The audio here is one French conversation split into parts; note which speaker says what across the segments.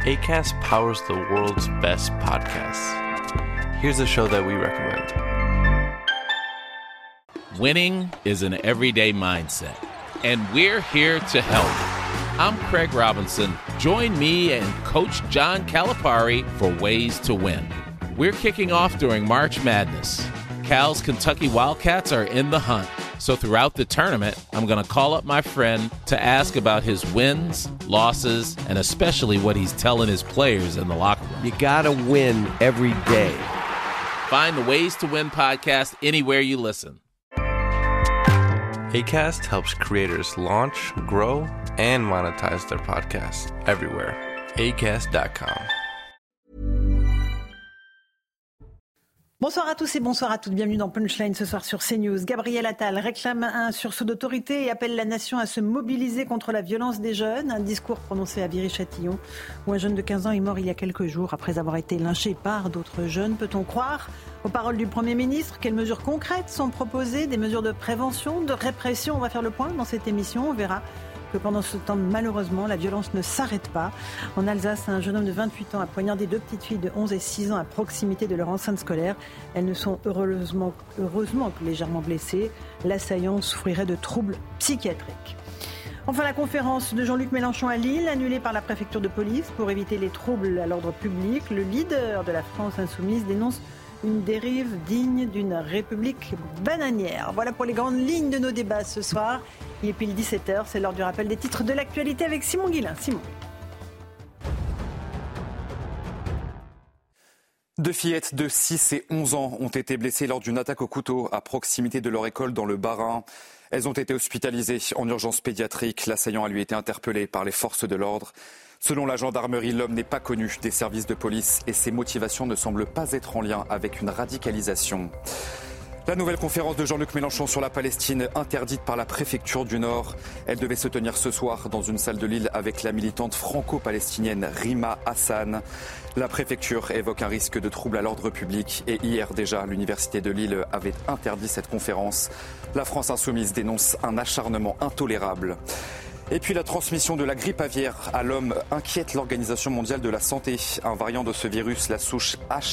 Speaker 1: Acast powers the world's best podcasts. Here's a show that we recommend.
Speaker 2: Winning is an everyday mindset, and we're here to help. I'm Craig Robinson. Join me and Coach John Calipari for Ways to Win. We're kicking off during March Madness. Cal's Kentucky Wildcats are in the hunt. So throughout the tournament, I'm going to call up my friend to ask about his wins, losses, and especially what he's telling his players in the locker room.
Speaker 3: You got to win every day.
Speaker 2: Find the Ways to Win podcast anywhere you listen.
Speaker 1: Acast helps creators launch, grow, and monetize their podcasts everywhere. Acast.com.
Speaker 4: Bonsoir à tous et bonsoir à toutes. Bienvenue dans Punchline ce soir sur CNews. Gabriel Attal réclame un sursaut d'autorité et appelle la nation à se mobiliser contre la violence des jeunes. Un discours prononcé à Viry-Châtillon où un jeune de 15 ans est mort il y a quelques jours après avoir été lynché par d'autres jeunes. Peut-on croire aux paroles du Premier ministre? Quelles mesures concrètes sont proposées? Des mesures de prévention, de répression? On va faire le point dans cette émission. On verra que pendant ce temps, malheureusement, la violence ne s'arrête pas. En Alsace, un jeune homme de 28 ans a poignardé 2 petites filles de 11 et 6 ans à proximité de leur enceinte scolaire. Elles ne sont heureusement que légèrement blessées. L'assaillant souffrirait de troubles psychiatriques. Enfin, la conférence de Jean-Luc Mélenchon à Lille, annulée par la préfecture de police pour éviter les troubles à l'ordre public. Le leader de la France insoumise dénonce une dérive digne d'une république bananière. Voilà pour les grandes lignes de nos débats ce soir. Il est pile 17h, c'est l'heure du rappel des titres de l'actualité avec Simon Guillain. Simon.
Speaker 5: 2 fillettes de 6 et 11 ans ont été blessées lors d'une attaque au couteau à proximité de leur école dans le Bas-Rhin. Elles ont été hospitalisées en urgence pédiatrique. L'assaillant a lui été interpellé par les forces de l'ordre. Selon la gendarmerie, l'homme n'est pas connu des services de police et ses motivations ne semblent pas être en lien avec une radicalisation. La nouvelle conférence de Jean-Luc Mélenchon sur la Palestine, interdite par la préfecture du Nord. Elle devait se tenir ce soir dans une salle de Lille avec la militante franco-palestinienne Rima Hassan. La préfecture évoque un risque de trouble à l'ordre public et hier déjà, l'université de Lille avait interdit cette conférence. La France insoumise dénonce un acharnement intolérable. Et puis la transmission de la grippe aviaire à l'homme inquiète l'Organisation mondiale de la santé. Un variant de ce virus, la souche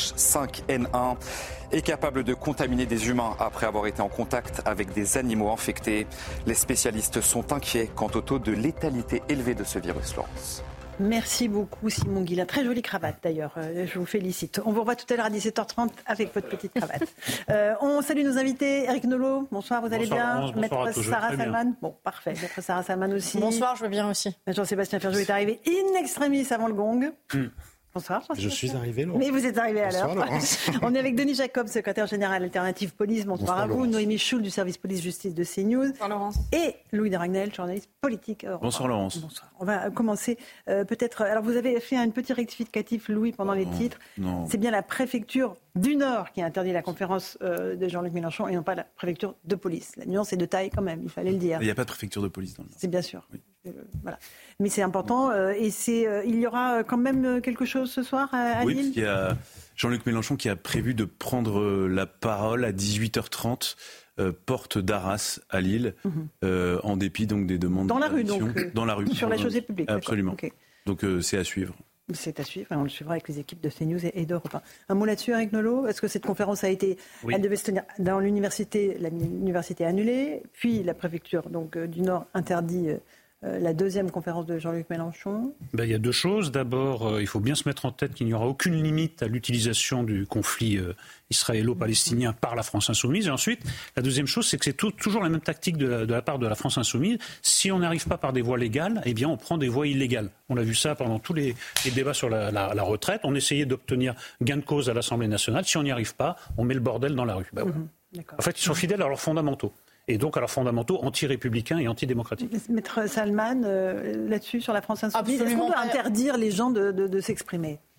Speaker 5: H5N1, est capable de contaminer des humains après avoir été en contact avec des animaux infectés. Les spécialistes sont inquiets quant au taux de létalité élevé de ce virus, Laurence.
Speaker 4: Merci beaucoup Simon Guillain. Très jolie cravate d'ailleurs, je vous félicite. On vous revoit tout à l'heure à 17h30 avec votre petite cravate. On salue nos invités. Eric Nolot, bonsoir, vous allez bien?
Speaker 6: Bonsoir,
Speaker 4: Maître Sarah Salman. Bon, parfait. Maître Sarah Salman aussi.
Speaker 7: Bonsoir, je vais bien aussi.
Speaker 4: Jean-Sébastien Ferjou est arrivé in extremis avant le gong. Bonsoir.
Speaker 6: Je suis arrivé, Laurent.
Speaker 4: Mais vous êtes arrivé à l'heure.
Speaker 6: Bonsoir,
Speaker 4: On est avec Denis Jacob, secrétaire général Alternative Police. Bonsoir à vous.
Speaker 6: Laurence.
Speaker 4: Noémie Schul du service police-justice de CNews.
Speaker 7: Bonsoir, Laurence.
Speaker 4: Et Louis de Ragnel, journaliste politique.
Speaker 6: Bonsoir, Laurence.
Speaker 4: Bonsoir. On va commencer peut-être. Alors vous avez fait un petit rectificatif, Louis, pendant les titres.
Speaker 6: Non.
Speaker 4: C'est bien la préfecture du Nord qui a interdit la conférence de Jean-Luc Mélenchon et non pas la préfecture de police. La nuance est de taille quand même, il fallait le dire.
Speaker 6: Il n'y a pas de préfecture de police dans le Nord.
Speaker 4: C'est bien sûr.
Speaker 6: Oui.
Speaker 4: Voilà. Mais c'est important. Et il y aura quand même quelque chose ce soir à
Speaker 6: Oui,
Speaker 4: Lille.
Speaker 6: parce qu'il y a Jean-Luc Mélenchon qui a prévu de prendre la parole à 18h30, porte d'Arras à Lille, en dépit donc des demandes
Speaker 4: Dans la rue,
Speaker 6: d'interdiction.
Speaker 4: donc,
Speaker 6: Dans la rue.
Speaker 4: sur la chaussée publique. d'accord.
Speaker 6: Absolument.
Speaker 4: Ok.
Speaker 6: Donc c'est à suivre.
Speaker 4: C'est à suivre et on le suivra avec les équipes de CNews et d'Europe 1. Un mot là-dessus, Eric Nolot. Est-ce que cette conférence a été...
Speaker 6: Oui.
Speaker 4: Elle devait se tenir dans l'université annulée, puis la préfecture du Nord interdit la deuxième conférence de Jean-Luc Mélenchon.
Speaker 8: Il y a 2 choses. D'abord, il faut bien se mettre en tête qu'il n'y aura aucune limite à l'utilisation du conflit israélo-palestinien par la France insoumise. Et ensuite, la deuxième chose, c'est que c'est toujours la même tactique de la part de la France insoumise. Si on n'arrive pas par des voies légales, eh bien, on prend des voies illégales. On a vu ça pendant tous les débats sur la retraite. On essayait d'obtenir gain de cause à l'Assemblée nationale. Si on n'y arrive pas, on met le bordel dans la rue. Voilà.
Speaker 4: D'accord.
Speaker 8: En fait, ils sont fidèles à leurs fondamentaux. Et donc à leurs fondamentaux anti-républicains et antidémocratiques.
Speaker 4: Maître Salman, là-dessus, sur la France insoumise, est-ce qu'on doit interdire les gens de s'exprimer?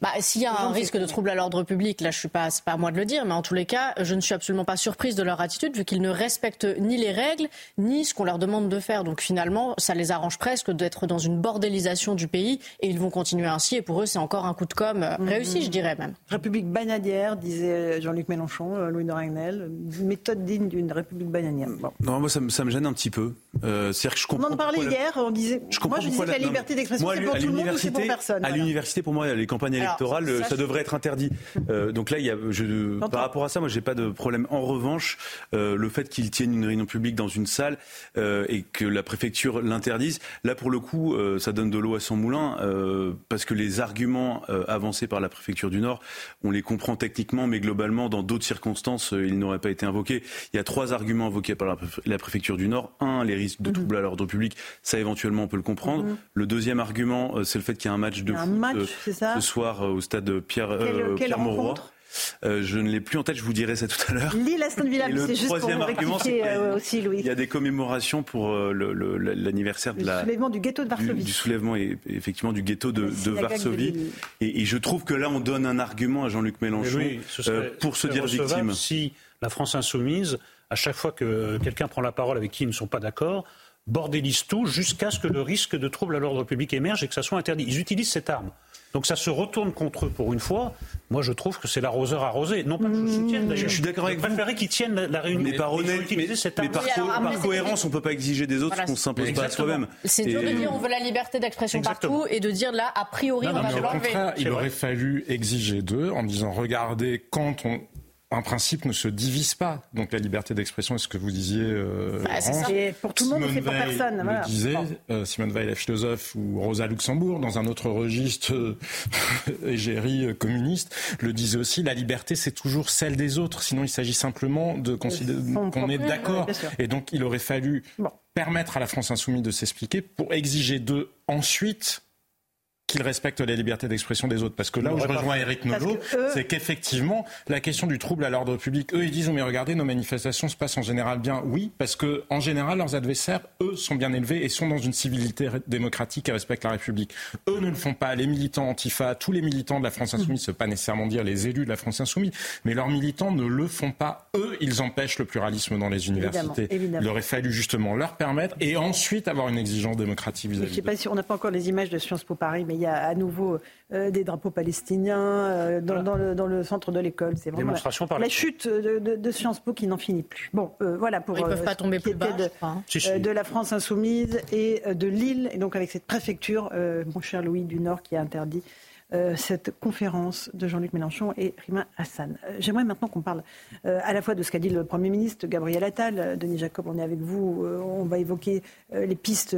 Speaker 7: S'il y a un risque de trouble à l'ordre public, là, c'est pas à moi de le dire, mais en tous les cas, je ne suis absolument pas surprise de leur attitude, vu qu'ils ne respectent ni les règles, ni ce qu'on leur demande de faire. Donc finalement, ça les arrange presque d'être dans une bordélisation du pays, et ils vont continuer ainsi, et pour eux, c'est encore un coup de com' réussi, je dirais même.
Speaker 4: République bananière, disait Jean-Luc Mélenchon, Louis de Ragnel, une méthode digne d'une république bananière. Bon.
Speaker 6: Non, moi ça me gêne un petit peu. C'est-à-dire que je comprends.
Speaker 4: On en parlait hier, on disait. Moi, je disais que la liberté d'expression, c'est pour tout le monde ou c'est pour personne.
Speaker 6: À l'université, pour moi, les campagnes électorales, ça devrait être interdit. Donc là, par rapport à ça, moi, j'ai pas de problème. En revanche, le fait qu'ils tiennent une réunion publique dans une salle et que la préfecture l'interdise, là, pour le coup, ça donne de l'eau à son moulin, parce que les arguments avancés par la préfecture du Nord, on les comprend techniquement, mais globalement, dans d'autres circonstances, ils n'auraient pas été invoqués. Il y a 3 arguments invoqués par la préfecture du Nord. Un, les risques de troubles à l'ordre public, ça éventuellement on peut le comprendre. Le deuxième argument, c'est le fait qu'il y a un match de foot ce soir au stade Pierre-Mauroy. Je ne l'ai plus en tête, je vous dirai ça tout à l'heure.
Speaker 4: Lille-Aston Villa, c'est juste pour rectifier aussi, Louis.
Speaker 6: Il y a des commémorations pour l'anniversaire
Speaker 4: du soulèvement du ghetto de Varsovie.
Speaker 6: Du soulèvement, effectivement, du ghetto de Varsovie. Et je trouve que là, on donne un argument à Jean-Luc Mélenchon pour se dire victime.
Speaker 8: Si la France insoumise, à chaque fois que quelqu'un prend la parole avec qui ils ne sont pas d'accord, bordélise tout jusqu'à ce que le risque de trouble à l'ordre public émerge et que ça soit interdit. Ils utilisent cette arme. Donc ça se retourne contre eux pour une fois. Moi, je trouve que c'est l'arroseur arrosé. Non pas que je soutienne d'ailleurs.
Speaker 6: Je suis d'accord avec vous.
Speaker 8: Je préférerais qu'ils tiennent la réunion.
Speaker 6: Mais par cohérence, on ne peut pas exiger des autres ce qu'on ne s'impose pas à soi-même.
Speaker 7: C'est dur de dire on veut la liberté d'expression partout et de dire là, a priori, on va l'enlever.
Speaker 9: Il aurait fallu exiger d'eux en disant regardez, quand un principe ne se divise pas. Donc la liberté d'expression, est ce que vous disiez,
Speaker 4: c'est ça. Pour tout le monde, c'est pour personne.
Speaker 9: Voilà. Le disait, Simone Veil, la philosophe, ou Rosa Luxembourg, dans un autre registre, égérie communiste, le disait aussi, la liberté, c'est toujours celle des autres. Sinon, il s'agit simplement de considérer qu'on est d'accord. Et donc, il aurait fallu permettre à la France insoumise de s'expliquer pour exiger d'eux ensuite qu'ils respectent les libertés d'expression des autres. Parce que là où je rejoins Éric Nolot, c'est qu'effectivement, la question du trouble à l'ordre public, eux, ils disent, mais regardez, nos manifestations se passent en général bien. Oui, parce que en général, leurs adversaires, eux, sont bien élevés et sont dans une civilité démocratique et respectent la République. Eux ne le font pas. Les militants Antifa, tous les militants de la France insoumise, ça ne veut pas nécessairement dire les élus de la France insoumise, mais leurs militants ne le font pas. Eux, ils empêchent le pluralisme dans les universités. Évidemment. Il aurait fallu justement leur permettre et ensuite avoir une exigence démocratique vis-à-vis.
Speaker 4: Je ne sais pas si on n'a pas encore les images de Sciences Po Paris, mais il y a à nouveau des drapeaux palestiniens dans le centre de l'école. C'est vraiment la chute de Sciences Po qui n'en finit plus. Bon, voilà pour
Speaker 7: ils ne peuvent pas tomber plus bas,
Speaker 4: de la France insoumise et de Lille. Et donc avec cette préfecture, mon cher Louis du Nord, qui a interdit cette conférence de Jean-Luc Mélenchon et Rima Hassan. J'aimerais maintenant qu'on parle à la fois de ce qu'a dit le Premier ministre Gabriel Attal. Denis Jacob, on est avec vous. On va évoquer les pistes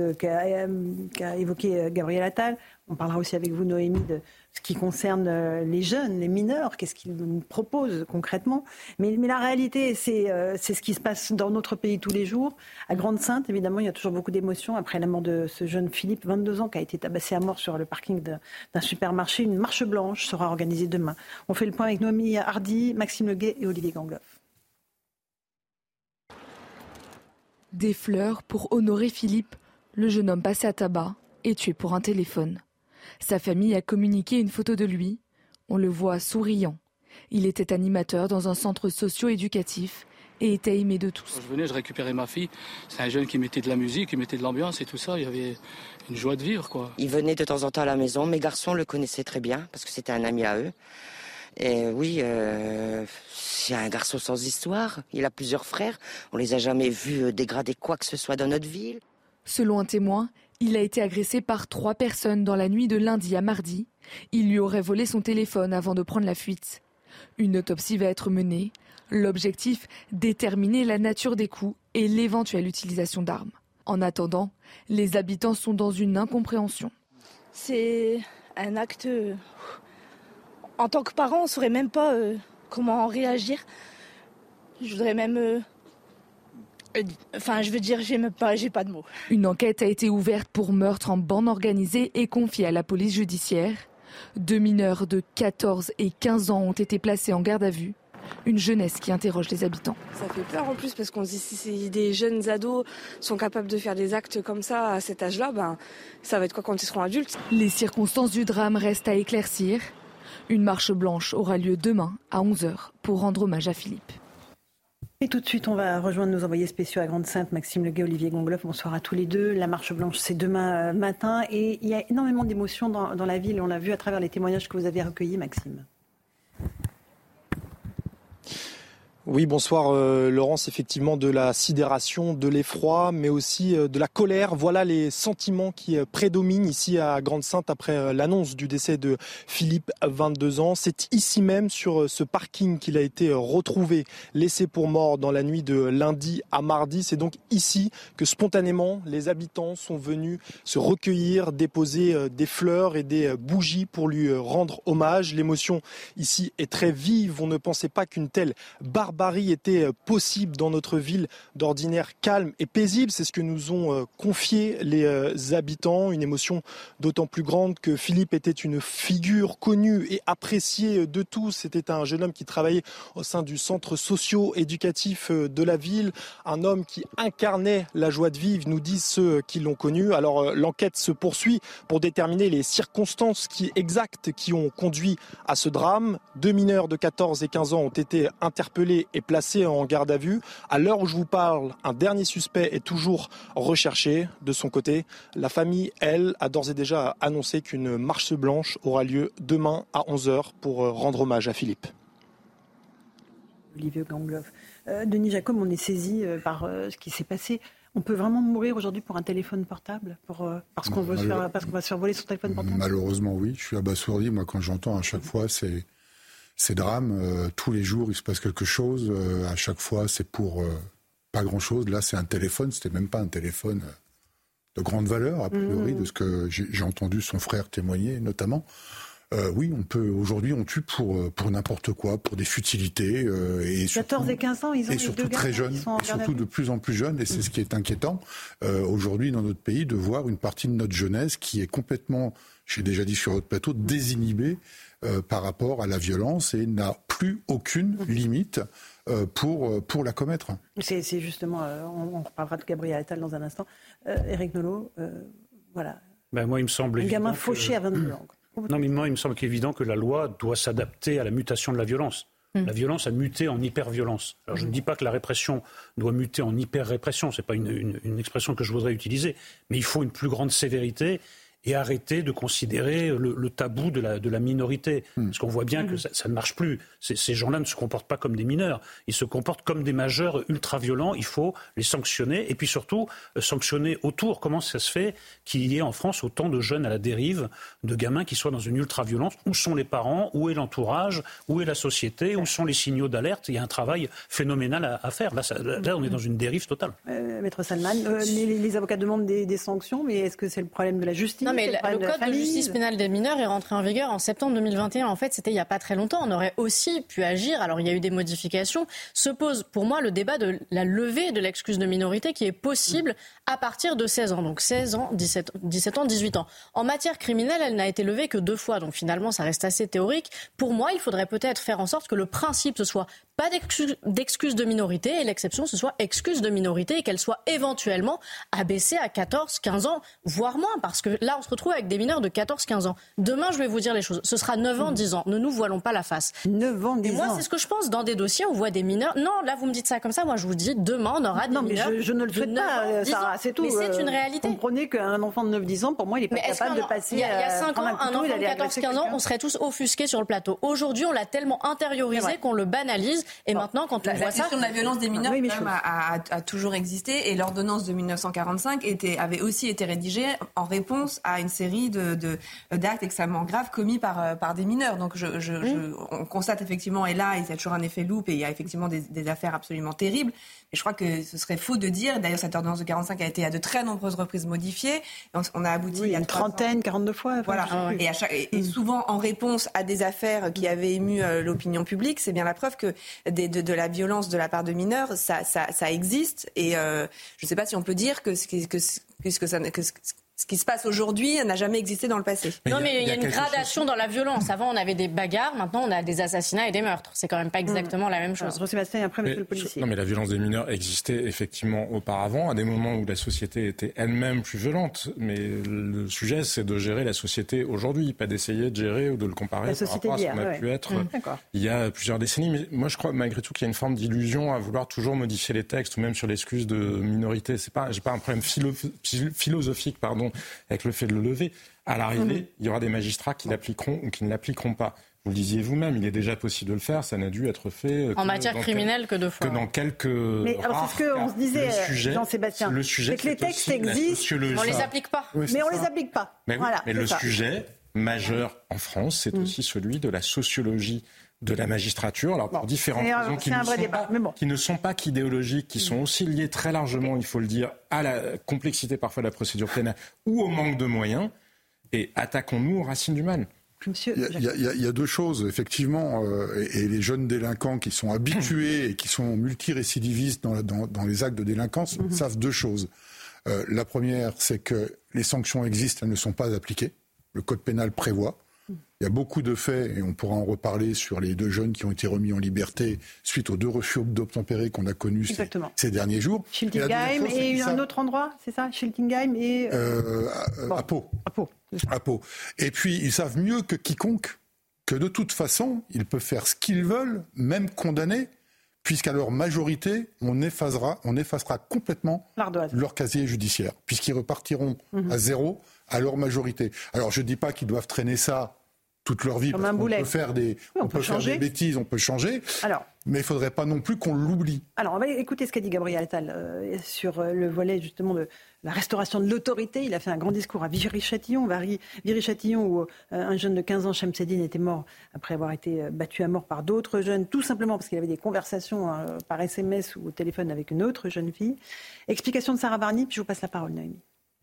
Speaker 4: qu'a évoquées Gabriel Attal. On parlera aussi avec vous, Noémie, de ce qui concerne les jeunes, les mineurs. Qu'est-ce qu'ils nous proposent concrètement ? Mais la réalité, c'est ce qui se passe dans notre pays tous les jours. À Grande-Synthe, évidemment, il y a toujours beaucoup d'émotions après la mort de ce jeune Philippe, 22 ans, qui a été tabassé à mort sur le parking d'un supermarché. Une marche blanche sera organisée demain. On fait le point avec Noémie Hardy, Maxime Leguet et Olivier Gangloff.
Speaker 10: Des fleurs pour honorer Philippe, le jeune homme passé à tabac et tué pour un téléphone. Sa famille a communiqué une photo de lui. On le voit souriant. Il était animateur dans un centre socio-éducatif et était aimé de tous.
Speaker 11: Quand je venais, je récupérais ma fille. C'est un jeune qui mettait de la musique, qui mettait de l'ambiance et tout ça. Il y avait une joie de vivre, quoi.
Speaker 12: Il venait de temps en temps à la maison. Mes garçons le connaissaient très bien parce que c'était un ami à eux. Et oui, c'est un garçon sans histoire. Il a plusieurs frères. On les a jamais vus dégrader quoi que ce soit dans notre ville.
Speaker 10: Selon un témoin, il a été agressé par 3 personnes dans la nuit de lundi à mardi. Il lui aurait volé son téléphone avant de prendre la fuite. Une autopsie va être menée. L'objectif, déterminer la nature des coups et l'éventuelle utilisation d'armes. En attendant, les habitants sont dans une incompréhension.
Speaker 13: C'est un acte... En tant que parent, on ne saurait même pas comment en réagir. Je voudrais même... j'ai pas de mots.
Speaker 10: Une enquête a été ouverte pour meurtre en bande organisée et confiée à la police judiciaire. 2 mineurs de 14 et 15 ans ont été placés en garde à vue. Une jeunesse qui interroge les habitants.
Speaker 14: Ça fait peur en plus parce qu'on se dit si des jeunes ados sont capables de faire des actes comme ça à cet âge-là, ça va être quoi quand ils seront adultes ?
Speaker 10: Les circonstances du drame restent à éclaircir. Une marche blanche aura lieu demain à 11h pour rendre hommage à Philippe.
Speaker 4: Et tout de suite, on va rejoindre nos envoyés spéciaux à Grande-Synthe, Maxime Leguet, Olivier Gangloff. Bonsoir à tous les deux. La marche blanche, c'est demain matin. Et il y a énormément d'émotions dans la ville. On l'a vu à travers les témoignages que vous avez recueillis, Maxime.
Speaker 15: Oui, bonsoir Laurence, effectivement de la sidération, de l'effroi, mais aussi de la colère. Voilà les sentiments qui prédominent ici à Grande-Synthe après l'annonce du décès de Philippe, 22 ans. C'est ici même, sur ce parking, qu'il a été retrouvé, laissé pour mort dans la nuit de lundi à mardi. C'est donc ici que spontanément les habitants sont venus se recueillir, déposer des fleurs et des bougies pour lui rendre hommage. L'émotion ici est très vive. On ne pensait pas qu'une telle barbarie était possible dans notre ville d'ordinaire calme et paisible. C'est ce que nous ont confié les habitants. Une émotion d'autant plus grande que Philippe était une figure connue et appréciée de tous. C'était un jeune homme qui travaillait au sein du centre socio-éducatif de la ville. Un homme qui incarnait la joie de vivre, nous disent ceux qui l'ont connu. Alors l'enquête se poursuit pour déterminer les circonstances exactes qui ont conduit à ce drame. 2 mineurs de 14 et 15 ans ont été interpellés et placés en garde à vue. À l'heure où je vous parle, un dernier suspect est toujours recherché. De son côté, la famille, elle, a d'ores et déjà annoncé qu'une marche blanche aura lieu demain à 11h pour rendre hommage à Philippe.
Speaker 4: Olivier Gangloff. Denis Jacob, on est saisi par ce qui s'est passé. On peut vraiment mourir aujourd'hui pour un téléphone portable, parce qu'on va se faire voler son téléphone portable?
Speaker 16: Malheureusement, oui. Je suis abasourdi. Moi, quand j'entends à chaque fois ces drames, tous les jours, il se passe quelque chose. À chaque fois, c'est pour pas grand-chose. Là, c'est un téléphone. C'était même pas un téléphone de grande valeur, a priori, de ce que j'ai entendu son frère témoigner, notamment. Oui, aujourd'hui, on tue pour n'importe quoi, pour des futilités. Et
Speaker 4: 14 et 15 ans, ils ont
Speaker 16: et surtout très jeunes, et surtout de plus en plus jeunes, et c'est ce qui est inquiétant aujourd'hui dans notre pays, de voir une partie de notre jeunesse qui est complètement, j'ai déjà dit sur votre plateau, désinhibée par rapport à la violence et n'a plus aucune limite pour la commettre.
Speaker 4: C'est justement, on reparlera de Gabriel Attal dans un instant. Éric Nolot, voilà.
Speaker 8: Moi, il me semble
Speaker 4: un gamin fauché à 22 ans.
Speaker 8: Non, mais moi, il me semble qu'évident que la loi doit s'adapter à la mutation de la violence. La violence a muté en hyper-violence. Alors, je ne dis pas que la répression doit muter en hyper-répression. Ce n'est pas une expression que je voudrais utiliser. Mais il faut une plus grande sévérité et arrêter de considérer le tabou de la minorité. Parce qu'on voit bien que ça ne marche plus. Ces gens-là ne se comportent pas comme des mineurs. Ils se comportent comme des majeurs ultra-violents. Il faut les sanctionner. Et puis surtout, sanctionner autour. Comment ça se fait qu'il y ait en France autant de jeunes à la dérive, de gamins qui soient dans une ultra-violence? Où sont les parents? Où est l'entourage? Où est la société? Où sont les signaux d'alerte? Il y a un travail phénoménal à faire. Là, on est dans une dérive totale.
Speaker 4: Maître Salman, les avocats demandent des sanctions, mais est-ce que c'est le problème de la justice?
Speaker 7: Non, mais le code de justice pénale des mineurs est rentré en vigueur en septembre 2021. En fait, c'était il n'y a pas très longtemps. On aurait aussi pu agir. Alors, il y a eu des modifications. Se pose pour moi le débat de la levée de l'excuse de minorité qui est possible à partir de 16 ans. Donc 16 ans, 17 ans, 18 ans. En matière criminelle, elle n'a été levée que 2 fois. Donc finalement, ça reste assez théorique. Pour moi, il faudrait peut-être faire en sorte que le principe, ce soit pas d'excuse de minorité et l'exception, ce soit excuse de minorité et qu'elle soit éventuellement abaissée à 14, 15 ans, voire moins. Parce que là, on se retrouve avec des mineurs de 14, 15 ans. Demain, je vais vous dire les choses. Ce sera 9 ans, 10 ans. Ne nous voilons pas la face.
Speaker 4: 9 ans, 10 ans.
Speaker 7: Et moi, c'est ce que je pense. Dans des dossiers, on voit des mineurs. Non, là, vous me dites ça comme ça. Moi, je vous dis, demain, on aura des mineurs.
Speaker 4: Non, mais je ne le souhaite pas, Sarah, c'est tout.
Speaker 7: Mais c'est une réalité.
Speaker 4: Comprenez qu'un enfant de 9-10 ans, pour moi, il n'est pas capable de passer.
Speaker 7: Il y a 5 ans, un enfant de 14-15 ans, on serait tous offusqués sur le plateau. Aujourd'hui, on l'a tellement intériorisé qu'on le banalise. Et maintenant, quand on voit ça.
Speaker 17: La question de la violence des mineurs a toujours existé. Et l'ordonnance de 1945 avait aussi été rédigée en réponse à une série d'actes extrêmement graves commis par des mineurs. Donc on constate effectivement, et là, il y a toujours un effet loupe et il y a effectivement des affaires absolument terribles. Et je crois que ce serait faux de dire, d'ailleurs cette ordonnance de 45 a été à de très nombreuses reprises modifiée. On a abouti il y a
Speaker 4: une trentaine, 42 fois.
Speaker 17: Voilà. Et souvent en réponse à des affaires qui avaient ému l'opinion publique, c'est bien la preuve que de la violence de la part de mineurs, ça existe. Et je ne sais pas si on peut dire que Ce qui se passe aujourd'hui n'a jamais existé dans le passé.
Speaker 7: Non, mais il y a une gradation dans la violence. Avant, on avait des bagarres, maintenant, on a des assassinats et des meurtres. C'est quand même pas exactement la même chose.
Speaker 4: Jean-Sébastien, après, monsieur le policier.
Speaker 9: Non, mais la violence des mineurs existait effectivement auparavant, à des moments où la société était elle-même plus violente. Mais le sujet, c'est de gérer la société aujourd'hui, pas d'essayer de gérer ou de le comparer par rapport à ce qu'on a pu être il y a plusieurs décennies. Mais moi, je crois malgré tout qu'il y a une forme d'illusion à vouloir toujours modifier les textes, ou même sur l'excuse de minorité. J'ai pas un problème philosophique, avec le fait de le lever. À l'arrivée, il y aura des magistrats qui l'appliqueront ou qui ne l'appliqueront pas. Vous le disiez vous-même, il est déjà possible de le faire, ça n'a dû être fait...
Speaker 7: En matière criminelle que 2 fois.
Speaker 9: Que dans quelques
Speaker 4: Mais alors c'est ce qu'on se disait, Jean-Sébastien.
Speaker 9: Le sujet,
Speaker 4: c'est que les textes existent,
Speaker 7: on les applique pas.
Speaker 4: Mais on les applique pas.
Speaker 9: Mais le sujet majeur en France, c'est aussi celui de la sociologie de la magistrature, alors pour différentes raisons qui ne sont pas qu'idéologiques, qui sont aussi liées très largement, il faut le dire, à la complexité parfois de la procédure pénale ou au manque de moyens, et attaquons-nous aux racines du mal.
Speaker 16: Il y a 2 choses, effectivement, et les jeunes délinquants qui sont habitués et qui sont multirécidivistes dans les actes de délinquance savent 2 choses. La première, c'est que les sanctions existent, elles ne sont pas appliquées. Le code pénal prévoit. Il y a beaucoup de faits, et on pourra en reparler sur les 2 jeunes qui ont été remis en liberté suite aux 2 refus d'obtempérer qu'on a connus ces derniers jours.
Speaker 4: Schiltigheim et un autre endroit, c'est ça? Schiltigheim et...
Speaker 16: À Pau. Et puis, ils savent mieux que quiconque que de toute façon, ils peuvent faire ce qu'ils veulent, même condamnés, puisqu'à leur majorité, on effacera complètement leur casier judiciaire, puisqu'ils repartiront à 0 à leur majorité. Alors, je ne dis pas qu'ils doivent traîner ça toute leur vie, parce qu'on peut faire des bêtises, on peut changer, mais il ne faudrait pas non plus qu'on l'oublie.
Speaker 4: Alors, on va écouter ce qu'a dit Gabriel Attal sur le volet justement de la restauration de l'autorité. Il a fait un grand discours à Viry-Châtillon, où un jeune de 15 ans, Chemseddine, était mort après avoir été battu à mort par d'autres jeunes, tout simplement parce qu'il avait des conversations par SMS ou au téléphone avec une autre jeune fille. Explication de Sarah Barny, puis je vous passe la parole, Noémie.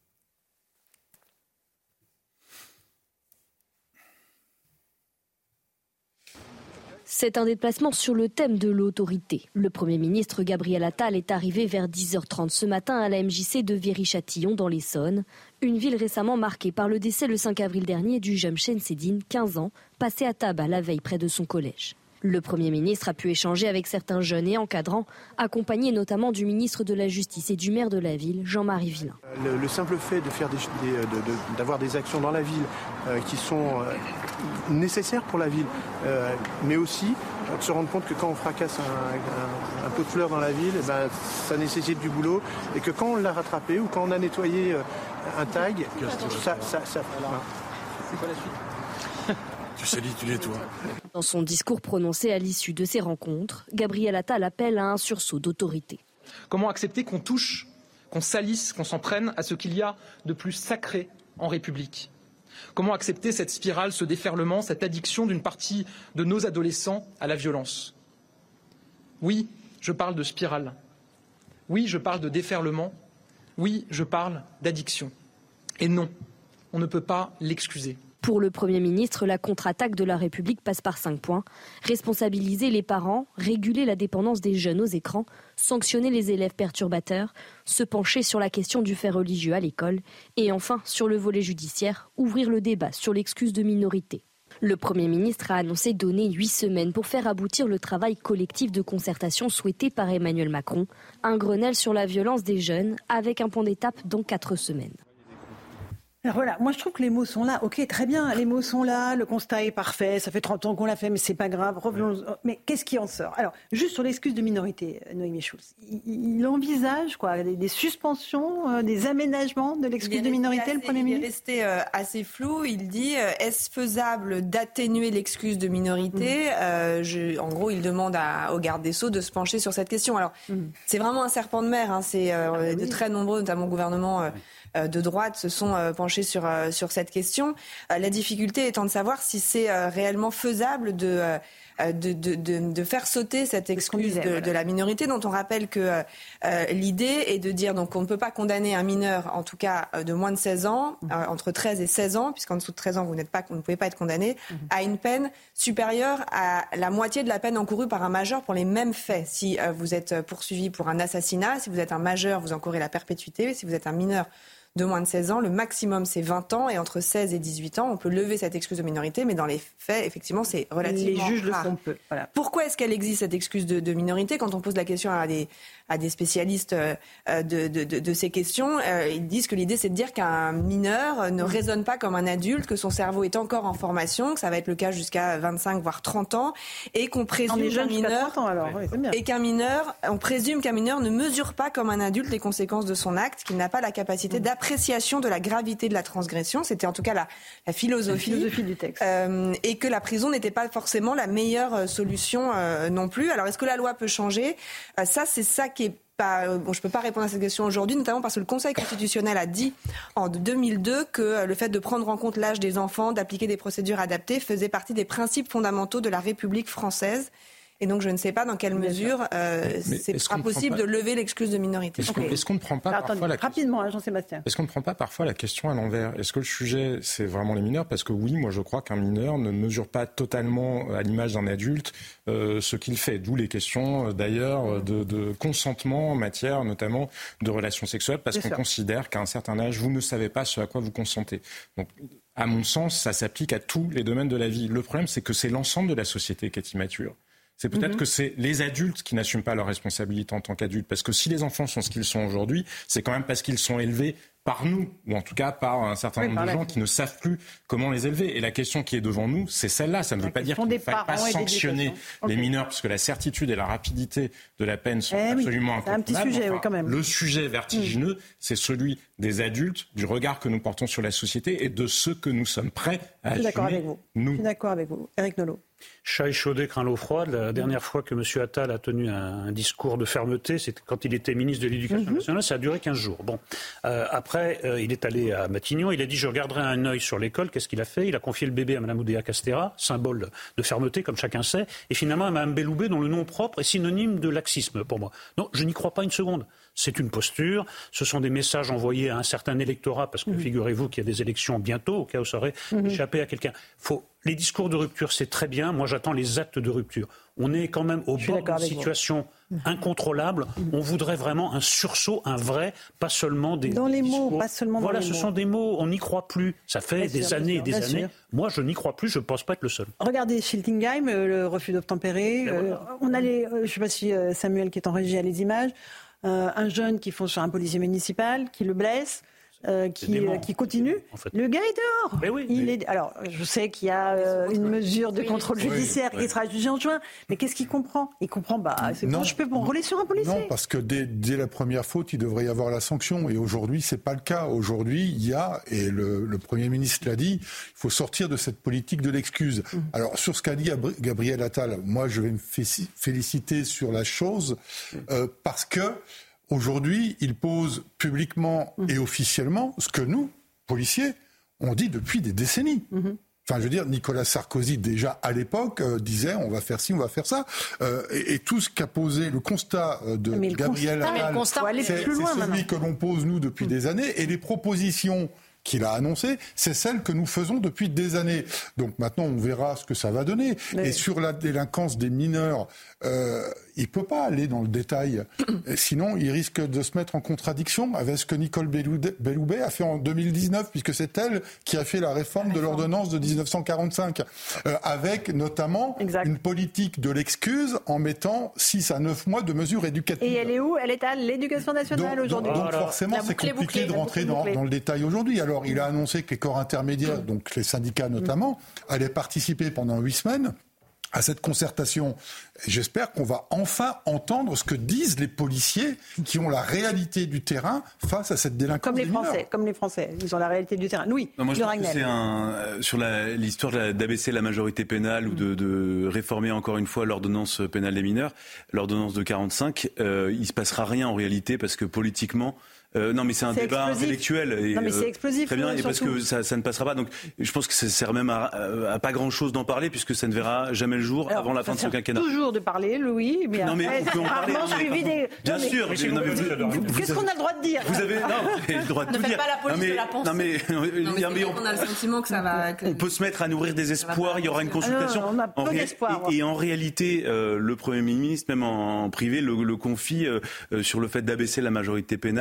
Speaker 18: C'est un déplacement sur le thème de l'autorité. Le Premier ministre Gabriel Attal est arrivé vers 10h30 ce matin à la MJC de Viry-Châtillon dans l'Essonne, une ville récemment marquée par le décès le 5 avril dernier du jeune Chemseddine, 15 ans, passé à tabac la veille près de son collège. Le Premier ministre a pu échanger avec certains jeunes et encadrants, accompagnés notamment du ministre de la Justice et du maire de la ville, Jean-Marie Villain.
Speaker 19: Le simple fait de faire d'avoir des actions dans la ville qui sont nécessaires pour la ville, mais aussi de se rendre compte que quand on fracasse un pot de fleurs dans la ville, ça nécessite du boulot, et que quand on l'a rattrapé ou quand on a nettoyé un tag, ça c'est quoi la suite?
Speaker 18: Tu salis, tu nettoies. Dans son discours prononcé à l'issue de ces rencontres, Gabriel Attal appelle à un sursaut d'autorité.
Speaker 20: Comment accepter qu'on touche, qu'on salisse, qu'on s'en prenne à ce qu'il y a de plus sacré en République? Comment accepter cette spirale, ce déferlement, cette addiction d'une partie de nos adolescents à la violence? Oui, je parle de spirale. Oui, je parle de déferlement. Oui, je parle d'addiction. Et non, on ne peut pas l'excuser.
Speaker 18: Pour le Premier ministre, la contre-attaque de la République passe par 5 points. Responsabiliser les parents, réguler la dépendance des jeunes aux écrans, sanctionner les élèves perturbateurs, se pencher sur la question du fait religieux à l'école et enfin, sur le volet judiciaire, ouvrir le débat sur l'excuse de minorité. Le Premier ministre a annoncé donner 8 semaines pour faire aboutir le travail collectif de concertation souhaité par Emmanuel Macron. Un Grenelle sur la violence des jeunes avec un point d'étape dans 4 semaines.
Speaker 4: Alors voilà, moi je trouve que les mots sont là. Ok, très bien, les mots sont là, le constat est parfait, ça fait 30 ans qu'on l'a fait, mais c'est pas grave, revenons. Mais qu'est-ce qui en sort? Alors, juste sur l'excuse de minorité, Noémie Schulz, il envisage quoi, des suspensions, des aménagements de l'excuse de minorité, le Premier ministre?
Speaker 17: Il est resté assez flou, il dit, est-ce faisable d'atténuer l'excuse de minorité? En gros, il demande au garde des Sceaux de se pencher sur cette question. Alors, c'est vraiment un serpent de mer, c'est de très nombreux, notamment gouvernements de droite, se sont penchés sur cette question. La difficulté étant de savoir si c'est réellement faisable de faire sauter cette excuse de la minorité, dont on rappelle que l'idée est de dire donc, qu'on ne peut pas condamner un mineur, en tout cas de moins de 16 ans, entre 13 et 16 ans, puisqu'en dessous de 13 ans, vous ne pouvez pas être condamné, à une peine supérieure à la moitié de la peine encourue par un majeur pour les mêmes faits. Si vous êtes poursuivi pour un assassinat, si vous êtes un majeur, vous encourez la perpétuité. Si vous êtes un mineur de moins de 16 ans. Le maximum, c'est 20 ans. Et entre 16 et 18 ans, on peut lever cette excuse de minorité. Mais dans les faits, effectivement, c'est relativement rare.
Speaker 4: Les juges le font peu. Voilà.
Speaker 17: Pourquoi est-ce qu'elle existe, cette excuse de minorité? Quand on pose la question à des spécialistes de ces questions, ils disent que l'idée, c'est de dire qu'un mineur ne raisonne pas comme un adulte, que son cerveau est encore en formation, que ça va être le cas jusqu'à 25 voire 30 ans, et qu'on présume qu'un mineur, on présume qu'un mineur ne mesure pas comme un adulte les conséquences de son acte, qu'il n'a pas la capacité d'appréciation de la gravité de la transgression. C'était en tout cas la philosophie du texte, et que la prison n'était pas forcément la meilleure solution non plus. Alors est-ce que la loi peut changer? Ça, c'est ça qui est pas, je ne peux pas répondre à cette question aujourd'hui, notamment parce que le Conseil constitutionnel a dit en 2002 que le fait de prendre en compte l'âge des enfants, d'appliquer des procédures adaptées, faisait partie des principes fondamentaux de la République française. Et donc je ne sais pas dans quelle mesure c'est possible de lever l'excuse de minorité.
Speaker 9: Est-ce qu'on ne prend pas parfois
Speaker 4: rapidement, Jean-Sébastien.
Speaker 9: Est-ce qu'on ne prend pas parfois la question à l'envers? Est-ce que le sujet, c'est vraiment les mineurs? Parce que oui, moi je crois qu'un mineur ne mesure pas totalement à l'image d'un adulte ce qu'il fait. D'où les questions d'ailleurs de consentement en matière notamment de relations sexuelles, parce qu'on considère qu'à un certain âge, vous ne savez pas ce à quoi vous consentez. Donc, à mon sens, ça s'applique à tous les domaines de la vie. Le problème, c'est que c'est l'ensemble de la société qui est immature. C'est peut-être que c'est les adultes qui n'assument pas leurs responsabilités en tant qu'adultes. Parce que si les enfants sont ce qu'ils sont aujourd'hui, c'est quand même parce qu'ils sont élevés par nous, ou en tout cas par un certain nombre de gens qui ne savent plus comment les élever. Et la question qui est devant nous, c'est celle-là. Ça ne veut pas dire qu'il ne faille pas sanctionner les mineurs, puisque la certitude et la rapidité de la peine sont absolument incontournables.
Speaker 4: C'est un petit sujet, quand même.
Speaker 9: Le sujet vertigineux, c'est celui des adultes, du regard que nous portons sur la société et de ce que nous sommes prêts à assumer.
Speaker 4: Je suis d'accord avec vous. Éric Nolot.
Speaker 8: Chat échaudé craint l'eau froide. La dernière fois que M. Attal a tenu un discours de fermeté, c'était quand il était ministre de l'Éducation nationale. Ça a duré 15 jours. Bon. Après, il est allé à Matignon. Il a dit « Je regarderai un œil sur l'école ». Qu'est-ce qu'il a fait? Il a confié le bébé à Mme Oudéa Castéra, symbole de fermeté, comme chacun sait. Et finalement, à Mme Belloubet, dont le nom propre est synonyme de laxisme pour moi. Non, je n'y crois pas une seconde. C'est une posture. Ce sont des messages envoyés à un certain électorat, parce que figurez-vous qu'il y a des élections bientôt, au cas où ça aurait échappé à quelqu'un. Les discours de rupture, c'est très bien. Moi, j'attends les actes de rupture. On est quand même au bord d'une situation incontrôlable. On voudrait vraiment un sursaut, un vrai, pas seulement des
Speaker 4: dans les
Speaker 8: discours.
Speaker 4: Mots, pas seulement dans les mots.
Speaker 8: Voilà, ce sont des mots. On n'y croit plus. Ça fait des années et des années. Moi, je n'y crois plus. Je ne pense pas être le seul.
Speaker 4: Regardez Schiltigheim, le refus d'obtempérer. On a je ne sais pas si Samuel, qui est en régie, a les images. Un jeune qui fonce sur un policier municipal, qui le blesse. Qui continue. En fait. Le gars est dehors. Alors, je sais qu'il y a une mesure de contrôle judiciaire qui sera jugée en juin, mais qu'est-ce qu'il comprend? Il comprend, c'est bon, je peux m'enrôler sur un policier.
Speaker 16: Non, parce que dès la première faute, il devrait y avoir la sanction. Et aujourd'hui, c'est pas le cas. Aujourd'hui, il y a, et le Premier ministre l'a dit, il faut sortir de cette politique de l'excuse. Alors, sur ce qu'a dit Gabriel Attal, moi, je vais me féliciter sur la chose, parce que aujourd'hui, il pose publiquement et officiellement ce que nous, policiers, on dit depuis des décennies. Enfin, je veux dire, Nicolas Sarkozy, déjà à l'époque, disait on va faire ci, on va faire ça. Et tout ce qu'a posé le constat de Gabriel Attal, c'est celui que l'on pose nous depuis des années. Et les propositions qu'il a annoncé, c'est celle que nous faisons depuis des années. Donc maintenant, on verra ce que ça va donner. Et sur la délinquance des mineurs, il ne peut pas aller dans le détail. Sinon, il risque de se mettre en contradiction avec ce que Nicole Belloubet a fait en 2019, puisque c'est elle qui a fait la réforme de l'ordonnance de 1945, avec notamment une politique de l'excuse en mettant 6 à 9 mois de mesures éducatives.
Speaker 4: Et elle est où? Elle est à l'Éducation nationale aujourd'hui.
Speaker 16: Donc forcément, c'est compliqué de rentrer dans le détail aujourd'hui. Alors, il a annoncé que les corps intermédiaires, donc les syndicats notamment, allaient participer pendant 8 semaines à cette concertation. Et j'espère qu'on va enfin entendre ce que disent les policiers qui ont la réalité du terrain face à cette délinquance.
Speaker 4: Comme les Français, ils ont la réalité du terrain. Oui,
Speaker 6: moi je pense que c'est sur l'histoire d'abaisser la majorité pénale ou de réformer encore une fois l'ordonnance pénale des mineurs, l'ordonnance de 45, il se passera rien en réalité parce que politiquement. Non, mais c'est un débat intellectuel.
Speaker 4: Non, mais c'est explosif.
Speaker 6: Très bien, et parce que ça ne passera pas. Donc, je pense que ça sert même à pas grand-chose d'en parler, puisque ça ne verra jamais le jour avant la fin de ce quinquennat.
Speaker 4: Toujours de parler, Louis, mais
Speaker 6: non, mais on peut en parler.
Speaker 4: Bien
Speaker 6: sûr.
Speaker 4: Qu'est-ce qu'on a le droit de dire?
Speaker 6: Vous avez le droit de tout dire.
Speaker 17: Ne faites pas la police de la pensée.
Speaker 6: Non, mais
Speaker 17: on a le sentiment que ça va.
Speaker 6: On peut se mettre à nourrir des espoirs. Il y aura une consultation.
Speaker 4: On a peu d'espoir.
Speaker 6: Et en réalité, le Premier ministre, même en privé, le confie sur le fait d'abaisser la majorité pénale.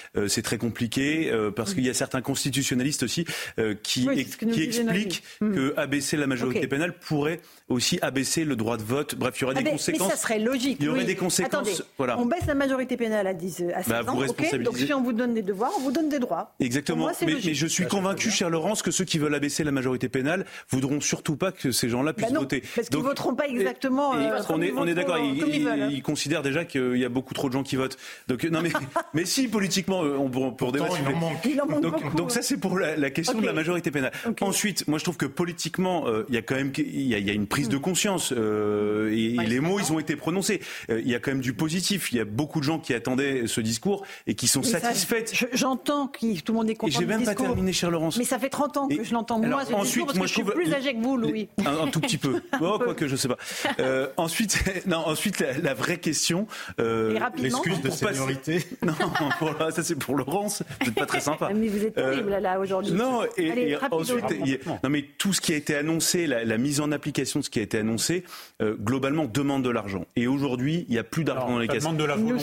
Speaker 6: c'est très compliqué parce qu'il y a certains constitutionnalistes aussi qui expliquent que abaisser la majorité pénale pourrait aussi abaisser le droit de vote. Bref, il y aurait des conséquences.
Speaker 4: Mais ça serait logique.
Speaker 6: Il y aurait des conséquences.
Speaker 4: Attendez,
Speaker 6: voilà.
Speaker 4: On baisse la majorité pénale à 16 ans. Donc si on vous donne des devoirs, on vous donne des droits.
Speaker 6: Exactement. Moi, mais je suis convaincu, cher Laurence, que ceux qui veulent abaisser la majorité pénale voudront surtout pas que ces gens-là puissent voter.
Speaker 4: Parce qu'ils ne voteront pas exactement.
Speaker 6: On est d'accord. Ils considèrent déjà qu'il y a beaucoup trop de gens qui votent. Donc non, mais si politiquement, pour débattre.
Speaker 4: Il en manque beaucoup.
Speaker 6: Donc ça, c'est pour la question de la majorité pénale. Ensuite, moi, je trouve que politiquement, il y a quand même il y a une prise de conscience et les mots, ils ont été prononcés. Il y a quand même du positif. Il y a beaucoup de gens qui attendaient ce discours et qui sont satisfaites.
Speaker 4: J'entends que tout le monde est content.
Speaker 6: Et j'ai même pas terminé, cher Laurence.
Speaker 4: Mais ça fait 30 ans que je l'entends. Moi, ce discours, parce que je suis plus âgé que vous, Louis.
Speaker 6: Un tout petit peu. Quoique, je sais pas. Ensuite, la vraie question.
Speaker 9: L'excuse de seniorité.
Speaker 6: Non, ça c'est pour Laurence. Vous n'êtes pas très sympa.
Speaker 4: Mais vous êtes terrible là aujourd'hui.
Speaker 6: Non, et ensuite, mais tout ce qui a été annoncé, la mise en application de ce qui a été annoncé, globalement demande de l'argent. Et aujourd'hui, il n'y a plus d'argent dans les caisses.
Speaker 8: Demande de la volonté.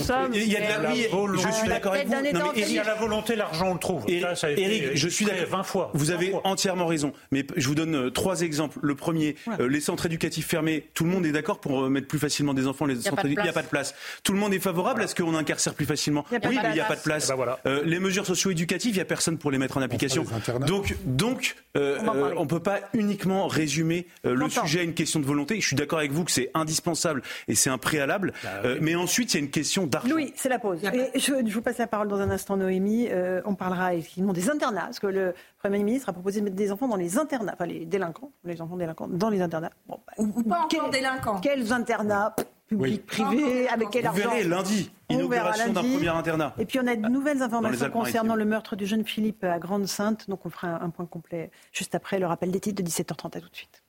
Speaker 6: Je suis d'accord avec vous.
Speaker 8: Il y a la volonté, l'argent, on le trouve.
Speaker 6: Éric, je suis d'accord.
Speaker 8: 20 fois.
Speaker 6: Vous avez entièrement raison. Mais je vous donne 3 exemples. Le premier, les centres éducatifs fermés. Tout le monde est d'accord pour mettre plus facilement des enfants. Il n'y a pas de place. Tout le monde est favorable à ce qu'on incarcère plus facilement. Oui, mais il n'y a pas de place. Les mesures socio-éducatives, il n'y a personne pour les mettre en application. Donc, on ne peut pas uniquement résumer le sujet à une question de volonté. Je suis d'accord avec vous que c'est indispensable et c'est un préalable. Mais ensuite, il y a une question d'argent.
Speaker 4: Louis, c'est la pause. Et je vous passe la parole dans un instant, Noémie. On parlera effectivement des internats, parce que le Premier ministre a proposé de mettre des enfants dans les internats, enfin les délinquants, les enfants délinquants dans les internats. Bon,
Speaker 17: ou pas encore délinquants.
Speaker 4: Quels internats publics, privés, avec quel argent?
Speaker 6: Vous verrez lundi, inauguration d'un premier internat.
Speaker 4: Et puis on a de nouvelles informations concernant le meurtre du jeune Philippe à Grande-Synthe. Donc on fera un point complet juste après le rappel des titres de 17h30. À tout de suite.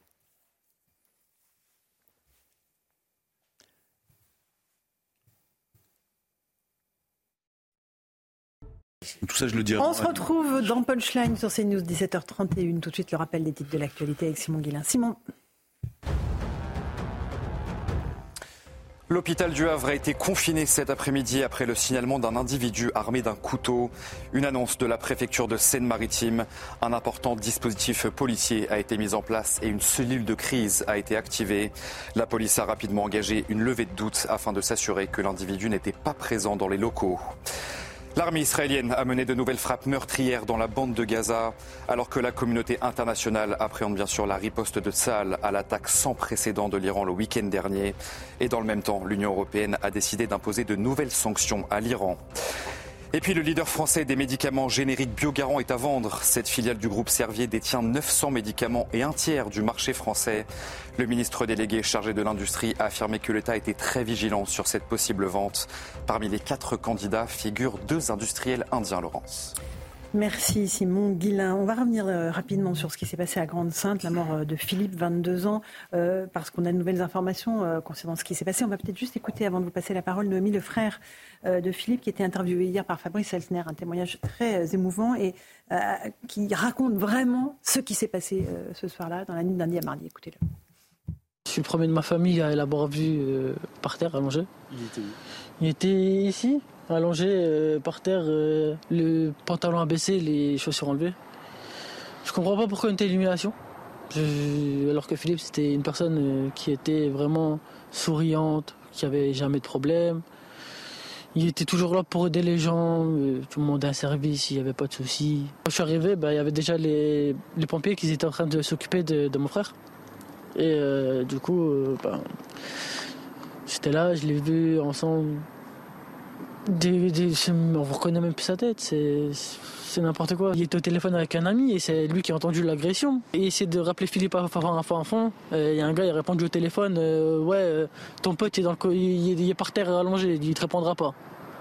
Speaker 6: Tout ça, je le dirai.
Speaker 4: On se retrouve dans Punchline sur CNews 17h31. Tout de suite, le rappel des titres de l'actualité avec Simon Guillain. Simon.
Speaker 5: L'hôpital du Havre a été confiné cet après-midi après le signalement d'un individu armé d'un couteau. Une annonce de la préfecture de Seine-Maritime. Un important dispositif policier a été mis en place et une cellule de crise a été activée. La police a rapidement engagé une levée de doute afin de s'assurer que l'individu n'était pas présent dans les locaux. L'armée israélienne a mené de nouvelles frappes meurtrières dans la bande de Gaza, alors que la communauté internationale appréhende bien sûr la riposte de Tsahal à l'attaque sans précédent de l'Iran le week-end dernier. Et dans le même temps, l'Union européenne a décidé d'imposer de nouvelles sanctions à l'Iran. Et puis le leader français des médicaments génériques Biogarant est à vendre. Cette filiale du groupe Servier détient 900 médicaments et un tiers du marché français. Le ministre délégué chargé de l'industrie a affirmé que l'État était très vigilant sur cette possible vente. Parmi les 4 candidats figurent 2 industriels indiens, Laurence.
Speaker 4: Merci Simon Guillain. On va revenir rapidement sur ce qui s'est passé à Grande-Synthe, la mort de Philippe, 22 ans, parce qu'on a de nouvelles informations concernant ce qui s'est passé. On va peut-être juste écouter, avant de vous passer la parole, Noémie, le frère de Philippe, qui était interviewé hier par Fabrice Elsner, un témoignage très émouvant et qui raconte vraiment ce qui s'est passé ce soir-là, dans la nuit de lundi à mardi. Écoutez-le.
Speaker 21: Je suis le premier de ma famille à l'avoir vu par terre, allongé. Il était où? Il était ici, allongé par terre, le pantalon abaissé, les chaussures enlevées. Je comprends pas pourquoi une telle illumination. Alors que Philippe, c'était une personne qui était vraiment souriante, qui avait jamais de problème. Il était toujours là pour aider les gens, tout le monde a un service, il n'y avait pas de soucis. Quand je suis arrivé, il y avait déjà les pompiers qui étaient en train de s'occuper de mon frère. Et du coup, j'étais là, je l'ai vu ensemble. On ne reconnaît même plus sa tête, c'est n'importe quoi. Il était au téléphone avec un ami et c'est lui qui a entendu l'agression. Il essaie de rappeler Philippe à fond. Il y a un gars, il a répondu au téléphone, ton pote il est par terre allongé, il ne te répondra pas.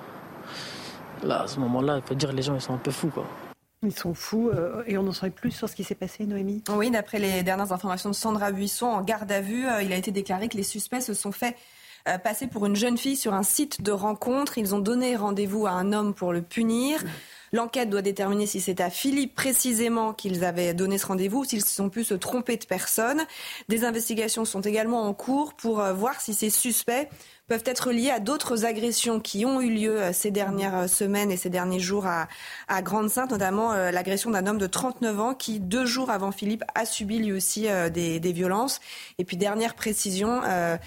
Speaker 21: Là, à ce moment-là, il faut dire les gens ils sont un peu fous, quoi.
Speaker 4: Ils sont fous et on en saurait plus sur ce qui s'est passé, Noémie.
Speaker 17: Oui, d'après les dernières informations de Sandra Buisson, en garde à vue, il a été déclaré que les suspects se sont fait passer pour une jeune fille sur un site de rencontre. Ils ont donné rendez-vous à un homme pour le punir. L'enquête doit déterminer si c'est à Philippe précisément qu'ils avaient donné ce rendez-vous ou s'ils ont pu se tromper de personne. Des investigations sont également en cours pour voir si ces suspects peuvent être liées à d'autres agressions qui ont eu lieu ces dernières semaines et ces derniers jours à Grande-Synthe, notamment l'agression d'un homme de 39 ans qui, 2 jours avant Philippe, a subi lui aussi des violences. Et puis, dernière précision,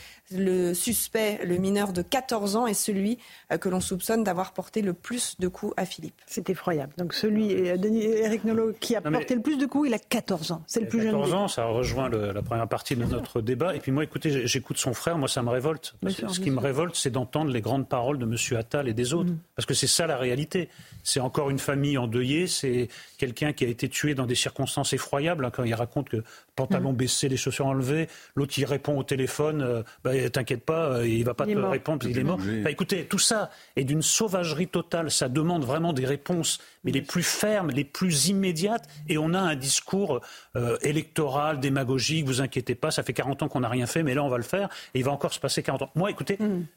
Speaker 17: le suspect, le mineur de 14 ans, est celui que l'on soupçonne d'avoir porté le plus de coups à Philippe.
Speaker 4: C'est effroyable. Donc Éric Nolot, qui a porté le plus de coups, il a 14 ans. C'est le plus jeune.
Speaker 8: 14 ans, ça rejoint la première partie de notre débat. Et puis moi, écoutez, j'écoute son frère, moi ça me révolte. Ce qui me révolte, c'est d'entendre les grandes paroles de M. Attal et des autres. Parce que c'est ça la réalité. C'est encore une famille endeuillée, c'est quelqu'un qui a été tué dans des circonstances effroyables, quand il raconte que pantalon baissé, les chaussures enlevées, l'autre il répond au téléphone, t'inquiète pas, il va pas te répondre, il est mort. Écoutez, tout ça est d'une sauvagerie totale, ça demande vraiment des réponses, mais les plus fermes, les plus immédiates, et on a un discours électoral, démagogique, vous inquiétez pas, ça fait 40 ans qu'on n'a rien fait, mais là on va le faire, et il va encore se passer 40 ans. Moi, écoutez,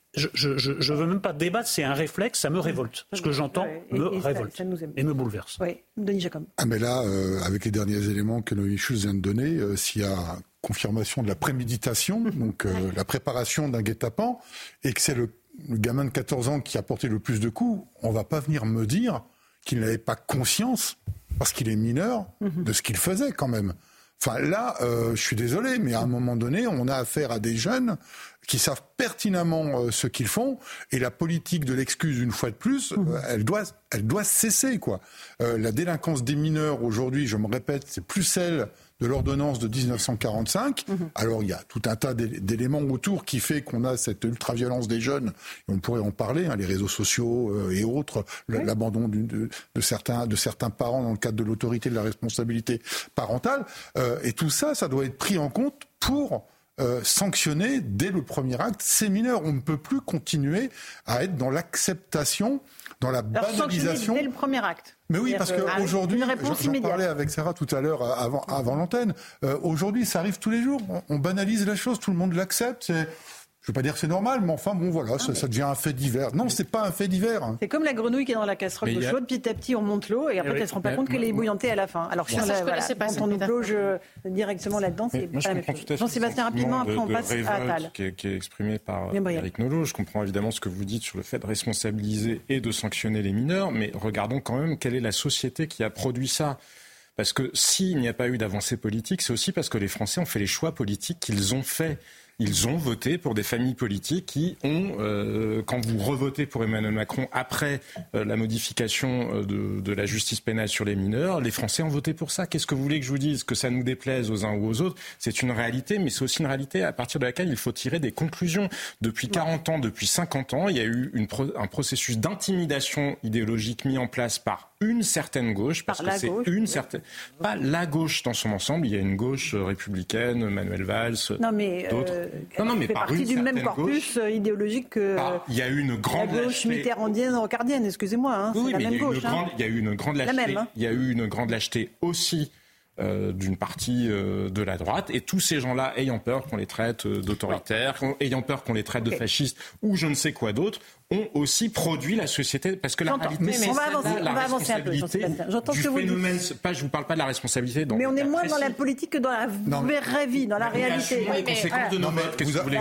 Speaker 8: je veux même pas débattre, c'est un réflexe, ça me révolte. Ce que j'entends me révolte et me bouleverse.
Speaker 4: Oui, Denis Jacob.
Speaker 16: Ah mais là, avec les derniers éléments que Noémie Schulz vient de donner, s'il y a confirmation de la préméditation, donc la préparation d'un guet-apens, et que c'est le gamin de 14 ans qui a porté le plus de coups, on va pas venir me dire qu'il n'avait pas conscience, parce qu'il est mineur, de ce qu'il faisait quand même. Enfin là, je suis désolé, mais à un moment donné, on a affaire à des jeunes qui savent pertinemment ce qu'ils font, et la politique de l'excuse, une fois de plus, elle doit cesser, quoi. La délinquance des mineurs aujourd'hui, je me répète, c'est plus celle de l'ordonnance de 1945. Alors il y a tout un tas d'éléments autour qui fait qu'on a cette ultra-violence des jeunes, et on pourrait en parler, les réseaux sociaux et autres, l'abandon de certains parents dans le cadre de l'autorité de la responsabilité parentale, et tout ça, ça doit être pris en compte pour sanctionner dès le premier acte ces mineurs. On ne peut plus continuer à être dans l'acceptation, dans la banalisation.
Speaker 4: Dès le premier acte.
Speaker 16: Mais oui, parce qu'aujourd'hui, j'en parlais avec Sarah tout à l'heure avant l'antenne, aujourd'hui ça arrive tous les jours, on banalise la chose, tout le monde l'accepte, je ne veux pas dire que c'est normal, mais enfin, bon, voilà, ça devient un fait divers. Non, c'est pas un fait divers.
Speaker 4: C'est comme la grenouille qui est dans la casserole d'eau chaude, petit à petit on monte l'eau, et après elle ne se rend pas compte qu'elle est bouillantée à la fin. Alors quand on nous plonge directement là-dedans, c'est pas la même chose. Jean-Sébastien, rapidement, après on passe à Attal.
Speaker 9: Qui est exprimé par Éric Nolot. Je comprends évidemment ce que vous dites sur le fait de responsabiliser et de sanctionner les mineurs, mais regardons quand même quelle est la société qui a produit ça. Parce que s'il n'y a pas eu d'avancée politique, c'est aussi parce que les Français ont fait les choix politiques qu'ils ont faits. Ils ont voté pour des familles politiques qui ont, quand vous revotez pour Emmanuel Macron après la modification de la justice pénale sur les mineurs, les Français ont voté pour ça. Qu'est-ce que vous voulez que je vous dise ? Que ça nous déplaise aux uns ou aux autres, c'est une réalité, mais c'est aussi une réalité à partir de laquelle il faut tirer des conclusions. Depuis 40 ans, depuis 50 ans, il y a eu un processus d'intimidation idéologique mis en place par une certaine gauche, parce que c'est une certaine... Pas la gauche dans son ensemble, il y a une gauche républicaine, Manuel Valls, d'autres.
Speaker 4: Mais fait partie du même corpus idéologique que
Speaker 9: il y a eu une grande
Speaker 4: la gauche mitterrandienne, rocardienne, excusez-moi, c'est la même gauche.
Speaker 9: Il y a eu une grande lâcheté. Il y a eu une grande lâcheté aussi d'une partie de la droite, et tous ces gens-là ayant peur qu'on les traite d'autoritaires, ayant peur qu'on les traite de fascistes ou je ne sais quoi d'autre, ont aussi produit la société, parce que la réalité, c'est
Speaker 4: on va avancer un peu. J'entends ce que vous dites.
Speaker 9: Je vous parle pas de la responsabilité.
Speaker 4: Mais on est moins dans la politique que dans la vraie vie, dans la réalité.
Speaker 9: Les conséquences de nos votes. Qu'est-ce que vous voulez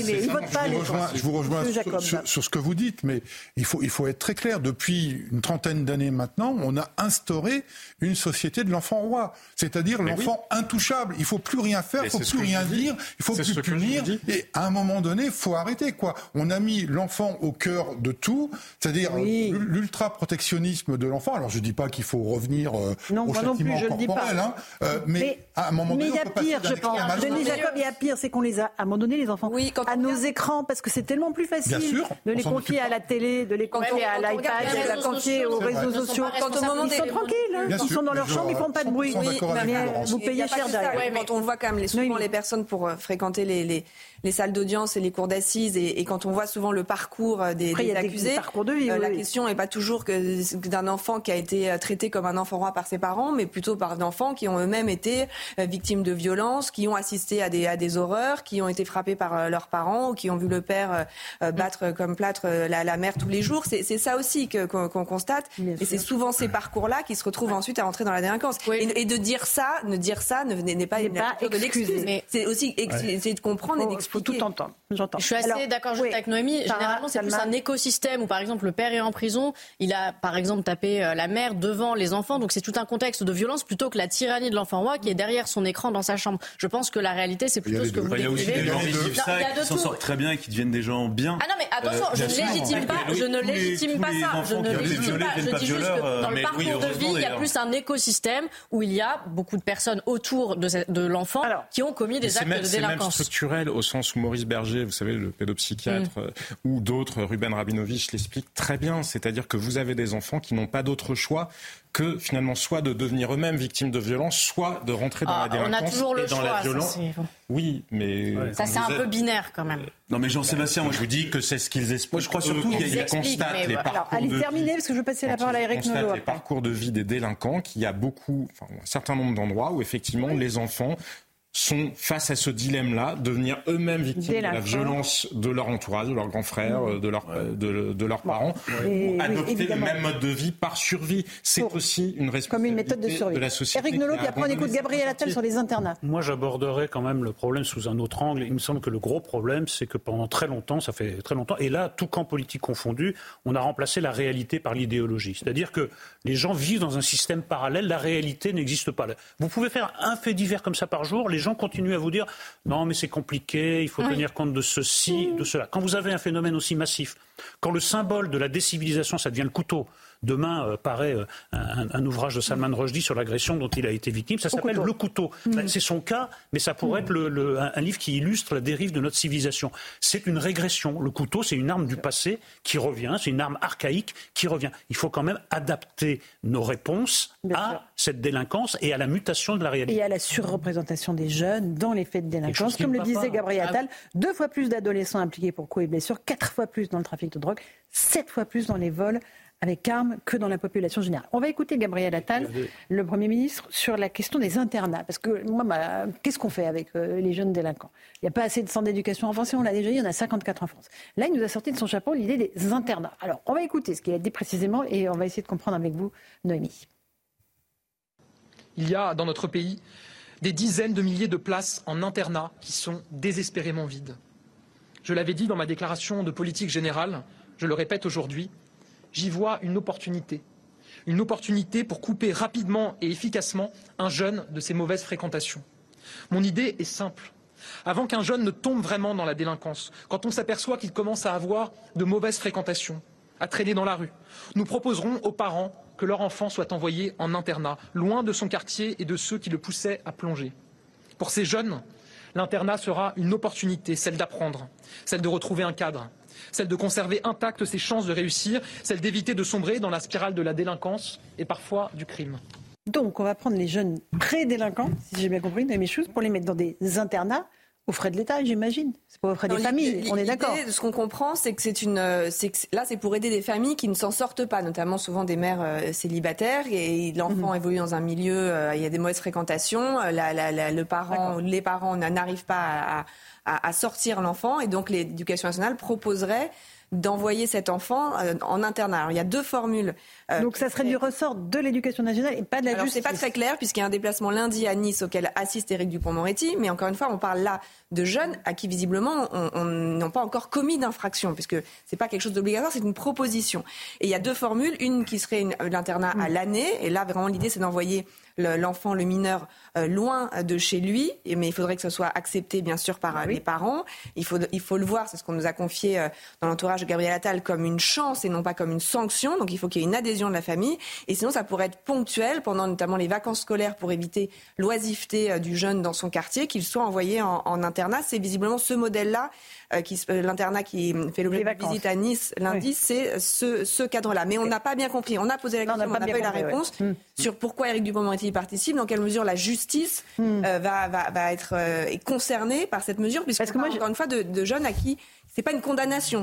Speaker 9: que
Speaker 16: je vous rejoins sur ce que vous dites, mais il faut être très clair. Depuis une trentaine d'années maintenant, on a instauré une société de l'enfant roi, c'est-à-dire l'enfant intouchable. Il faut plus rien faire, il faut plus rien dire, il faut plus punir. Et à un moment donné, il faut arrêter, quoi. On a mis l'enfant au cœur de tout, c'est-à-dire l'ultra-protectionnisme de l'enfant. Alors je dis pas qu'il faut revenir au châtiment corporel, mais à un moment donné,
Speaker 4: il y a pire, je pense. Denis Jacob, il y a pire, c'est qu'on les a abandonnés, les enfants, à nos écrans, parce que c'est tellement plus facile de les confier à la télé, de les confier à l'iPad, de les confier aux réseaux sociaux. Ils sont tranquilles, ils sont dans leur chambre, ils font pas de bruit. Mais vous payez cher derrière.
Speaker 17: Quand on voit quand même souvent les personnes pour fréquenter les salles d'audience et les cours d'assises, et quand on voit souvent le parcours des accusés. La question n'est pas toujours d'un enfant qui a été traité comme un enfant roi par ses parents, mais plutôt par d'enfants qui ont eux-mêmes été victimes de violences, qui ont assisté à des horreurs, qui ont été frappés par leurs parents ou qui ont vu le père battre comme plâtre la mère tous les jours. C'est ça aussi qu'on constate. Et c'est souvent ces parcours-là qui se retrouvent ensuite à entrer dans la délinquance. Et de dire ça n'est pas une de l'excuse. Mais c'est aussi essayer de comprendre et d'expliquer.
Speaker 4: Il faut tout entendre. J'entends.
Speaker 7: Je suis assez d'accord avec Noémie. Généralement, c'est plus un écosystème où, par exemple, le père est en prison. Il a, par exemple, tapé la mère devant les enfants. Donc, c'est tout un contexte de violence plutôt que la tyrannie de l'enfant roi qui est derrière son écran dans sa chambre. Je pense que la réalité, c'est plutôt ce que vous décrivez.
Speaker 6: Il y a aussi des gens qui vivent ça et qui s'en sortent très bien et qui deviennent des gens bien.
Speaker 7: Ah non, mais attention, je ne légitime pas ça. Je ne légitime pas. Je dis juste que dans le parcours de vie, il y a plus un écosystème où il y a beaucoup de personnes autour de l'enfant qui ont commis des actes de délinquance.
Speaker 9: C'est même structurel au sens où Maurice Berger, vous savez, le pédopsychiatre, ou d'autres, Ruben Rabinovich l'explique très bien. C'est-à-dire que vous avez des enfants qui n'ont pas d'autre choix que finalement soit de devenir eux-mêmes victimes de violences, soit de rentrer dans la délinquance et dans la violence. Oui, mais
Speaker 7: ça c'est un peu binaire quand même.
Speaker 6: Non mais Jean-Sébastien, moi je vous dis que c'est ce qu'ils expliquent. Moi je crois surtout qu'ils constatent les parcours.
Speaker 4: Allez terminer parce que je veux passer la parole à Eric Nolot.
Speaker 9: Les parcours de vie des délinquants, qu'il y a un certain nombre d'endroits où effectivement les enfants sont face à ce dilemme-là, devenir eux-mêmes victimes de la violence de leur entourage, de leurs grands frères, de leurs parents, ou adopter le même mode de vie par survie. C'est aussi une responsabilité
Speaker 4: comme une méthode de survie.
Speaker 9: De la société.
Speaker 4: Eric Nolot, puis après on écoute Gabriel Attal sur les internats.
Speaker 8: Moi, j'aborderais quand même le problème sous un autre angle. Il me semble que le gros problème, c'est que pendant très longtemps, ça fait très longtemps, et là, tout camp politique confondu, on a remplacé la réalité par l'idéologie. C'est-à-dire que les gens vivent dans un système parallèle, la réalité n'existe pas. Vous pouvez faire un fait divers comme ça par jour, les gens continuent à vous dire non mais c'est compliqué, il faut tenir compte de ceci, de cela. Quand vous avez un phénomène aussi massif, quand le symbole de la décivilisation ça devient le couteau, demain paraît un ouvrage de Salman Rushdie sur l'agression dont il a été victime, ça s'appelle Le Couteau. C'est son cas, mais ça pourrait être un livre qui illustre la dérive de notre civilisation. C'est une régression. Le couteau, c'est une arme du passé qui revient, c'est une arme archaïque qui revient. Il faut quand même adapter nos réponses à cette délinquance et à la mutation de la réalité.
Speaker 4: Et à la surreprésentation des jeunes dans les faits de délinquance. Comme le disait Gabriel Attal, 2 fois plus d'adolescents impliqués pour coups et blessures, 4 fois plus dans le trafic de drogue, 7 fois plus dans les vols avec armes que dans la population générale. On va écouter Gabriel Attal, le Premier ministre, sur la question des internats. Parce que moi, qu'est-ce qu'on fait avec les jeunes délinquants ? Il n'y a pas assez de centres d'éducation avancée, on l'a déjà dit, il y en a 54 en France. Là, il nous a sorti de son chapeau l'idée des internats. Alors, on va écouter ce qu'il a dit précisément et on va essayer de comprendre avec vous, Noémie.
Speaker 20: Il y a dans notre pays des dizaines de milliers de places en internat qui sont désespérément vides. Je l'avais dit dans ma déclaration de politique générale, je le répète aujourd'hui, j'y vois une opportunité pour couper rapidement et efficacement un jeune de ses mauvaises fréquentations. Mon idée est simple. Avant qu'un jeune ne tombe vraiment dans la délinquance, quand on s'aperçoit qu'il commence à avoir de mauvaises fréquentations, à traîner dans la rue, nous proposerons aux parents que leur enfant soit envoyé en internat, loin de son quartier et de ceux qui le poussaient à plonger. Pour ces jeunes, l'internat sera une opportunité, celle d'apprendre, celle de retrouver un cadre, celle de conserver intactes ses chances de réussir, celle d'éviter de sombrer dans la spirale de la délinquance et parfois du crime.
Speaker 4: Donc on va prendre les jeunes pré-délinquants, si j'ai bien compris, Noémie Schulz, pour les mettre dans des internats aux frais de l'État, j'imagine. C'est pas aux frais des familles, on est d'accord.
Speaker 17: Ce qu'on comprend, c'est que c'est pour aider des familles qui ne s'en sortent pas, notamment souvent des mères célibataires, et l'enfant évolue dans un milieu, il y a des mauvaises fréquentations, les parents n'arrivent pas à sortir l'enfant, et donc l'éducation nationale proposerait d'envoyer cet enfant en internat. Alors, il y a 2 formules.
Speaker 4: Donc ça serait du ressort de l'éducation nationale et pas de la justice.
Speaker 17: C'est pas très clair puisqu'il y a un déplacement lundi à Nice auquel assiste Éric Dupond-Moretti, mais encore une fois, on parle là de jeunes à qui visiblement on n'ont pas encore commis d'infraction, puisque c'est pas quelque chose d'obligatoire, c'est une proposition. Et il y a 2 formules, une qui serait l'internat à l'année, et là vraiment l'idée c'est d'envoyer l'enfant, le mineur, loin de chez lui, mais il faudrait que ce soit accepté bien sûr par les parents. Il faut le voir, c'est ce qu'on nous a confié dans l'entourage de Gabriel Attal, comme une chance et non pas comme une sanction. Donc il faut qu'il y ait une adhésion de la famille, et sinon ça pourrait être ponctuel pendant notamment les vacances scolaires pour éviter l'oisiveté du jeune dans son quartier, qu'il soit envoyé en internat. C'est visiblement ce modèle-là, l'internat qui fait l'objet de visite à Nice lundi, c'est ce cadre-là. Mais on n'a pas bien compris. On a posé la question, on n'a pas eu la réponse sur pourquoi Éric Dupond-Moretti y participe, dans quelle mesure la justice va être concernée par cette mesure, puisqu'on parle encore une fois de jeunes à qui c'est pas une condamnation, c'est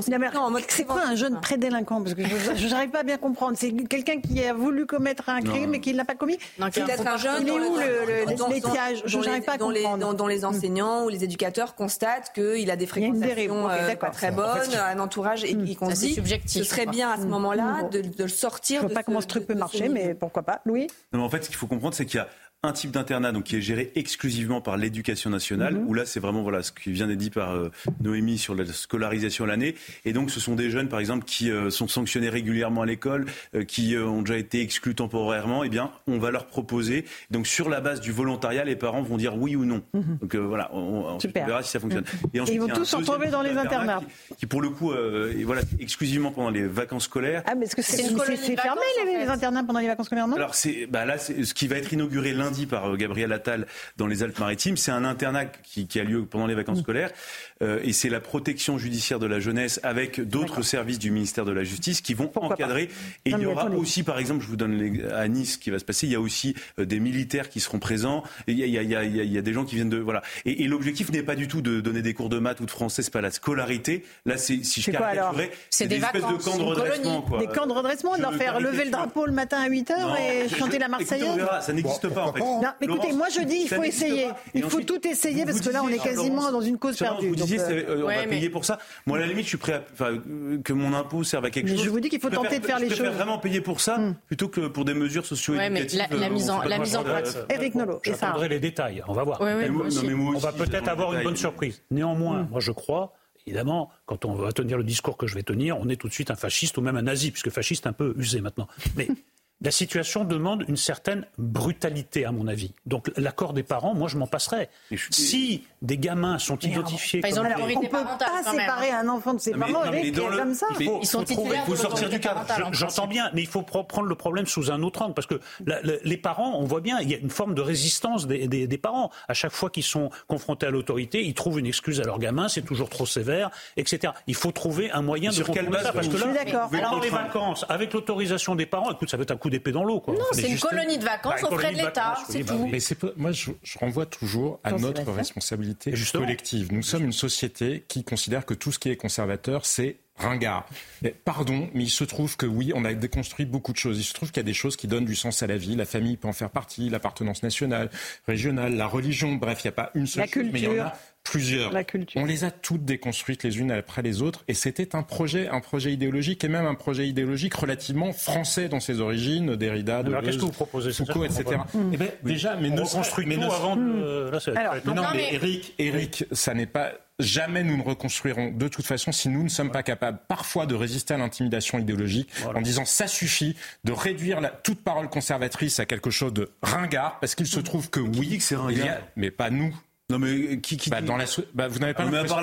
Speaker 17: en mode.
Speaker 4: C'est quoi un jeune prédélinquant? Parce que je n'arrive pas à bien comprendre. C'est quelqu'un qui a voulu commettre un crime mais qui ne l'a pas commis.
Speaker 17: Peut-être un jeune.
Speaker 4: Il est où l'étiage? Je n'arrive pas à comprendre.
Speaker 17: Dont les enseignants ou les éducateurs constatent qu'il a des fréquentations pas très bonnes, un entourage et qu'on se dit ce serait bien à ce moment-là de le sortir.
Speaker 4: Je ne vois pas comment ce truc peut marcher, mais pourquoi pas. Louis?
Speaker 6: Non, mais en fait, ce qu'il faut comprendre, c'est qu'il y a un type d'internat donc qui est géré exclusivement par l'éducation nationale, où là c'est vraiment ce qui vient d'être dit par Noémie sur la scolarisation à l'année. Et donc ce sont des jeunes par exemple qui sont sanctionnés régulièrement à l'école, qui ont déjà été exclus temporairement. Eh bien, on va leur proposer. Donc sur la base du volontariat, les parents vont dire oui ou non. Donc voilà, on verra si ça fonctionne.
Speaker 4: Et ensuite, ils vont tous se retrouver dans les internats.
Speaker 6: Qui pour le coup, exclusivement pendant les vacances scolaires.
Speaker 4: Ah mais est-ce que c'est fermé les internats pendant les vacances scolaires, non?
Speaker 6: Alors là, c'est ce qui va être inauguré lundi par Gabriel Attal dans les Alpes-Maritimes. C'est un internat qui a lieu pendant les vacances scolaires et c'est la protection judiciaire de la jeunesse avec d'autres services du ministère de la Justice qui vont encadrer. Et il y aura aussi, par exemple, je vous donne à Nice ce qui va se passer, il y a aussi des militaires qui seront présents. Il y a des gens qui viennent de... Voilà. Et l'objectif n'est pas du tout de donner des cours de maths ou de français, c'est pas la scolarité. Là, si je caricaturais, c'est des espèces de camps de redressement.
Speaker 4: Des camps de redressement, de leur faire lever le drapeau le matin à 8h et chanter la Marseillaise.
Speaker 6: Écoutez, on verra, ça n'existe pas en fait.
Speaker 4: Non, mais écoutez, moi je dis il faut essayer. Il faut tout essayer parce que là on est quasiment dans une cause perdue.
Speaker 6: Vous disiez on va payer pour ça. Moi à la limite je suis prêt que mon impôt serve à quelque chose.
Speaker 4: Je vous dis qu'il faut tenter de faire les choses.
Speaker 6: Je préfère vraiment payer pour ça plutôt que pour des mesures socio-éducatives.
Speaker 7: La mise en place.
Speaker 4: Éric Nolot.
Speaker 8: J'attendrai les détails. On va voir. On va peut-être avoir une bonne surprise. Néanmoins, moi je crois. Évidemment, quand on va tenir le discours que je vais tenir, on est tout de suite un fasciste ou même un nazi, puisque fasciste un peu usé maintenant. Mais la situation demande une certaine brutalité, à mon avis. Donc l'accord des parents, moi je m'en passerais. Si des gamins sont identifiés comme...
Speaker 4: on ne peut pas séparer un enfant de ses parents comme ça.
Speaker 8: Il faut sortir du cadre. J'entends bien, mais il faut prendre le problème sous un autre angle. Parce que les parents, on voit bien, il y a une forme de résistance des parents. À chaque fois qu'ils sont confrontés à l'autorité, ils trouvent une excuse à leur gamin, c'est toujours trop sévère, etc. Il faut trouver un moyen de contrôler ça. Parce que là, pendant les vacances, avec l'autorisation des parents, écoute, ça va être un coup d'épée dans l'eau.
Speaker 7: Non, c'est une colonie de vacances aux frais de l'État, c'est tout.
Speaker 9: Mais moi, je renvoie toujours à notre responsabilité collective. Nous sommes une société qui considère que tout ce qui est conservateur, c'est ringard. Pardon, mais il se trouve que oui, on a déconstruit beaucoup de choses. Il se trouve qu'il y a des choses qui donnent du sens à la vie. La famille peut en faire partie, l'appartenance nationale, régionale, la religion. Bref, il n'y a pas une seule chose, mais il y en a plusieurs. On les a toutes déconstruites les unes après les autres. Et c'était un projet idéologique, et même un projet idéologique relativement français dans ses origines, Derrida, Deleuze,
Speaker 8: qu'est-ce que vous proposez,
Speaker 9: Foucault, etc. Déjà, mais
Speaker 8: on reconstruit tout avant de...
Speaker 9: Éric, ça n'est pas... Jamais nous ne reconstruirons de toute façon si nous ne sommes pas capables parfois de résister à l'intimidation idéologique en disant ça suffit de réduire toute parole conservatrice à quelque chose de ringard parce qu'il se trouve que oui,
Speaker 6: que c'est ringard,
Speaker 9: mais pas nous.
Speaker 6: Non mais
Speaker 9: vous n'avez pas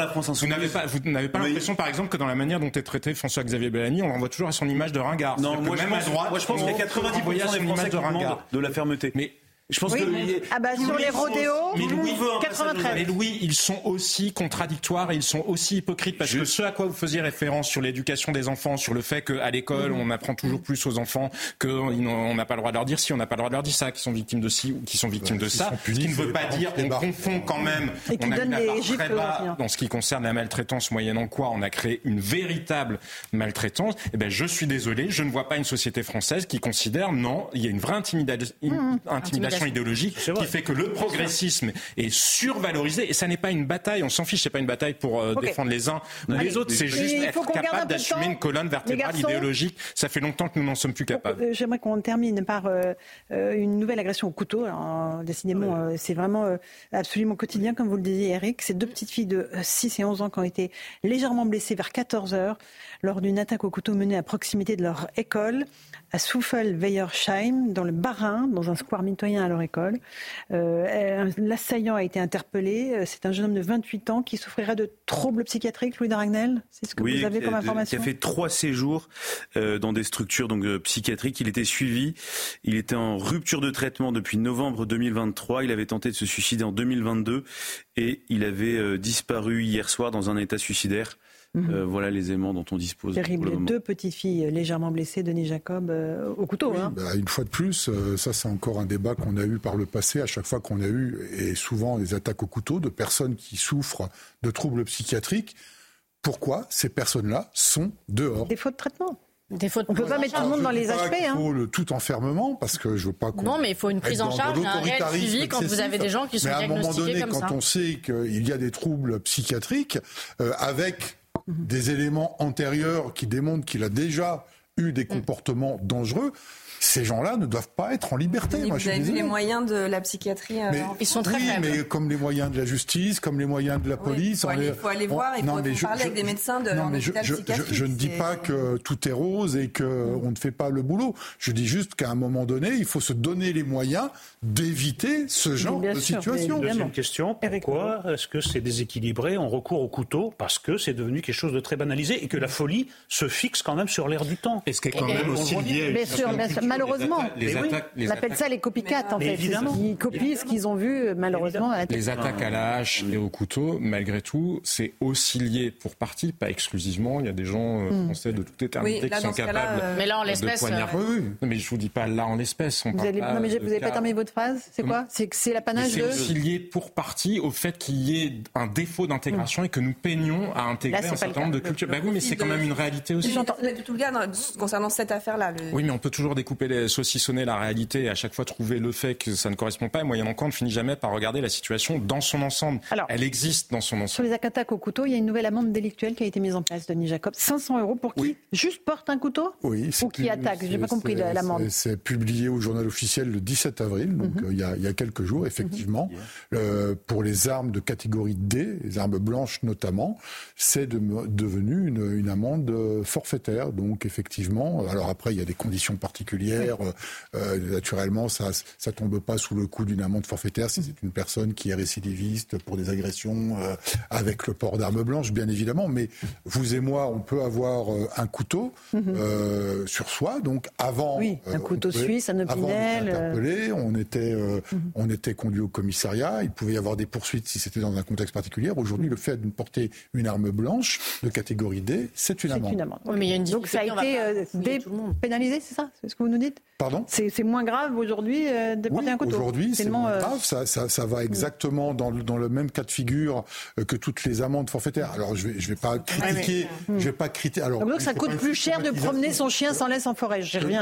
Speaker 9: l'impression par exemple que dans la manière dont est traité François-Xavier Bellamy, on renvoie toujours à son image de ringard.
Speaker 6: Non, moi je pense qu'il y a 90% des Français qui demandent de la fermeté.
Speaker 9: Mais
Speaker 6: je pense
Speaker 4: que sur les rodéos, 93.
Speaker 9: Mais Louis, ils sont aussi contradictoires et ils sont aussi hypocrites parce que ce à quoi vous faisiez référence sur l'éducation des enfants, sur le fait qu'à l'école on apprend toujours plus aux enfants qu'on n'a pas le droit de leur dire ci, on n'a pas le droit de leur dire ça, qu'ils sont victimes de ci ou qu'ils sont victimes de ça, ce qui ne veut pas dire on confond quand même. On a mis la barre très bas dans ce qui concerne la maltraitance, moyennant quoi on a créé une véritable maltraitance. Eh ben je suis désolé, je ne vois pas une société française qui considère non, il y a une vraie intimidation idéologique qui fait que le progressisme est survalorisé et ça n'est pas une bataille, on s'en fiche, c'est pas une bataille pour défendre les uns ou les autres, c'est juste être capable d'assumer une colonne vertébrale idéologique. Ça fait longtemps que nous n'en sommes plus capables.
Speaker 4: J'aimerais qu'on termine par une nouvelle agression au couteau. Alors, décidément, c'est vraiment absolument quotidien, comme vous le disiez Eric. Ces deux petites filles de 6 et 11 ans qui ont été légèrement blessées vers 14h lors d'une attaque au couteau menée à proximité de leur école à Souffel-Weyersheim, dans le Bas-Rhin, dans un square mitoyen à leur école. L'assaillant a été interpellé. C'est un jeune homme de 28 ans qui souffrirait de troubles psychiatriques, Louis de Ragnel. C'est ce que vous avez comme information.
Speaker 6: Qui a fait 3 séjours dans des structures psychiatriques. Il était suivi. Il était en rupture de traitement depuis novembre 2023. Il avait tenté de se suicider en 2022 et il avait disparu hier soir dans un état suicidaire. Voilà les éléments dont on dispose.
Speaker 4: Terrible. 2 petites filles légèrement blessées, Denis Jacob, au couteau.
Speaker 16: Oui, une fois de plus, ça c'est encore un débat qu'on a eu par le passé, à chaque fois qu'on a eu, et souvent des attaques au couteau de personnes qui souffrent de troubles psychiatriques. pourquoi ces personnes-là sont dehors.
Speaker 4: Défaut de traitement.
Speaker 7: On ne
Speaker 4: peut pas mettre tout le monde dans les HP.
Speaker 16: Il faut le tout enfermement, parce que je veux pas qu'on...
Speaker 7: Non, mais il faut une prise en charge, un réel suivi quand vous avez des gens qui sont diagnostiqués comme ça.
Speaker 16: Quand on sait qu'il y a des troubles psychiatriques, avec des éléments antérieurs qui démontrent qu'il a déjà eu des comportements dangereux, ces gens-là ne doivent pas être en liberté.
Speaker 17: Vous avez vu les moyens de la psychiatrie
Speaker 7: ils sont très faibles.
Speaker 16: Mais comme les moyens de la justice, comme les moyens de la police...
Speaker 17: Il faut aller voir, il faut parler avec des médecins de l'hôpital psychiatrique.
Speaker 16: Je ne dis pas que tout est rose et qu'on ne fait pas le boulot. Je dis juste qu'à un moment donné, il faut se donner les moyens d'éviter ce genre de situation.
Speaker 8: Deuxième question, pourquoi est-ce que c'est déséquilibré? On recourt au couteau parce que c'est devenu quelque chose de très banalisé et que la folie se fixe quand même sur l'air du temps.
Speaker 9: Et ce qui est quand même aussi lié...
Speaker 4: Bien sûr. Malheureusement, on appelle ça les copycats en fait. Ils copient ce qu'ils ont vu malheureusement à la télé.
Speaker 9: Les attaques à la hache et au couteau, malgré tout, c'est aussi lié pour partie, pas exclusivement. Il y a des gens français de toute éternité qui sont capables de poignarder. Mais je vous dis pas là en l'espèce.
Speaker 4: Vous n'avez pas terminé votre phrase. C'est quoi? C'est que c'est l'apanage de...
Speaker 9: C'est aussi lié pour partie au fait qu'il y ait un défaut d'intégration et que nous peignons à intégrer un certain nombre de cultures. Oui, mais c'est quand même une réalité aussi.
Speaker 17: J'entends tout le cas concernant cette affaire-là.
Speaker 9: Oui, mais on peut toujours découper saucissonner la réalité et à chaque fois trouver le fait que ça ne correspond pas. Et moyennant quoi, on ne finit jamais par regarder la situation dans son ensemble. Alors, elle existe dans son ensemble.
Speaker 4: Sur les attaques au couteau, il y a une nouvelle amende délictuelle qui a été mise en place, Denis Jacob. 500 € pour qui juste porte un couteau ou qui attaque. Je n'ai pas compris l'amende.
Speaker 16: C'est publié au journal officiel le 17 avril, donc il y a quelques jours, effectivement. Pour les armes de catégorie D, les armes blanches notamment, c'est devenu une amende forfaitaire. Donc effectivement, alors après, il y a des conditions particulières. Naturellement, ça tombe pas sous le coup d'une amende forfaitaire si c'est une personne qui est récidiviste pour des agressions avec le port d'armes blanches, bien évidemment. Mais vous et moi, on peut avoir un couteau sur soi. Donc avant,
Speaker 4: un couteau suisse, un opinel.
Speaker 16: Interpellé, on était conduit au commissariat. Il pouvait y avoir des poursuites si c'était dans un contexte particulier. Aujourd'hui, le fait de porter une arme blanche de catégorie D, c'est une amende.
Speaker 7: Oui, mais il y a une
Speaker 4: donc ça a été dépénalisé, c'est ça? C'est ce que vous nous dites?
Speaker 16: Pardon?
Speaker 4: C'est moins grave aujourd'hui de porter un couteau.
Speaker 16: Aujourd'hui, c'est moins grave. Ça va exactement dans le même cas de figure que toutes les amendes forfaitaires. Alors, je vais pas critiquer. Je vais pas critiquer. Alors,
Speaker 4: donc ça coûte plus cher de promener son chien sans laisse en forêt. J'y reviens.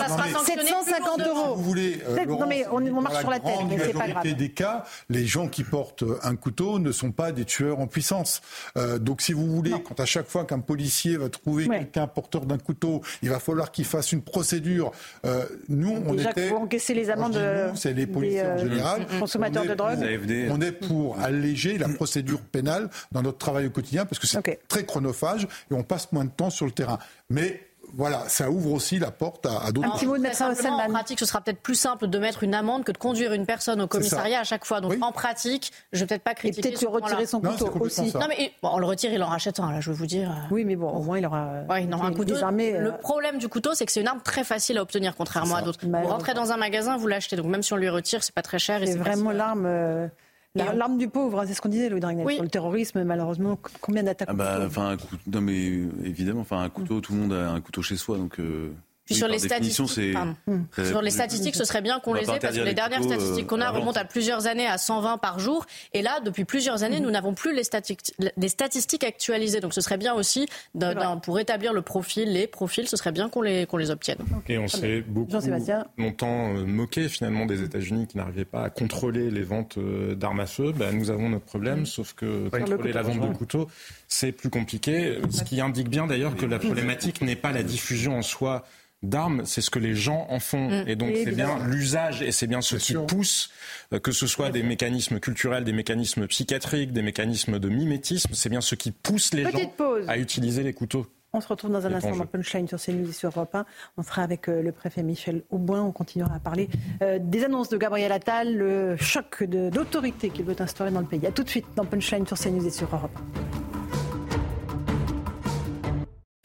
Speaker 4: 750 €.
Speaker 16: Vous voulez,
Speaker 4: non mais on marche sur la tête, mais c'est pas grave.
Speaker 16: Dans la majorité des cas, les gens qui portent un couteau ne sont pas des tueurs en puissance. Donc, si vous voulez, quand à chaque fois qu'un policier va trouver quelqu'un porteur d'un couteau, il va falloir qu'il fasse une procédure. Nous, on était...
Speaker 4: pour encaisser les amendes
Speaker 16: c'est les policiers en général.
Speaker 4: Consommateurs de drogue.
Speaker 16: On est pour alléger la procédure pénale dans notre travail au quotidien parce que c'est très chronophage et on passe moins de temps sur le terrain. Mais voilà, ça ouvre aussi la porte à d'autres.
Speaker 4: Un petit mot de médecin
Speaker 7: en pratique, ce sera peut-être plus simple de mettre une amende que de conduire une personne au commissariat à chaque fois. Donc en pratique, je vais peut-être pas critiquer.
Speaker 4: Et peut-être se retirer son couteau aussi.
Speaker 7: Non mais on le retire, il en rachète un. Là, je veux vous dire.
Speaker 4: Oui, mais bon, au moins il aura.
Speaker 7: Un couteau. Le problème du couteau, c'est que c'est une arme très facile à obtenir, contrairement à d'autres. Vous rentrez dans un magasin, vous l'achetez. Donc même si on lui retire, c'est pas très cher.
Speaker 4: C'est vraiment l'arme. L'arme du pauvre, c'est ce qu'on disait, Louis Dragnel. Sur le terrorisme, malheureusement, combien d'attaques?
Speaker 6: Non, mais évidemment, un couteau, tout le monde a un couteau chez soi, donc.
Speaker 7: Puis sur les statistiques, sur les statistiques, ce serait bien qu'on les ait parce que les dernières statistiques qu'on a remontent à plusieurs années à 120 par jour. Et là, depuis plusieurs années, nous n'avons plus les statistiques actualisées. Donc ce serait bien aussi, pour établir les profils, ce serait bien qu'on les obtienne.
Speaker 9: Et on s'est beaucoup longtemps moqué finalement des États-Unis qui n'arrivaient pas à contrôler les ventes d'armes à feu. Nous avons notre problème, sauf que contrôler la vente de couteaux, c'est plus compliqué. Ce qui indique bien d'ailleurs que la problématique n'est pas la diffusion en soi d'armes, c'est ce que les gens en font. Et donc c'est bien l'usage et c'est bien ce qui pousse, que ce soit des mécanismes culturels, des mécanismes psychiatriques, des mécanismes de mimétisme, c'est bien ce qui pousse les gens à utiliser les couteaux.
Speaker 4: On se retrouve dans un instant dans Punchline sur CNews et sur Europe 1. On sera avec le préfet Michel Auboin. On continuera à parler des annonces de Gabriel Attal, le choc d'autorité qu'il veut instaurer dans le pays. A tout de suite dans Punchline sur CNews et sur Europe 1.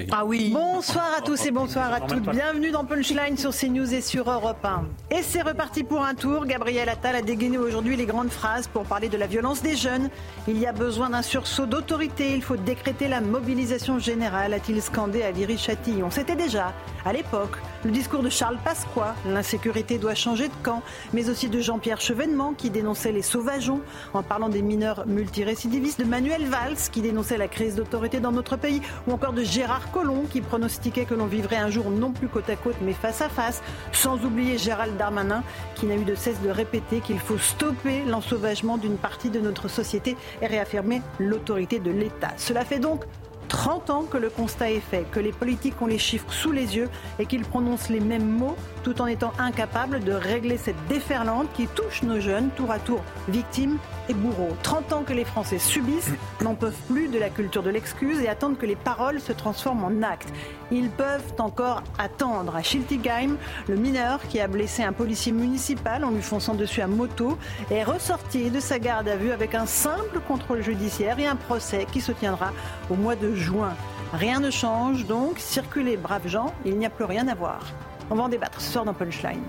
Speaker 4: Ah oui. Bonsoir à tous et bonsoir à toutes. Bienvenue dans Punchline sur CNews et sur Europe 1. Et c'est reparti pour un tour. Gabriel Attal a dégainé aujourd'hui les grandes phrases pour parler de la violence des jeunes. Il y a besoin d'un sursaut d'autorité. Il faut décréter la mobilisation générale, a-t-il scandé à Viry-Châtillon. C'était déjà, à l'époque, le discours de Charles Pasqua. L'insécurité doit changer de camp. Mais aussi de Jean-Pierre Chevènement qui dénonçait les sauvageons en parlant des mineurs multirécidivistes. De Manuel Valls qui dénonçait la crise d'autorité dans notre pays. Ou encore de Gérard Collomb qui pronostiquait que l'on vivrait un jour non plus côte à côte mais face à face, sans oublier Gérald Darmanin qui n'a eu de cesse de répéter qu'il faut stopper l'ensauvagement d'une partie de notre société et réaffirmer l'autorité de l'État. Cela fait donc 30 ans que le constat est fait, que les politiques ont les chiffres sous les yeux et qu'ils prononcent les mêmes mots tout en étant incapables de régler cette déferlante qui touche nos jeunes tour à tour victimes et bourreaux. 30 ans que les Français subissent, n'en peuvent plus de la culture de l'excuse et attendent que les paroles se transforment en actes. Ils peuvent encore attendre. À Schiltigheim, le mineur qui a blessé un policier municipal en lui fonçant dessus à moto est ressorti de sa garde à vue avec un simple contrôle judiciaire et un procès qui se tiendra au mois de juin. Rien ne change donc, circulez braves gens, il n'y a plus rien à voir. On va en débattre ce soir dans Punchline.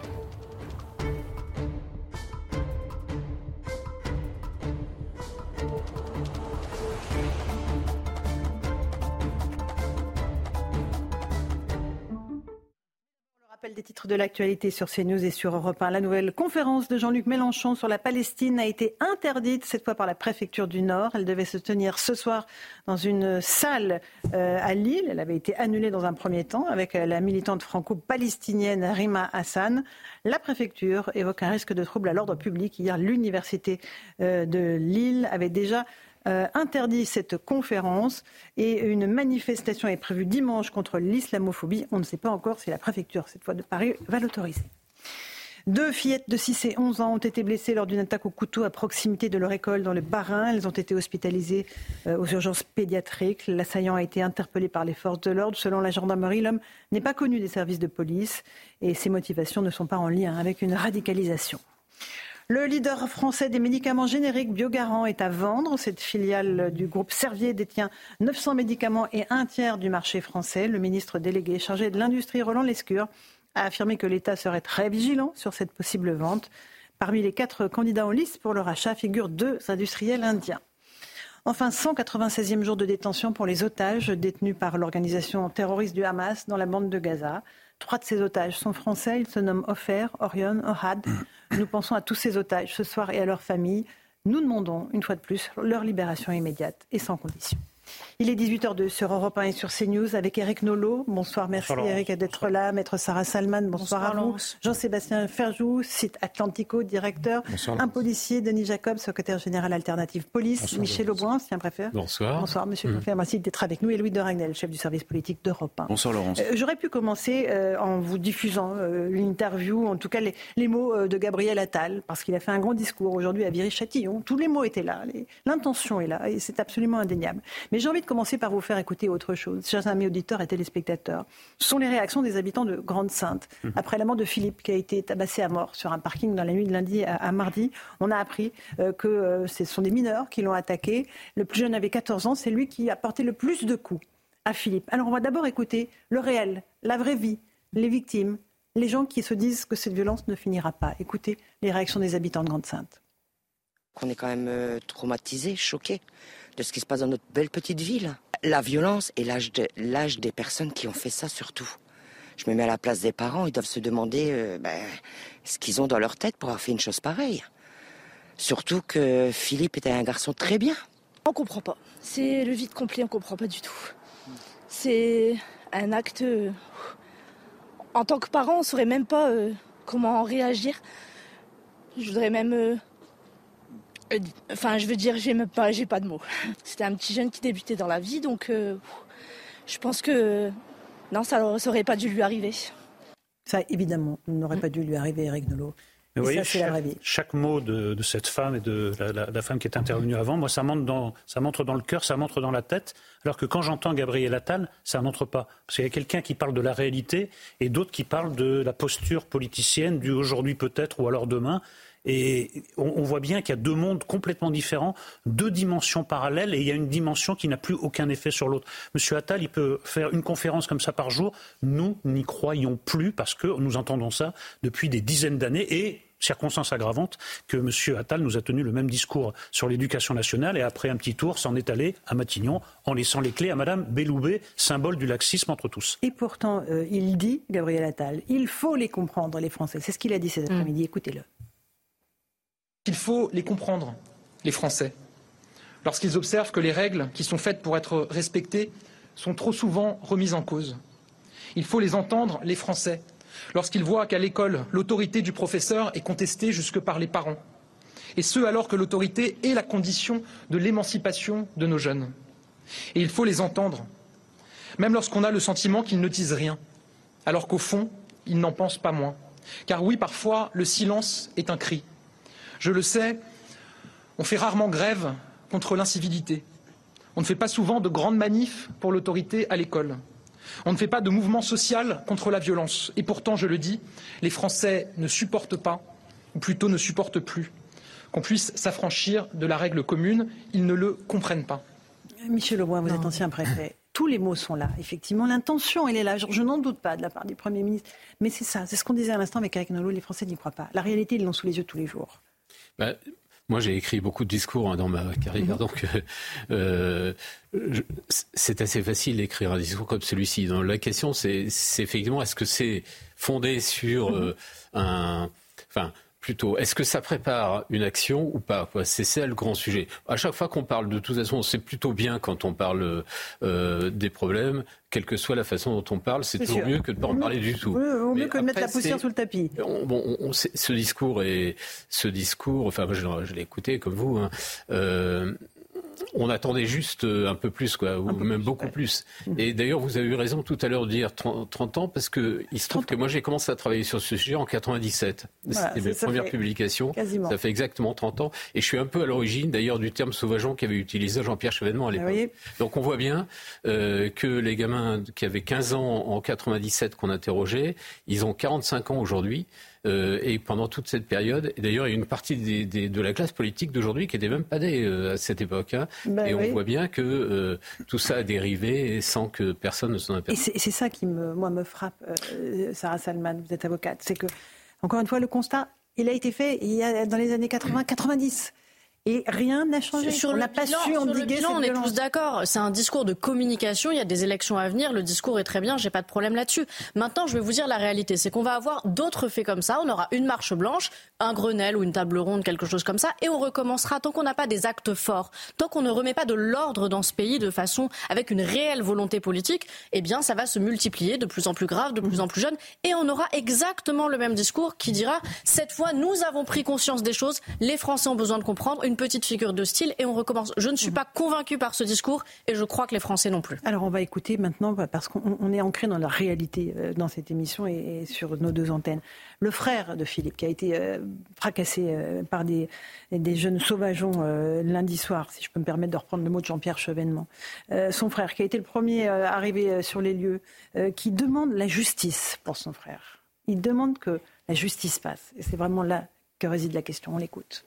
Speaker 4: Rappel des titres de l'actualité sur CNews et sur Europe 1. La nouvelle conférence de Jean-Luc Mélenchon sur la Palestine a été interdite, cette fois par la préfecture du Nord. Elle devait se tenir ce soir dans une salle à Lille. Elle avait été annulée dans un premier temps avec la militante franco-palestinienne Rima Hassan. La préfecture évoque un risque de trouble à l'ordre public. Hier, l'université de Lille avait déjà interdit cette conférence et une manifestation est prévue dimanche contre l'islamophobie. On ne sait pas encore si la préfecture, cette fois de Paris, va l'autoriser. 2 fillettes de 6 et 11 ans ont été blessées lors d'une attaque au couteau à proximité de leur école dans le Bas-Rhin. Elles ont été hospitalisées aux urgences pédiatriques. L'assaillant a été interpellé par les forces de l'ordre. Selon la gendarmerie, l'homme n'est pas connu des services de police et ses motivations ne sont pas en lien avec une radicalisation. Le leader français des médicaments génériques Biogarant est à vendre. Cette filiale du groupe Servier détient 900 médicaments et un tiers du marché français. Le ministre délégué chargé de l'industrie, Roland Lescure, a affirmé que l'État serait très vigilant sur cette possible vente. Parmi les 4 candidats en lice pour le rachat figurent 2 industriels indiens. Enfin, 196e jour de détention pour les otages détenus par l'organisation terroriste du Hamas dans la bande de Gaza. 3 de ces otages sont français. Ils se nomment Ofer, Orion, Ohad. Nous pensons à tous ces otages ce soir et à leurs familles. Nous demandons, une fois de plus, leur libération immédiate et sans condition. Il est 18h02 sur Europe 1 et sur CNews avec Eric Nolot. Bonsoir, merci Eric d'être là. Maître Sarah Salman, bonsoir à vous. Jean-Sébastien Ferjou, site Atlantico, directeur. Bonsoir, un policier, Denis Jacob, secrétaire général alternative police. Bonsoir, Michel Auboin, ancien préfet.
Speaker 6: Bonsoir.
Speaker 4: Bonsoir, monsieur le préfet. Merci d'être avec nous. Et Louis de Ragnel, chef du service politique d'Europe 1.
Speaker 6: Bonsoir, Laurence.
Speaker 4: J'aurais pu commencer en vous diffusant l'interview, en tout cas les mots de Gabriel Attal, parce qu'il a fait un grand discours aujourd'hui à Viry-Châtillon. Tous les mots étaient là, l'intention est là, et c'est absolument indéniable. Mais j'ai envie de commencer par vous faire écouter autre chose, chers amis auditeurs et téléspectateurs. Ce sont les réactions des habitants de Grande-Synthe. Après la mort de Philippe, qui a été tabassé à mort sur un parking dans la nuit de lundi à mardi, on a appris que ce sont des mineurs qui l'ont attaqué. Le plus jeune avait 14 ans, c'est lui qui a porté le plus de coups à Philippe. Alors on va d'abord écouter le réel, la vraie vie, les victimes, les gens qui se disent que cette violence ne finira pas. Écoutez les réactions des habitants de Grande-Synthe.
Speaker 12: On est quand même traumatisés, choqués de ce qui se passe dans notre belle petite ville. La violence et l'âge des personnes qui ont fait ça surtout. Je me mets à la place des parents, ils doivent se demander ce qu'ils ont dans leur tête pour avoir fait une chose pareille. Surtout que Philippe était un garçon très bien.
Speaker 13: On comprend pas. C'est le vide complet, on comprend pas du tout. C'est un acte... En tant que parent, on saurait même pas comment réagir. Je voudrais même... je veux dire, j'ai pas de mots. C'était un petit jeune qui débutait dans la vie, donc je pense que non, ça aurait pas dû lui arriver.
Speaker 4: Ça, évidemment, n'aurait pas dû lui arriver, Eric Nolot.
Speaker 8: Mais vous voyez,
Speaker 4: ça, c'est la vraie vie.
Speaker 8: Chaque mot de cette femme et de la femme qui est intervenue avant, moi, ça montre dans le cœur, ça montre dans la tête, alors que quand j'entends Gabriel Attal, ça n'entre pas. Parce qu'il y a quelqu'un qui parle de la réalité et d'autres qui parlent de la posture politicienne, du aujourd'hui peut-être ou alors demain. Et on voit bien qu'il y a deux mondes complètement différents, deux dimensions parallèles, et il y a une dimension qui n'a plus aucun effet sur l'autre. Monsieur Attal, il peut faire une conférence comme ça par jour. Nous n'y croyons plus parce que nous entendons ça depuis des dizaines d'années et circonstance aggravante que M. Attal nous a tenu le même discours sur l'éducation nationale et après un petit tour s'en est allé à Matignon en laissant les clés à Mme Belloubet, symbole du laxisme entre tous.
Speaker 4: Et pourtant, il dit, Gabriel Attal, il faut les comprendre, les Français. C'est ce qu'il a dit cet après-midi, écoutez-le.
Speaker 20: Il faut les comprendre, les Français, lorsqu'ils observent que les règles qui sont faites pour être respectées sont trop souvent remises en cause. Il faut les entendre, les Français, lorsqu'ils voient qu'à l'école, l'autorité du professeur est contestée jusque par les parents. Et ce, alors que l'autorité est la condition de l'émancipation de nos jeunes. Et il faut les entendre, même lorsqu'on a le sentiment qu'ils ne disent rien, alors qu'au fond, ils n'en pensent pas moins. Car oui, parfois, le silence est un cri. Je le sais, on fait rarement grève contre l'incivilité. On ne fait pas souvent de grandes manifs pour l'autorité à l'école. On ne fait pas de mouvement social contre la violence. Et pourtant, je le dis, les Français ne supportent pas, ou plutôt ne supportent plus, qu'on puisse s'affranchir de la règle commune. Ils ne le comprennent pas.
Speaker 4: Michel Auboin, vous êtes ancien préfet. Tous les mots sont là, effectivement. L'intention, elle est là. Je n'en doute pas de la part du Premier ministre. Mais c'est ça, c'est ce qu'on disait à l'instant avec Eric Nolot. Les Français n'y croient pas. La réalité, ils l'ont sous les yeux tous les jours.
Speaker 3: Moi, j'ai écrit beaucoup de discours dans ma carrière, donc c'est assez facile d'écrire un discours comme celui-ci. Donc, la question, c'est effectivement, est-ce que c'est fondé sur plutôt, est-ce que ça prépare une action ou pas ? C'est ça le grand sujet. À chaque fois qu'on parle, de toute façon, c'est plutôt bien quand on parle des problèmes, quelle que soit la façon dont on parle, c'est toujours mieux que de ne pas en parler du tout.
Speaker 4: Vaut mieux que de mettre la poussière sous le tapis.
Speaker 3: Ce discours, enfin, moi, je l'ai écouté comme vous, on attendait juste un peu plus, ou même beaucoup plus. Et d'ailleurs, vous avez eu raison tout à l'heure de dire 30 ans, parce qu'il se trouve que moi, j'ai commencé à travailler sur ce sujet en 97. Voilà, c'était mes premières publications. Quasiment. Ça fait exactement 30 ans. Et je suis un peu à l'origine, d'ailleurs, du terme sauvageon qu'avait utilisé Jean-Pierre Chevènement à l'époque. Donc, on voit bien que les gamins qui avaient 15 ans en 97 qu'on interrogeait, ils ont 45 ans aujourd'hui. Et pendant toute cette période, et d'ailleurs il y a une partie de la classe politique d'aujourd'hui qui n'était même pas née à cette époque, on voit bien que tout ça a dérivé sans que personne ne s'en aperçoive.
Speaker 4: Et c'est ça qui me frappe, Sarah Salman, vous êtes avocate, c'est que, encore une fois, le constat, il a été fait dans les années 80-90. Et rien n'a changé.
Speaker 7: Sur le bilan, on est tous d'accord. C'est un discours de communication. Il y a des élections à venir. Le discours est très bien. J'ai pas de problème là-dessus. Maintenant, je vais vous dire la réalité. C'est qu'on va avoir d'autres faits comme ça. On aura une marche blanche, un Grenelle ou une table ronde, quelque chose comme ça. Et on recommencera tant qu'on n'a pas des actes forts. Tant qu'on ne remet pas de l'ordre dans ce pays de façon, avec une réelle volonté politique, eh bien, ça va se multiplier de plus en plus grave, de plus en plus jeune. Et on aura exactement le même discours qui dira, cette fois, nous avons pris conscience des choses. Les Français ont besoin de comprendre. Une petite figure de style et on recommence. Je ne suis pas convaincue par ce discours et je crois que les Français non plus.
Speaker 4: Alors on va écouter maintenant, parce qu'on est ancré dans la réalité dans cette émission et sur nos deux antennes. Le frère de Philippe qui a été fracassé par des jeunes sauvageons lundi soir, si je peux me permettre de reprendre le mot de Jean-Pierre Chevènement. Son frère qui a été le premier arrivé sur les lieux, qui demande la justice pour son frère. Il demande que la justice passe. Et c'est vraiment là que réside la question. On l'écoute.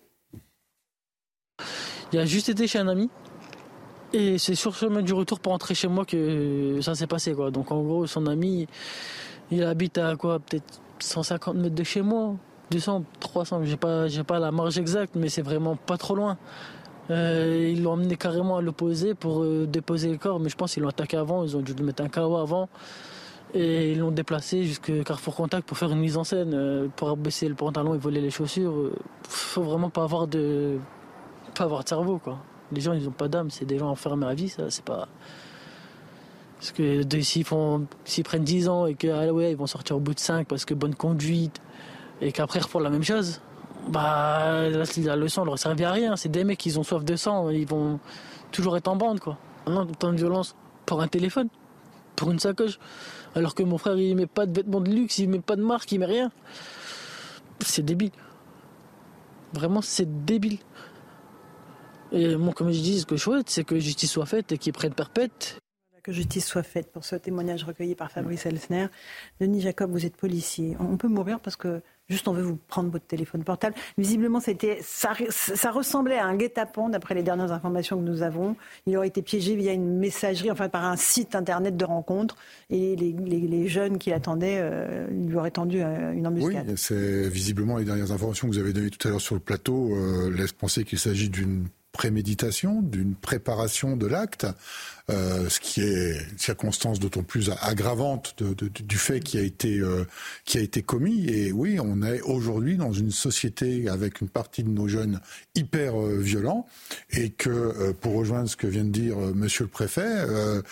Speaker 21: Il a juste été chez un ami et c'est sur le chemin du retour pour rentrer chez moi que ça s'est passé, quoi. Donc en gros, son ami, il habite à peut-être 150 mètres de chez moi, 200, 300, j'ai pas la marge exacte, mais c'est vraiment pas trop loin. Ils l'ont emmené carrément à l'opposé pour déposer le corps, mais je pense qu'ils l'ont attaqué avant, ils ont dû lui mettre un KO avant. Et ils l'ont déplacé jusqu'à Carrefour Contact pour faire une mise en scène, pour abaisser le pantalon et voler les chaussures. Faut vraiment pas avoir de cerveau, quoi. Les gens, ils ont pas d'âme, c'est des gens enfermés à vie, ça, c'est pas... Parce que s'ils prennent 10 ans et ils vont sortir au bout de 5 parce que bonne conduite, et qu'après ils refont la même chose, la leçon leur servi à rien. C'est des mecs qui ont soif de sang, ils vont toujours être en bande, quoi. Maintenant, tant de violence pour un téléphone, pour une sacoche, alors que mon frère, il met pas de vêtements de luxe, il met pas de marque, il met rien. C'est débile. Vraiment, c'est débile. Et moi, comme je dis, ce que je souhaite, c'est que justice soit faite et qu'ils prennent perpète.
Speaker 4: Que justice soit faite pour ce témoignage recueilli par Fabrice Elsner. Denis Jacob, vous êtes policier. On peut mourir parce que juste on veut vous prendre votre téléphone portable. Visiblement, ça ressemblait à un guet-apens d'après les dernières informations que nous avons. Il aurait été piégé via une messagerie, enfin par un site internet de rencontre. Et les jeunes qui l'attendaient lui auraient tendu une embuscade.
Speaker 16: Oui, c'est visiblement les dernières informations que vous avez données tout à l'heure sur le plateau laissent penser qu'il s'agit d'une préméditation, d'une préparation de l'acte, ce qui est une circonstance d'autant plus aggravante du fait qui a été commis. Et oui, on est aujourd'hui dans une société avec une partie de nos jeunes hyper violents, et que, pour rejoindre ce que vient de dire Monsieur le Préfet,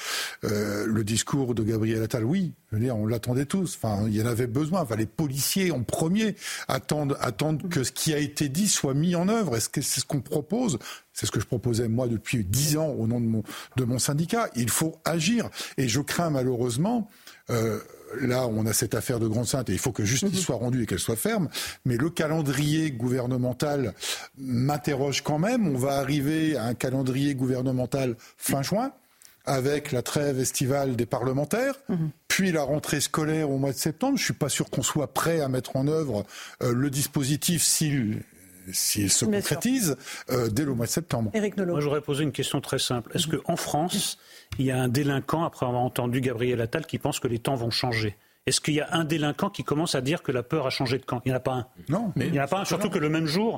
Speaker 16: le discours de Gabriel Attal, oui, je veux dire, on l'attendait tous. Enfin, il y en avait besoin. Enfin, les policiers en premier attendent que ce qui a été dit soit mis en œuvre. Est-ce que c'est ce qu'on propose? C'est ce que je proposais moi depuis 10 ans au nom de mon syndicat. Il faut agir. Et je crains malheureusement, là on a cette affaire de Grande-Synthe et il faut que justice soit rendue et qu'elle soit ferme, mais le calendrier gouvernemental m'interroge quand même. On va arriver à un calendrier gouvernemental fin juin, avec la trêve estivale des parlementaires, puis la rentrée scolaire au mois de septembre. Je ne suis pas sûr qu'on soit prêt à mettre en œuvre le dispositif s'il se concrétise dès le mois de septembre.
Speaker 4: Éric Nolot.
Speaker 8: Moi, j'aurais posé une question très simple. Est-ce qu'en France, il y a un délinquant, après avoir entendu Gabriel Attal, qui pense que les temps vont changer? Est-ce qu'il y a un délinquant qui commence à dire que la peur a changé de camp? Il n'y en a pas un.
Speaker 16: Non.
Speaker 8: Mais il n'y en a pas un, surtout que le même jour,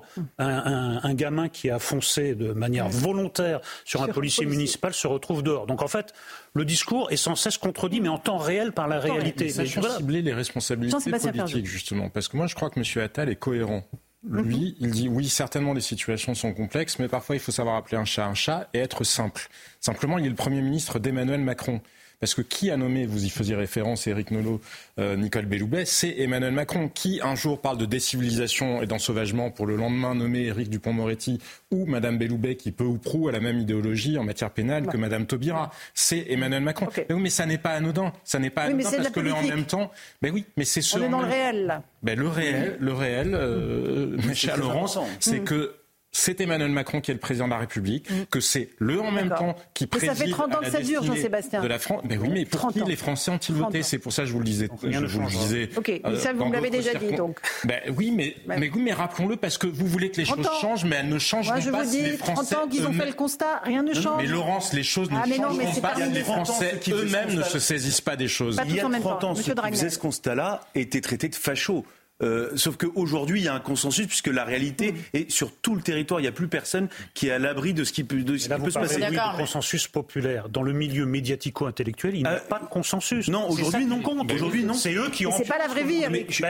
Speaker 8: un gamin qui a foncé de manière volontaire sur un policier municipal se retrouve dehors. Donc en fait, le discours est sans cesse contredit, mais en temps réel par la réalité.
Speaker 9: Mais ça faut cibler les responsabilités politiques, justement. Parce que moi, je crois que M. Attal est cohérent. Lui, il dit oui, certainement les situations sont complexes, mais parfois il faut savoir appeler un chat et être simple. Simplement, il est le Premier ministre d'Emmanuel Macron. Parce que qui a nommé, vous y faisiez référence, Éric Nolot, Nicole Belloubet, c'est Emmanuel Macron. Qui un jour parle de décivilisation et d'ensauvagement pour le lendemain nommer Éric Dupond-Moretti ou Madame Belloubet qui peu ou prou a la même idéologie en matière pénale que Madame Taubira. C'est Emmanuel Macron. Okay. Mais oui, mais ça n'est pas anodin. Ça n'est pas anodin parce que le en même temps. Ben oui, mais c'est ce.
Speaker 4: On est dans le réel là.
Speaker 9: Ben le réel, ma chère Laurence, c'est que. C'est Emmanuel Macron qui est le président de la République, que c'est le en même temps qui préside
Speaker 4: ça fait 30 ans que ça dure, Jean-Sébastien.
Speaker 9: De la France. Mais oui, mais pour qui les Français ont-ils voté? C'est pour ça que je vous le disais.
Speaker 4: Ok, mais ça vous me l'avez déjà dit donc.
Speaker 9: Ben oui, mais rappelons-le parce que vous voulez que les choses changent, mais elles ne changeront pas si les Français.
Speaker 4: 30 ans qu'ils ont fait le constat, rien ne change.
Speaker 9: Mais Laurence, les choses ne changeront pas si les Français eux-mêmes ne se saisissent pas des choses.
Speaker 6: Il y a 30 ans, ceux qui faisaient ce constat-là étaient traités de fachos. Sauf qu'aujourd'hui, il y a un consensus puisque la réalité est sur tout le territoire. Il n'y a plus personne qui est à l'abri de ce qui peut se passer.
Speaker 8: Oui, de consensus populaire. Dans le milieu médiatico-intellectuel, il n'y a pas de consensus.
Speaker 6: Non, aujourd'hui, non. Aujourd'hui, non.
Speaker 8: C'est eux qui ont.
Speaker 4: C'est pas la vraie vie.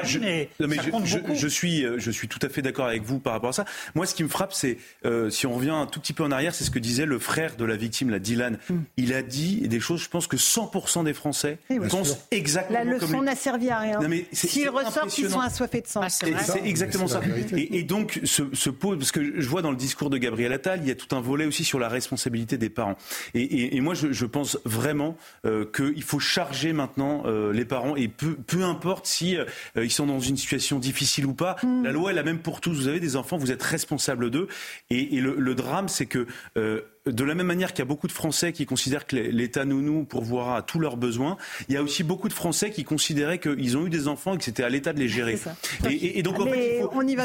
Speaker 6: Je suis tout à fait d'accord avec vous par rapport à ça. Moi, ce qui me frappe, c'est si on revient un tout petit peu en arrière, c'est ce que disait le frère de la victime, la Dylan. Il a dit des choses. Je pense que 100% des Français pensent exactement comme lui.
Speaker 4: La leçon n'a servi à rien. S'ils ressortent, ils sont assoiffés de sang.
Speaker 6: C'est exactement ça. Et donc, se pose, parce que je vois dans le discours de Gabriel Attal, il y a tout un volet aussi sur la responsabilité des parents. Et moi, je pense vraiment qu'il faut charger maintenant les parents, et peu importe si ils sont dans une situation difficile ou pas. La loi est la même pour tous. Vous avez des enfants, vous êtes responsables d'eux. Et le drame, c'est que de la même manière qu'il y a beaucoup de Français qui considèrent que l'État nounou pourvoira à tous leurs besoins, il y a aussi beaucoup de Français qui considéraient qu'ils ont eu des enfants et que c'était à l'État de les gérer. Et donc en fait,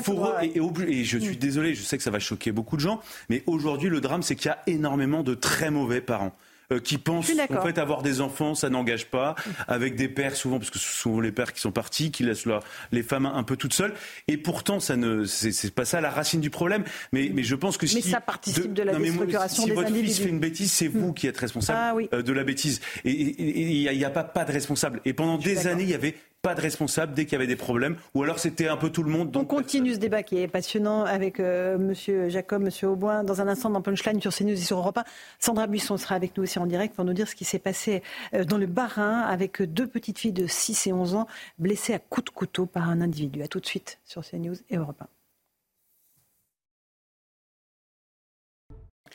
Speaker 6: et je suis désolé, je sais que ça va choquer beaucoup de gens, mais aujourd'hui le drame, c'est qu'il y a énormément de très mauvais parents. Qui pensent en fait avoir des enfants, ça n'engage pas, avec des pères souvent, parce que ce sont les pères qui sont partis, qui laissent les femmes un peu toutes seules, et pourtant c'est pas ça la racine du problème. Mais je pense que
Speaker 4: si ça participe de la déstructuration des individus.
Speaker 6: Si votre fils fait une bêtise, c'est vous qui êtes responsable de la bêtise. Et il n'y a pas de responsable. Et pendant des années, il y avait pas de responsable dès qu'il y avait des problèmes, ou alors c'était un peu tout le monde.
Speaker 4: On continue ce débat qui est passionnant avec Monsieur Jacob, Monsieur Auboin, dans un instant dans Punchline sur CNews et sur Europe 1. Sandra Buisson sera avec nous aussi en direct pour nous dire ce qui s'est passé dans le Bas-Rhin avec deux petites filles de 6 et 11 ans blessées à coups de couteau par un individu. À tout de suite sur CNews et Europe 1.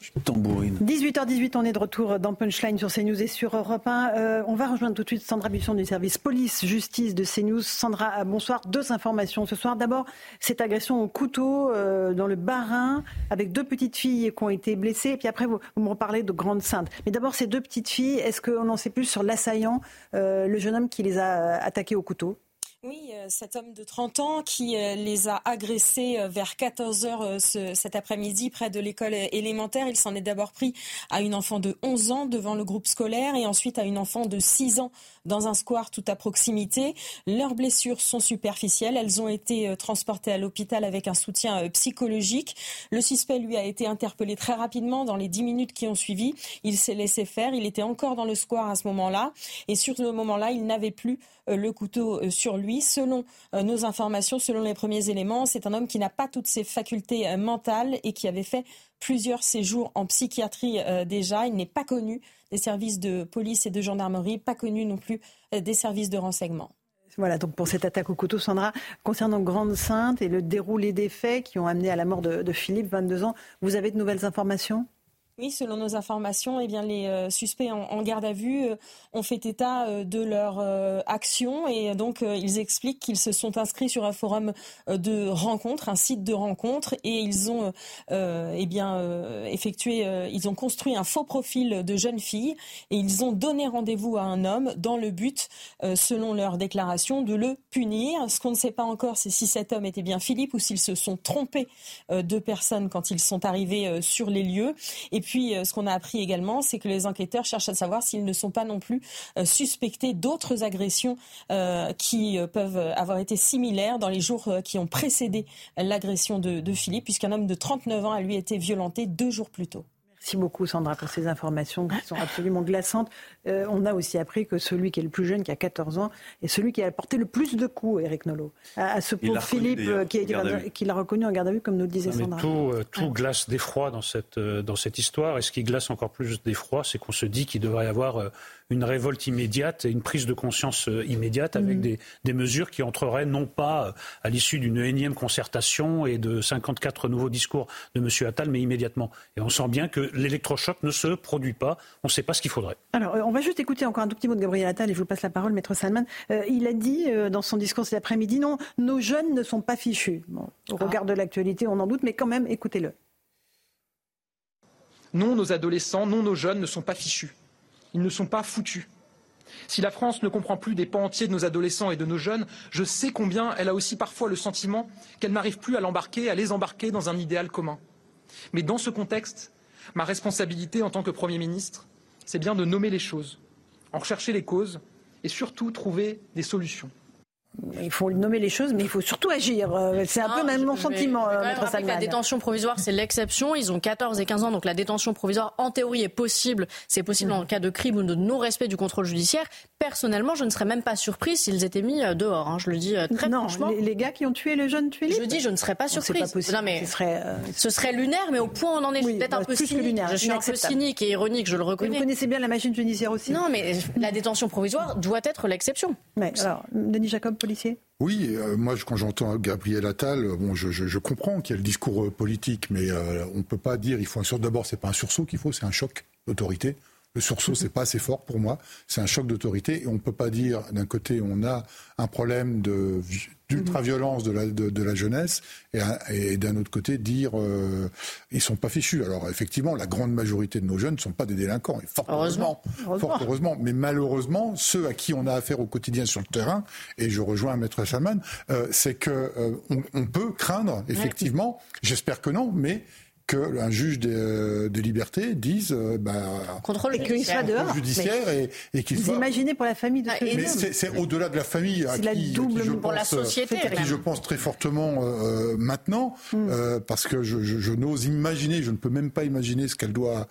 Speaker 6: Tambourine.
Speaker 4: 18h18, on est de retour dans Punchline sur CNews et sur Europe 1. On va rejoindre tout de suite Sandra Buisson du service police-justice de CNews. Sandra, bonsoir. 2 informations ce soir. D'abord, cette agression au couteau dans le Bas-Rhin avec 2 petites filles qui ont été blessées. Et puis après, vous me reparlez de Grande-Synthe. Mais d'abord, ces 2 petites filles, est-ce qu'on en sait plus sur l'assaillant, le jeune homme qui les a attaquées au couteau ?
Speaker 2: Oui, cet homme de 30 ans qui les a agressés vers 14h cet après-midi près de l'école élémentaire. Il s'en est d'abord pris à une enfant de 11 ans devant le groupe scolaire et ensuite à une enfant de 6 ans dans un square tout à proximité. Leurs blessures sont superficielles. Elles ont été transportées à l'hôpital avec un soutien psychologique. Le suspect, lui, a été interpellé très rapidement dans les 10 minutes qui ont suivi. Il s'est laissé faire. Il était encore dans le square à ce moment-là. Et sur ce moment-là, il n'avait plus le couteau sur lui. Selon nos informations, selon les premiers éléments, c'est un homme qui n'a pas toutes ses facultés mentales et qui avait fait plusieurs séjours en psychiatrie déjà. Il n'est pas connu des services de police et de gendarmerie, pas connu non plus des services de renseignement.
Speaker 4: Voilà, donc pour cette attaque au couteau, Sandra, concernant Grande-Synthe et le déroulé des faits qui ont amené à la mort de Philippe, 22 ans, vous avez de nouvelles informations ?
Speaker 2: Oui, selon nos informations, eh bien, les suspects en garde à vue ont fait état de leur action et donc ils expliquent qu'ils se sont inscrits sur un forum de rencontre, un site de rencontre et ils ont ils ont construit un faux profil de jeune fille et ils ont donné rendez-vous à un homme dans le but, selon leur déclaration, de le punir. Ce qu'on ne sait pas encore, c'est si cet homme était bien Philippe ou s'ils se sont trompés de personnes quand ils sont arrivés sur les lieux. Et puis, ce qu'on a appris également, c'est que les enquêteurs cherchent à savoir s'ils ne sont pas non plus suspectés d'autres agressions qui peuvent avoir été similaires dans les jours qui ont précédé l'agression de Philippe, puisqu'un homme de 39 ans a lui été violenté 2 jours plus tôt.
Speaker 4: Merci beaucoup Sandra pour ces informations qui sont absolument glaçantes. On a aussi appris que celui qui est le plus jeune, qui a 14 ans, est celui qui a porté le plus de coups, Éric Nolot, à ce pauvre Philippe qui l'a reconnu en garde à vue, comme nous le disait Sandra.
Speaker 8: Tout glace d'effroi dans cette histoire. Et ce qui glace encore plus d'effroi, c'est qu'on se dit qu'il devrait y avoir une révolte immédiate et une prise de conscience immédiate avec des mesures qui entreraient non pas à l'issue d'une énième concertation et de 54 nouveaux discours de M. Attal, mais immédiatement. Et on sent bien que l'électrochoc ne se produit pas. On ne sait pas ce qu'il faudrait.
Speaker 4: Alors, on va juste écouter encore un tout petit mot de Gabriel Attal et je vous passe la parole, Maître Salman. Il a dit dans son discours cet après-midi, non, nos jeunes ne sont pas fichus. Bon, au regard de l'actualité, on en doute, mais quand même, écoutez-le.
Speaker 20: Non, nos adolescents, non, nos jeunes ne sont pas fichus. Ils ne sont pas foutus. Si la France ne comprend plus des pans entiers de nos adolescents et de nos jeunes, je sais combien elle a aussi parfois le sentiment qu'elle n'arrive plus à les embarquer dans un idéal commun. Mais dans ce contexte, ma responsabilité en tant que Premier ministre, c'est bien de nommer les choses, en rechercher les causes et surtout trouver des solutions.
Speaker 4: Il faut nommer les choses, mais il faut surtout agir. C'est un peu même mon sentiment, Maître Salman.
Speaker 7: La détention provisoire, c'est l'exception. Ils ont 14 et 15 ans, donc la détention provisoire, en théorie, est possible. C'est possible dans le cas de crime ou de non-respect du contrôle judiciaire. Personnellement, je ne serais même pas surprise s'ils étaient mis dehors. Hein. Je le dis très franchement.
Speaker 4: Les gars qui ont tué le jeune Philippe.
Speaker 7: Je dis, je ne serais pas surprise.
Speaker 4: C'est pas possible.
Speaker 7: Non, mais ce serait lunaire, mais au point où on en est, peut-être un peu cynique. Je suis un peu cynique et ironique, je le reconnais.
Speaker 4: Vous connaissez bien la machine judiciaire aussi.
Speaker 7: Non, mais la détention provisoire doit être l'exception.
Speaker 4: Alors, Denis Jacob, policier.
Speaker 16: Oui, moi quand j'entends Gabriel Attal, je comprends qu'il y a le discours politique, mais on ne peut pas dire, il faut un sursaut. D'abord, c'est pas un sursaut qu'il faut, c'est un choc d'autorité. Le sursaut, c'est pas assez fort pour moi. C'est un choc d'autorité et on ne peut pas dire, d'un côté, on a un problème d'ultra-violence de la jeunesse et d'un autre côté, dire ils sont pas fichus. Alors, effectivement, la grande majorité de nos jeunes ne sont pas des délinquants. Et fort heureusement. Mais malheureusement, ceux à qui on a affaire au quotidien sur le terrain, et je rejoins Maître Salman, c'est que on peut craindre, effectivement, j'espère que non, mais qu'un juge des libertés dise
Speaker 7: contrôle
Speaker 4: judiciaire
Speaker 16: et qu'il
Speaker 4: vous
Speaker 16: soit...
Speaker 4: imaginez pour la famille de ce
Speaker 16: mais c'est au-delà de la famille à qui
Speaker 7: la société,
Speaker 16: je pense très fortement maintenant parce que je n'ose imaginer, je ne peux même pas imaginer ce qu'elle doit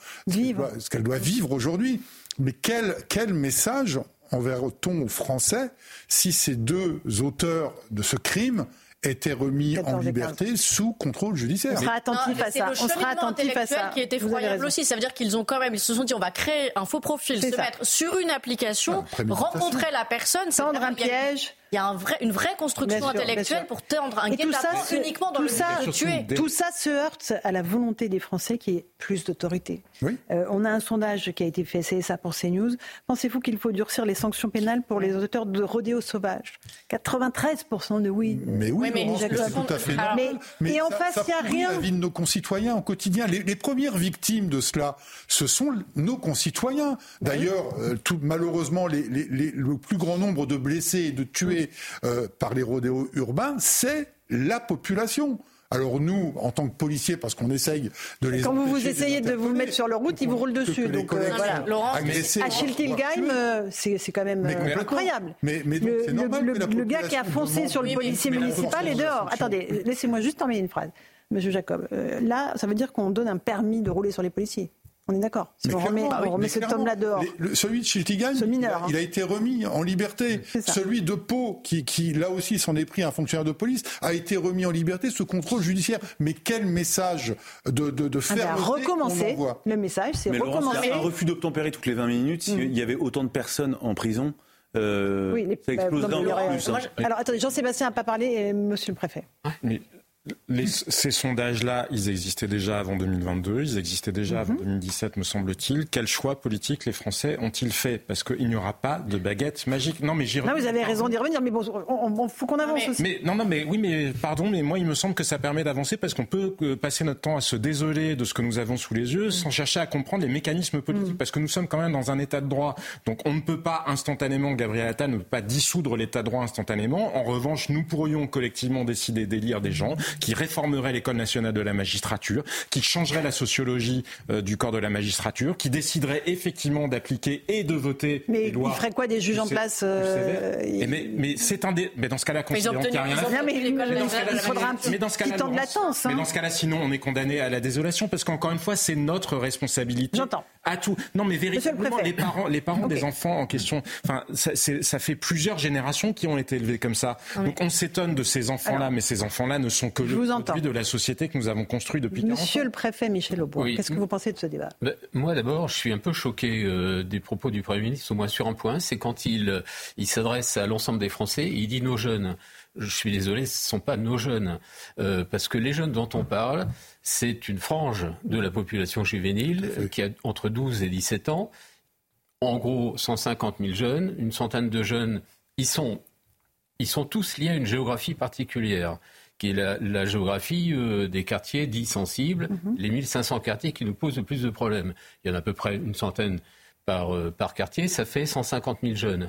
Speaker 16: vivre aujourd'hui. Mais quel message enverra-t-on aux Français si ces 2 auteurs de ce crime étaient remis en liberté sous contrôle judiciaire.
Speaker 4: On sera attentif à ça.
Speaker 7: C'est le cheminement intellectuel qui est effroyable aussi. Ça veut dire qu'ils ils se sont dit, on va créer un faux profil, mettre sur une application, rencontrer la personne,
Speaker 4: tendre un piège.
Speaker 7: Il y a une vraie construction intellectuelle pour tendre un guet-apens uniquement dans le but de tuer.
Speaker 4: Tout ça se heurte à la volonté des Français qui est plus d'autorité. Oui. On a un sondage qui a été fait, CSA pour CNews. Pensez-vous qu'il faut durcir les sanctions pénales pour les auteurs de rodéos sauvages ? 93% de oui.
Speaker 16: Mais oui, c'est tout à fait normal. Mais en face, il n'y a rien. La vie de nos concitoyens au quotidien. Les premières victimes de cela, ce sont nos concitoyens. D'ailleurs, malheureusement, le plus grand nombre de blessés et de tués par les rodéos urbains, c'est la population. Alors nous, en tant que policiers, parce qu'on essaye de les...
Speaker 4: Quand vous essayez de vous mettre sur leur route, ils vous roulent dessus. Donc voilà. Laurent, à Schiltigheim, c'est quand même incroyable.
Speaker 16: Mais donc, c'est normal que
Speaker 4: le gars qui a foncé sur le policier municipal est dehors. Attendez, laissez-moi juste terminer une phrase. Monsieur Jacob, là, ça veut dire qu'on donne un permis de rouler sur les policiers. On est d'accord. Si on remet cet homme-là dehors.
Speaker 16: Celui de Schiltigheim, il a été remis en liberté. Celui de Pau, qui là aussi s'en est pris un fonctionnaire de police, a été remis en liberté sous contrôle judiciaire. Mais quel message de fermeté
Speaker 4: recommencer. Le message, c'est recommencer.
Speaker 6: Il y a un refus d'obtempérer toutes les 20 minutes. S'il y avait autant de personnes en prison, ça exploserait encore plus.
Speaker 4: Alors attendez, Jean-Sébastien n'a pas parlé, monsieur le préfet.
Speaker 9: Ces sondages-là, ils existaient déjà avant 2022, ils existaient déjà avant 2017, me semble-t-il. Quel choix politique les Français ont-ils fait ? Parce qu'il n'y aura pas de baguette magique. Non, mais
Speaker 4: vous avez raison d'y revenir, mais bon, faut qu'on avance aussi.
Speaker 9: Mais moi, il me semble que ça permet d'avancer parce qu'on peut passer notre temps à se désoler de ce que nous avons sous les yeux sans chercher à comprendre les mécanismes politiques. Parce que nous sommes quand même dans un état de droit. Donc on ne peut pas instantanément, Gabriel Attal ne peut pas dissoudre l'état de droit instantanément. En revanche, nous pourrions collectivement décider d'élire des gens qui réformerait l'École nationale de la magistrature, qui changerait la sociologie du corps de la magistrature, qui déciderait effectivement d'appliquer et de voter les lois.
Speaker 4: Mais il ferait quoi des juges en place
Speaker 9: Mais c'est mais dans ce cas-là, considérons qu'il n'y a rien à faire.
Speaker 4: Il faudra un petit temps de latence.
Speaker 9: Mais dans ce cas-là, sinon, on est condamné à la désolation, parce qu'encore une fois, c'est notre responsabilité.
Speaker 4: J'entends.
Speaker 9: À tout. Non, mais véritablement, les parents des enfants en question, ça fait plusieurs générations qui ont été élevés comme ça. Donc on s'étonne de ces enfants-là, mais ces enfants-là ne sont que le produit de la société que nous avons construit depuis 40 ans.
Speaker 4: Monsieur le préfet Michel Aubois, qu'est-ce que vous pensez de ce débat ?
Speaker 3: Moi d'abord, je suis un peu choqué des propos du Premier ministre, au moins sur un point, c'est quand il s'adresse à l'ensemble des Français, il dit nos jeunes. Je suis désolé, ce ne sont pas nos jeunes. Parce que les jeunes dont on parle, c'est une frange de la population juvénile qui a entre 12 et 17 ans. En gros, 150 000 jeunes, une centaine de jeunes, ils sont tous liés à une géographie particulière, qui est la géographie des quartiers dits sensibles, les 1500 quartiers qui nous posent le plus de problèmes. Il y en a à peu près une centaine par quartier, ça fait 150 000 jeunes.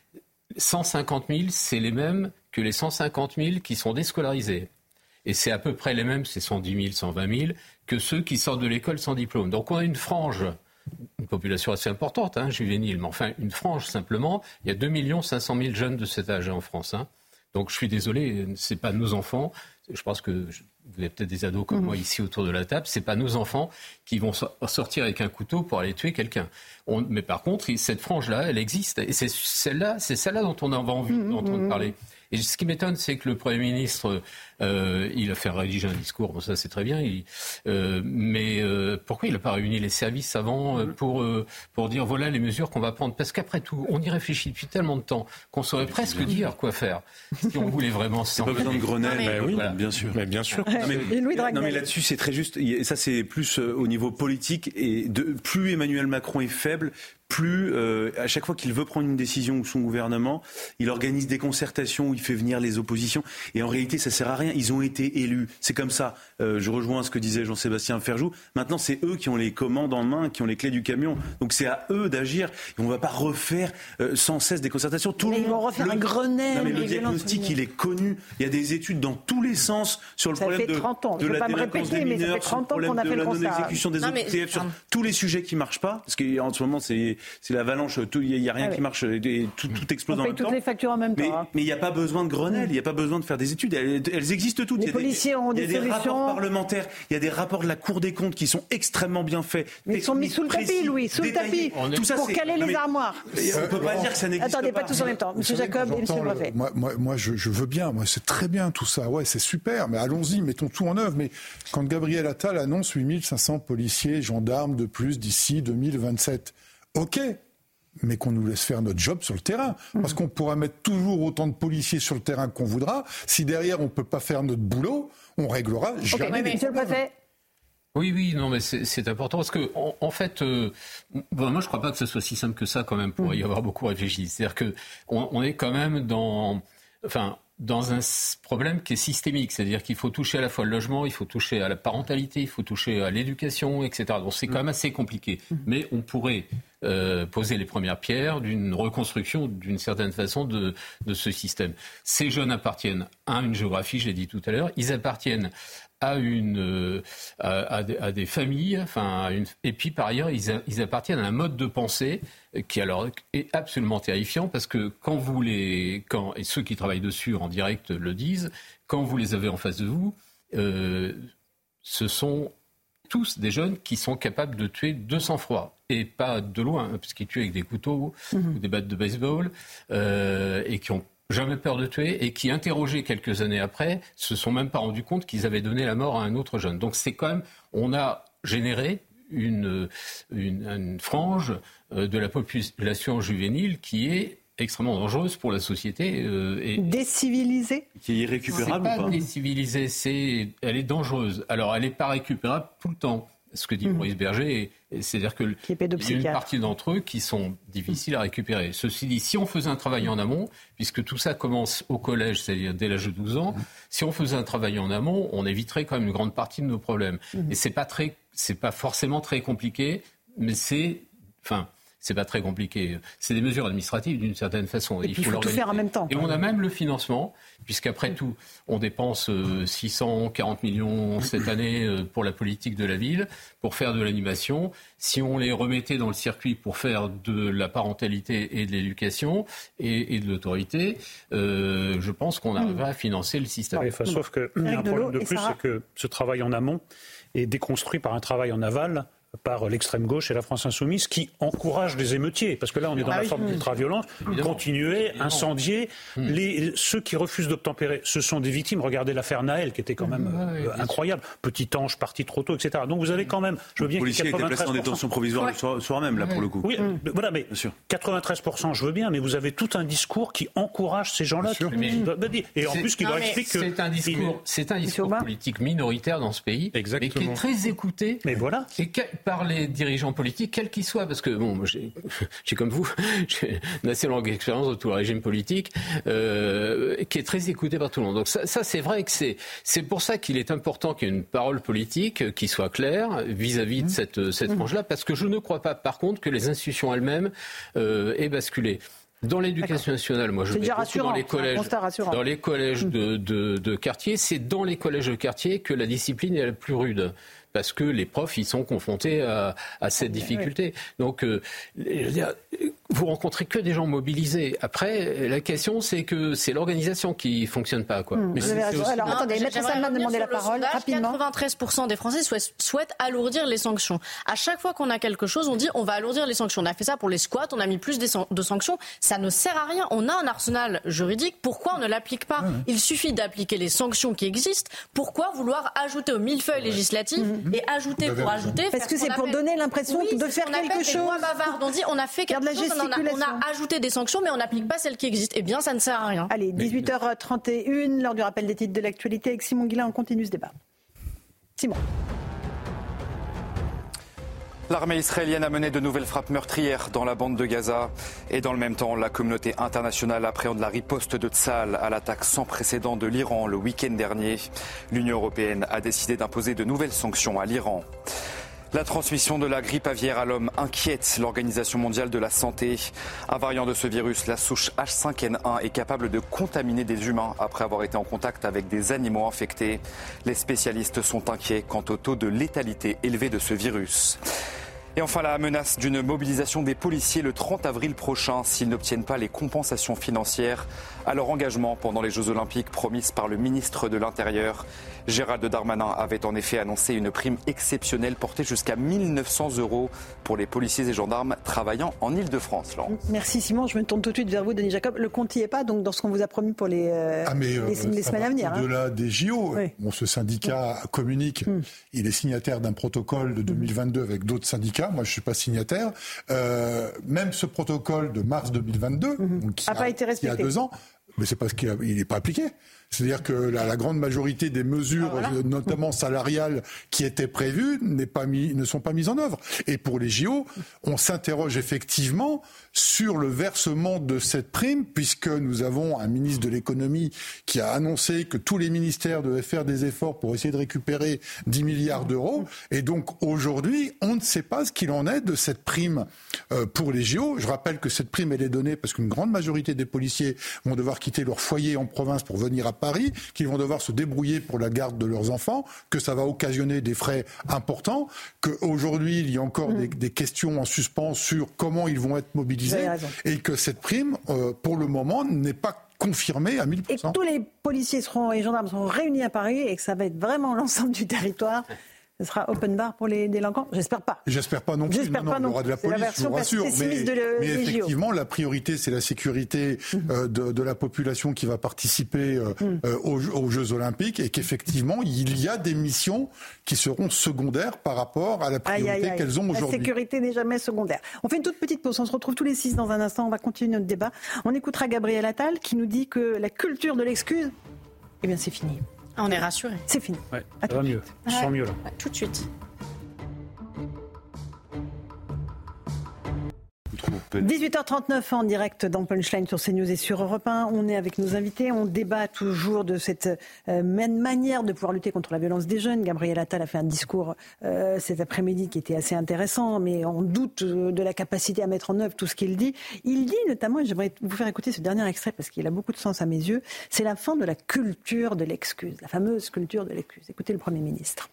Speaker 3: 150 000, c'est les mêmes que les 150 000 qui sont déscolarisés. Et c'est à peu près les mêmes, c'est 110 000, 120 000, que ceux qui sortent de l'école sans diplôme. Donc on a une frange, une population assez importante, juvénile, mais enfin une frange simplement. Il y a 2 500 000 jeunes de cet âge en France. Donc je suis désolé, c'est pas nos enfants. Je pense que vous avez peut-être des ados comme moi ici autour de la table. C'est pas nos enfants qui vont sortir avec un couteau pour aller tuer quelqu'un. Mais par contre, cette frange-là, elle existe. Et c'est celle-là dont on a envie d'entendre parler. Et ce qui m'étonne, c'est que le Premier ministre, il a fait rédiger un discours, bon, ça c'est très bien, mais pourquoi il n'a pas réuni les services avant pour dire voilà les mesures qu'on va prendre ? Parce qu'après tout, on y réfléchit depuis tellement de temps qu'on saurait presque dire quoi faire si on voulait vraiment
Speaker 6: se sentir. Pas besoin de Grenelle,
Speaker 9: voilà. Bien sûr. Mais bien sûr.
Speaker 6: Non mais là-dessus c'est très juste, et ça c'est plus au niveau politique, et plus Emmanuel Macron est faible, plus à chaque fois qu'il veut prendre une décision ou son gouvernement, il organise des concertations où il fait venir les oppositions. Et en réalité, ça sert à rien. Ils ont été élus. C'est comme ça. Je rejoins ce que disait Jean-Sébastien Ferjou. Maintenant, c'est eux qui ont les commandes en main, qui ont les clés du camion. Donc c'est à eux d'agir. Et on ne va pas refaire sans cesse des concertations.
Speaker 4: Ils vont refaire un Grenelle.
Speaker 6: Non, mais le diagnostic, il est connu. Il y a des études dans tous les sens sur le problème de la délinquance des mineurs, sur le problème de la non-exécution des OQTF, sur tous les sujets qui ne marchent pas. Parce qu'en ce moment, c'est l'avalanche, il n'y a rien qui marche, et tout explose en même temps.
Speaker 4: On paye toutes les factures en même temps.
Speaker 6: Mais il n'y a pas besoin de Grenelle, il n'y a pas besoin de faire des études, elles existent toutes.
Speaker 4: Les policiers ont des solutions.
Speaker 6: Il y a des rapports parlementaires, il y a des rapports de la Cour des comptes qui sont extrêmement bien faits.
Speaker 4: Mais ils sont mis sous le tapis, Louis, sous le tapis, pour caler les armoires.
Speaker 6: On ne peut pas dire que ça n'existe pas.
Speaker 4: Attendez, pas tous en même temps. Monsieur Jacob et Monsieur le préfet.
Speaker 16: Moi, je veux bien, c'est très bien tout ça, ouais, c'est super, mais allons-y, mettons tout en œuvre. Mais quand Gabriel Attal annonce 8500 policiers, gendarmes de plus d'ici 2027, ok. mais qu'on nous laisse faire notre job sur le terrain. Parce qu'on pourra mettre toujours autant de policiers sur le terrain qu'on voudra. Si derrière, on ne peut pas faire notre boulot, on réglera jamais.
Speaker 4: Monsieur le préfet.
Speaker 3: Oui, non, mais c'est important parce que, en fait, moi, je ne crois pas que ce soit si simple que ça, quand même, pour y avoir beaucoup réfléchi. C'est-à-dire qu'on est quand même dans un problème qui est systémique. C'est-à-dire qu'il faut toucher à la fois le logement, il faut toucher à la parentalité, il faut toucher à l'éducation, etc. Donc, c'est quand même assez compliqué. Mais on pourrait poser les premières pierres d'une reconstruction, d'une certaine façon, de ce système. Ces jeunes appartiennent à une géographie, je l'ai dit tout à l'heure. Ils appartiennent à des familles, et puis par ailleurs ils appartiennent à un mode de pensée qui alors est absolument terrifiant parce que et ceux qui travaillent dessus en direct le disent, quand vous les avez en face de vous, ce sont tous des jeunes qui sont capables de tuer de sang-froid et pas de loin, puisqu'ils tuent avec des couteaux ou des battes de baseball et qui ont jamais peur de tuer et qui, interrogés quelques années après, se sont même pas rendus compte qu'ils avaient donné la mort à un autre jeune. Donc c'est quand même, on a généré une frange de la population juvénile qui est extrêmement dangereuse pour la société.
Speaker 4: Décivilisée ?
Speaker 6: Qui est irrécupérable ou pas ?
Speaker 3: Décivilisée, elle est dangereuse. Alors elle n'est pas récupérable tout le temps. Ce que dit Maurice Berger, c'est-à-dire qu'il y a une partie d'entre eux qui sont difficiles à récupérer. Ceci dit, si on faisait un travail en amont, puisque tout ça commence au collège, c'est-à-dire dès l'âge de 12 ans, si on faisait un travail en amont, on éviterait quand même une grande partie de nos problèmes. Et c'est pas forcément très compliqué, mais c'est pas très compliqué. C'est des mesures administratives d'une certaine façon.
Speaker 4: Et il faut tout faire en même temps.
Speaker 3: Et on a même le financement, puisqu'après tout, on dépense 640 millions cette année pour la politique de la ville, pour faire de l'animation. Si on les remettait dans le circuit pour faire de la parentalité et de l'éducation et de l'autorité, je pense qu'on arriverait à financer le système.
Speaker 8: Sauf qu'il y a un problème de plus, c'est que ce travail en amont est déconstruit par un travail en aval, par l'extrême gauche et la France insoumise qui encouragent les émeutiers, parce que là on est dans la forme d'ultra-violence, continuer, incendier. Ceux qui refusent d'obtempérer, ce sont des victimes. Regardez l'affaire Naël qui était quand même incroyable. Petit ange parti trop tôt, etc. Donc vous avez quand même, je veux bien que 93%... Le policier a été placé en détention provisoire le soir même, là pour le coup. Oui, voilà, mais 93% je veux bien, mais vous avez tout un discours qui encourage ces gens-là. Et en plus qui leur explique que...
Speaker 3: C'est un discours politique minoritaire dans ce pays, mais qui est très écouté.
Speaker 8: Mais voilà.
Speaker 3: Par les dirigeants politiques, quels qu'ils soient, parce que j'ai comme vous, j'ai une assez longue expérience autour du régime politique, qui est très écouté par tout le monde. Donc ça c'est vrai que c'est pour ça qu'il est important qu'il y ait une parole politique qui soit claire vis-à-vis de cette frange-là, parce que je ne crois pas, par contre, que les institutions elles-mêmes aient basculé. Dans l'éducation nationale, moi je vais beaucoup dans les collèges de quartier, c'est dans les collèges de quartier que la discipline est la plus rude. Parce que les profs, ils sont confrontés à cette difficulté. Donc, vous rencontrez que des gens mobilisés. Après, la question, c'est que c'est l'organisation qui fonctionne pas, quoi.
Speaker 4: Mais vous avez raison. Alors, attendez, Maître Salman a demandé la parole rapidement.
Speaker 7: 93% des Français souhaitent alourdir les sanctions. À chaque fois qu'on a quelque chose, on dit on va alourdir les sanctions. On a fait ça pour les squats, on a mis plus de sanctions. Ça ne sert à rien. On a un arsenal juridique. Pourquoi on ne l'applique pas ? Il suffit d'appliquer les sanctions qui existent. Pourquoi vouloir ajouter au millefeuille législatif et ajouter pour ajouter?
Speaker 4: Parce que c'est pour donner l'impression de faire quelque chose.
Speaker 7: On dit on a fait quelque chose, on a ajouté des sanctions, mais on n'applique pas celles qui existent. Eh bien, ça ne sert à rien.
Speaker 4: Allez, 18h31, l'heure du rappel des titres de l'actualité avec Simon Guillain. On continue ce débat. Simon.
Speaker 5: L'armée israélienne a mené de nouvelles frappes meurtrières dans la bande de Gaza. Et dans le même temps, la communauté internationale appréhende la riposte de Tsahal à l'attaque sans précédent de l'Iran le week-end dernier. L'Union européenne a décidé d'imposer de nouvelles sanctions à l'Iran. La transmission de la grippe aviaire à l'homme inquiète l'Organisation mondiale de la santé. Un variant de ce virus, la souche H5N1, est capable de contaminer des humains après avoir été en contact avec des animaux infectés. Les spécialistes sont inquiets quant au taux de létalité élevé de ce virus. Et enfin, la menace d'une mobilisation des policiers le 30 avril prochain s'ils n'obtiennent pas les compensations financières à leur engagement pendant les Jeux Olympiques promises par le ministre de l'Intérieur. Gérald Darmanin avait en effet annoncé une prime exceptionnelle portée jusqu'à 1 900 € pour les policiers et gendarmes travaillant en Île-de-France.
Speaker 4: Merci Simon, je me tourne tout de suite vers vous, Denis Jacob. Le compte n'y est pas donc dans ce qu'on vous a promis pour les semaines à venir.
Speaker 16: Au-delà des JO, ce syndicat communique, il est signataire d'un protocole de 2022 avec d'autres syndicats. cas, moi je ne suis pas signataire, même ce protocole de mars 2022, qui
Speaker 4: pas été respecté.
Speaker 16: Il y a 2 ans, mais c'est parce qu'il n'est pas appliqué. C'est-à-dire que la grande majorité des mesures, notamment salariales, qui étaient prévues, ne sont pas mises en œuvre. Et pour les JO, on s'interroge effectivement sur le versement de cette prime, puisque nous avons un ministre de l'économie qui a annoncé que tous les ministères devaient faire des efforts pour essayer de récupérer 10 milliards d'euros. Et donc aujourd'hui, on ne sait pas ce qu'il en est de cette prime pour les JO. Je rappelle que cette prime, elle est donnée parce qu'une grande majorité des policiers vont devoir quitter leur foyer en province pour venir à Paris, qu'ils vont devoir se débrouiller pour la garde de leurs enfants, que ça va occasionner des frais importants, qu'aujourd'hui il y a encore des questions en suspens sur comment ils vont être mobilisés, et que cette prime, pour le moment, n'est pas confirmée à 1000%.
Speaker 4: Et que tous les policiers et gendarmes seront réunis à Paris et que ça va être vraiment l'ensemble du territoire. Ce sera open bar pour les délinquants ? J'espère pas.
Speaker 16: J'espère pas non plus.
Speaker 4: J'espère pas non.
Speaker 16: Il y aura de la police, je vous rassure. Mais effectivement, la priorité, c'est la sécurité de la population qui va participer aux Jeux Olympiques, et qu'effectivement, il y a des missions qui seront secondaires par rapport à la priorité qu'elles ont aujourd'hui.
Speaker 4: La sécurité n'est jamais secondaire. On fait une toute petite pause. On se retrouve tous les 6 dans un instant. On va continuer notre débat. On écoutera Gabriel Attal qui nous dit que la culture de l'excuse, eh bien, c'est fini.
Speaker 7: On est rassurés.
Speaker 4: C'est fini.
Speaker 8: Ouais, ça va mieux. Je sens mieux là.
Speaker 7: Ouais, tout de suite.
Speaker 4: 18h39 en direct dans Punchline sur CNews et sur Europe 1. On est avec nos invités. On débat toujours de cette même manière de pouvoir lutter contre la violence des jeunes. Gabriel Attal a fait un discours cet après-midi qui était assez intéressant, mais on doute de la capacité à mettre en œuvre tout ce qu'il dit. Il dit notamment, et j'aimerais vous faire écouter ce dernier extrait parce qu'il a beaucoup de sens à mes yeux, c'est la fin de la culture de l'excuse, la fameuse culture de l'excuse. Écoutez le Premier ministre.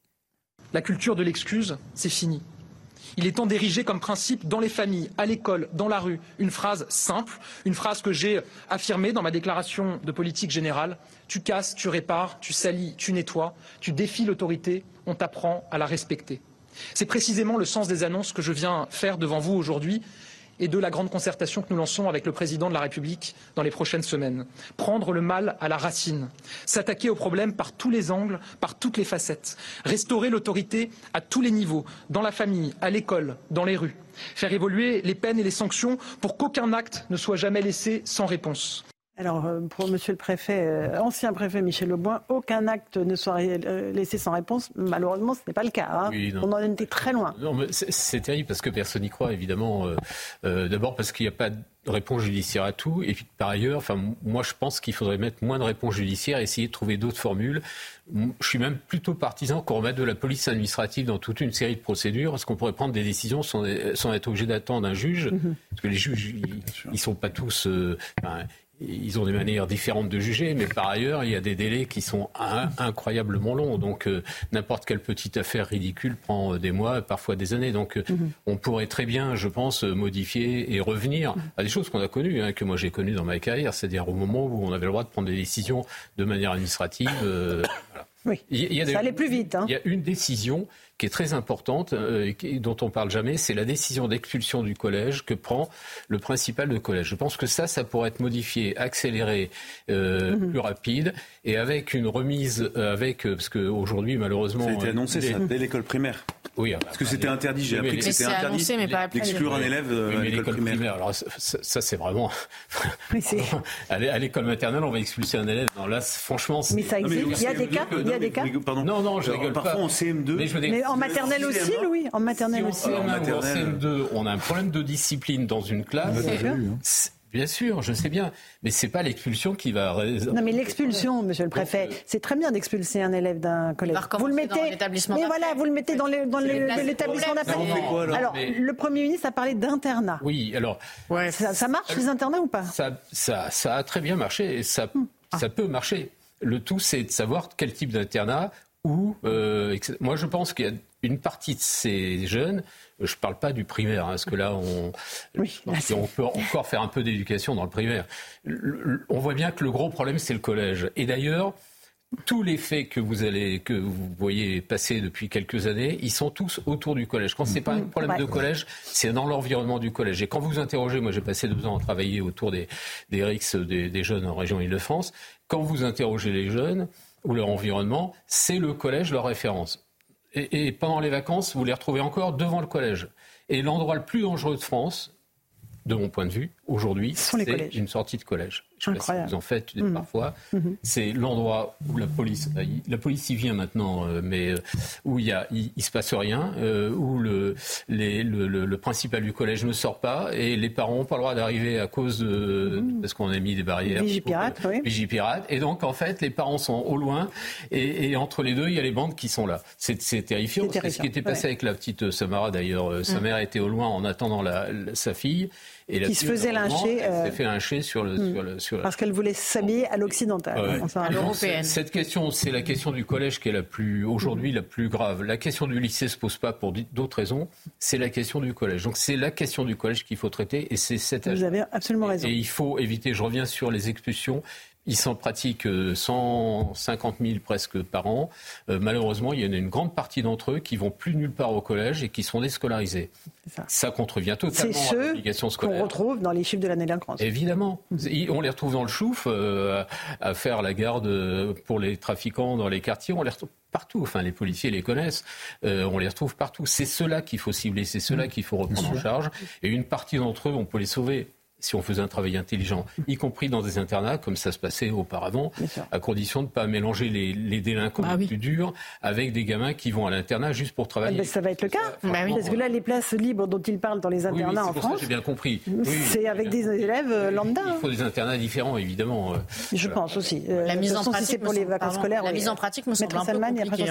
Speaker 20: La culture de l'excuse, c'est fini. Il est temps d'ériger comme principe dans les familles, à l'école, dans la rue, une phrase simple, une phrase que j'ai affirmée dans ma déclaration de politique générale. Tu casses, tu répares, tu salis, tu nettoies, tu défies l'autorité, on t'apprend à la respecter. C'est précisément le sens des annonces que je viens faire devant vous aujourd'hui et de la grande concertation que nous lançons avec le président de la République dans les prochaines semaines. Prendre le mal à la racine, s'attaquer au problème par tous les angles, par toutes les facettes, restaurer l'autorité à tous les niveaux, dans la famille, à l'école, dans les rues, faire évoluer les peines et les sanctions pour qu'aucun acte ne soit jamais laissé sans réponse.
Speaker 4: Alors, pour monsieur le préfet, ancien préfet Michel Auboin, aucun acte ne soit laissé sans réponse. Malheureusement, ce n'est pas le cas. Hein. Oui, on en était très loin.
Speaker 3: Non, mais c'est terrible parce que personne n'y croit, évidemment. D'abord parce qu'il n'y a pas de réponse judiciaire à tout. Et puis, par ailleurs, moi, je pense qu'il faudrait mettre moins de réponses judiciaires et essayer de trouver d'autres formules. Je suis même plutôt partisan qu'on remette de la police administrative dans toute une série de procédures, parce qu'on pourrait prendre des décisions sans être obligé d'attendre un juge. Parce que les juges, ils ne sont pas tous... ils ont des manières différentes de juger, mais par ailleurs, il y a des délais qui sont incroyablement longs. Donc, n'importe quelle petite affaire ridicule prend des mois, parfois des années. Donc, on pourrait très bien, je pense, modifier et revenir à des choses qu'on a connues, que moi j'ai connues dans ma carrière, c'est-à-dire au moment où on avait le droit de prendre des décisions de manière administrative. Voilà.
Speaker 4: Oui, ça allait plus vite.
Speaker 3: Il y a une décision qui est très importante, dont on ne parle jamais, c'est la décision d'expulsion du collège que prend le principal de collège. Je pense que ça pourrait être modifié, accéléré, plus rapide, et avec une remise, parce qu'aujourd'hui, malheureusement...
Speaker 6: Ça a été annoncé, ça, dès l'école primaire.
Speaker 3: Oui,
Speaker 6: parce que c'était interdit, j'ai appris que c'était interdit d'exclure un élève à l'école primaire.
Speaker 3: Alors ça c'est vraiment... à l'école maternelle, on va expulser un élève. Non, là, franchement...
Speaker 4: Mais ça existe, il y a des cas
Speaker 3: Non, je rigole pas.
Speaker 6: Parfois en CM2...
Speaker 4: Mais en maternelle aussi, Louis. En maternelle aussi.
Speaker 3: En CM2, on a un problème de discipline dans une classe. Bien sûr, je sais bien, mais c'est pas l'expulsion qui va...
Speaker 4: Non, mais l'expulsion, monsieur le préfet, c'est très bien d'expulser un élève d'un collège.
Speaker 7: Vous le mettez dans l'établissement d'après.
Speaker 4: Mais voilà, vous le mettez dans l'établissement d'après. Alors, le Premier ministre a parlé d'internat.
Speaker 3: Oui, alors...
Speaker 4: Ça marche, les internats, ou pas ?
Speaker 3: Ça a très bien marché, et ça peut marcher. Le tout, c'est de savoir quel type d'internat, moi, je pense qu'il y a une partie de ces jeunes, je ne parle pas du primaire, parce que là, on peut encore faire un peu d'éducation dans le primaire. On voit bien que le gros problème, c'est le collège. Et d'ailleurs, tous les faits que vous voyez passer depuis quelques années, ils sont tous autour du collège. Quand ce n'est pas un problème de collège, c'est dans l'environnement du collège. Et quand vous interrogez, moi j'ai passé 2 ans à travailler autour des RICS des jeunes en région Île-de-France, quand vous interrogez les jeunes ou leur environnement, c'est le collège leur référence. Et pendant les vacances, vous les retrouvez encore devant le collège. Et l'endroit le plus dangereux de France, de mon point de vue, aujourd'hui, c'est une sortie de collège. Je ne sais pas si vous en faites parfois. C'est l'endroit où la police y vient maintenant, mais où il se passe rien, où le principal du collège ne sort pas et les parents n'ont pas le droit d'arriver à cause parce qu'on a mis des barrières. Vigipirate. Et donc, en fait, les parents sont au loin et entre les deux, il y a les bandes qui sont là. C'est terrifiant. C'est ce qui était passé avec la petite Samara, d'ailleurs. Sa mère était au loin en attendant sa fille. Et
Speaker 4: qui se faisait lyncher.
Speaker 3: Elle s'est fait lyncher
Speaker 4: parce qu'elle voulait s'habiller à l'occidental,
Speaker 3: à l'européenne. Cette question, c'est la question du collège qui est aujourd'hui la plus grave. La question du lycée se pose pas pour d'autres raisons. C'est la question du collège. Donc c'est la question du collège qu'il faut traiter et c'est cet âge.
Speaker 4: Vous avez absolument raison.
Speaker 3: Et il faut éviter. Je reviens sur les expulsions. Ils s'en pratiquent 150 000 presque par an. Malheureusement, il y en a une grande partie d'entre eux qui vont plus nulle part au collège et qui sont déscolarisés. Ça contrevient totalement à l'obligation scolaire.
Speaker 4: C'est ceux qu'on retrouve dans les chiffres de la délinquance.
Speaker 3: Évidemment. On les retrouve dans le chouf, à faire la garde pour les trafiquants dans les quartiers. On les retrouve partout. Enfin, les policiers les connaissent. On les retrouve partout. C'est ceux-là qu'il faut cibler. C'est ceux-là qu'il faut reprendre en charge. Et une partie d'entre eux, on peut les sauver si on faisait un travail intelligent, y compris dans des internats, comme ça se passait auparavant, à condition de ne pas mélanger les délinquants les plus durs avec des gamins qui vont à l'internat juste pour travailler.
Speaker 4: Ça va être le cas, parce que là, les places libres dont il parle dans les internats en France,
Speaker 3: j'ai bien compris.
Speaker 4: C'est avec des élèves lambda.
Speaker 3: Il faut des internats différents, évidemment.
Speaker 4: Je pense aussi.
Speaker 7: La mise en pratique,
Speaker 4: c'est pour les vacances scolaires.
Speaker 7: La mise en pratique me semble un peu compliquée.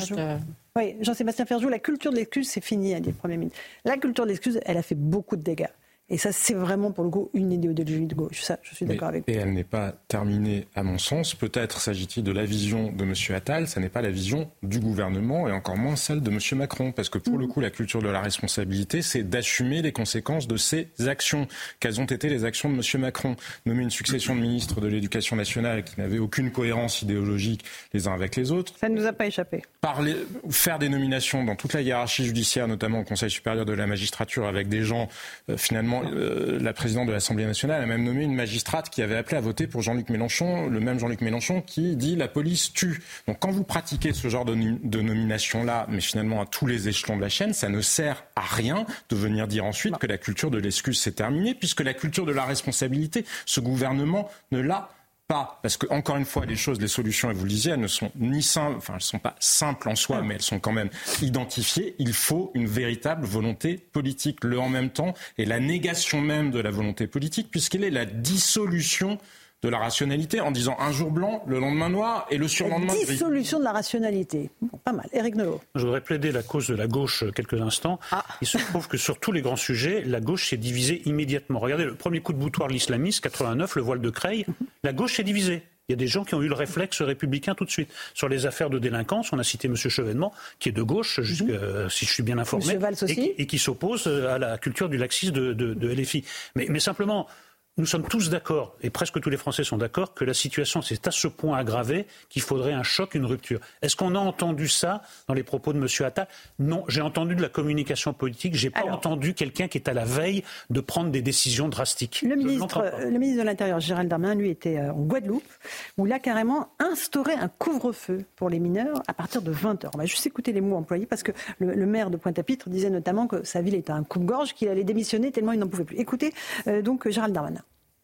Speaker 4: Oui, Jean-Sébastien Ferjou, la culture de l'excuse, c'est fini, a dit le Premier ministre. La culture de l'excuse, elle a fait beaucoup de dégâts. Et ça, c'est vraiment, pour le coup, une idéologie de gauche. Ça, je suis d'accord avec vous.
Speaker 9: Et elle n'est pas terminée, à mon sens. Peut-être s'agit-il de la vision de M. Attal. Ça n'est pas la vision du gouvernement et encore moins celle de M. Macron. Parce que pour le coup, la culture de la responsabilité, c'est d'assumer les conséquences de ses actions. Quelles ont été les actions de M. Macron ? Nommer une succession de ministres de l'Éducation nationale qui n'avaient aucune cohérence idéologique les uns avec les autres.
Speaker 4: Ça ne nous a pas échappé.
Speaker 9: Faire des nominations dans toute la hiérarchie judiciaire, notamment au Conseil supérieur de la magistrature, avec des gens, finalement, la présidente de l'Assemblée nationale a même nommé une magistrate qui avait appelé à voter pour Jean-Luc Mélenchon, le même Jean-Luc Mélenchon qui dit « la police tue ». Donc quand vous pratiquez ce genre de nomination-là, mais finalement à tous les échelons de la chaîne, ça ne sert à rien de venir dire ensuite que la culture de l'excuse s'est terminée, puisque la culture de la responsabilité, ce gouvernement ne l'a pas. Parce que, encore une fois, les solutions, et vous le disiez, elles ne sont elles sont pas simples en soi, mais elles sont quand même identifiées. Il faut une véritable volonté politique. Le en même temps est la négation même de la volonté politique, puisqu'elle est la dissolution de la rationalité, en disant un jour blanc, le lendemain noir et le surlendemain gris.
Speaker 4: Dissolution de la rationalité. Bon, pas mal. Éric Nolot.
Speaker 8: Je voudrais plaider la cause de la gauche quelques instants. Il se trouve que sur tous les grands sujets, la gauche s'est divisée immédiatement. Regardez le premier coup de boutoir de l'islamisme, 89, le voile de Creil. La gauche s'est divisée. Il y a des gens qui ont eu le réflexe républicain tout de suite. Sur les affaires de délinquance, on a cité M. Chevènement, qui est de gauche, si je suis bien informé, et qui s'oppose à la culture du laxisme de LFI. Mais simplement, nous sommes tous d'accord, et presque tous les Français sont d'accord, que la situation s'est à ce point aggravée qu'il faudrait un choc, une rupture. Est-ce qu'on a entendu ça dans les propos de M. Attal ? Non, j'ai entendu de la communication politique, j'ai pas entendu quelqu'un qui est à la veille de prendre des décisions drastiques.
Speaker 4: Le ministre de l'Intérieur, Gérald Darmanin, lui, était en Guadeloupe, où il a carrément instauré un couvre-feu pour les mineurs à partir de 20h. On va juste écouter les mots employés, parce que le maire de Pointe-à-Pitre disait notamment que sa ville était un coupe-gorge, qu'il allait démissionner tellement il n'en pouvait plus. Écoutez donc Gérald Darmanin.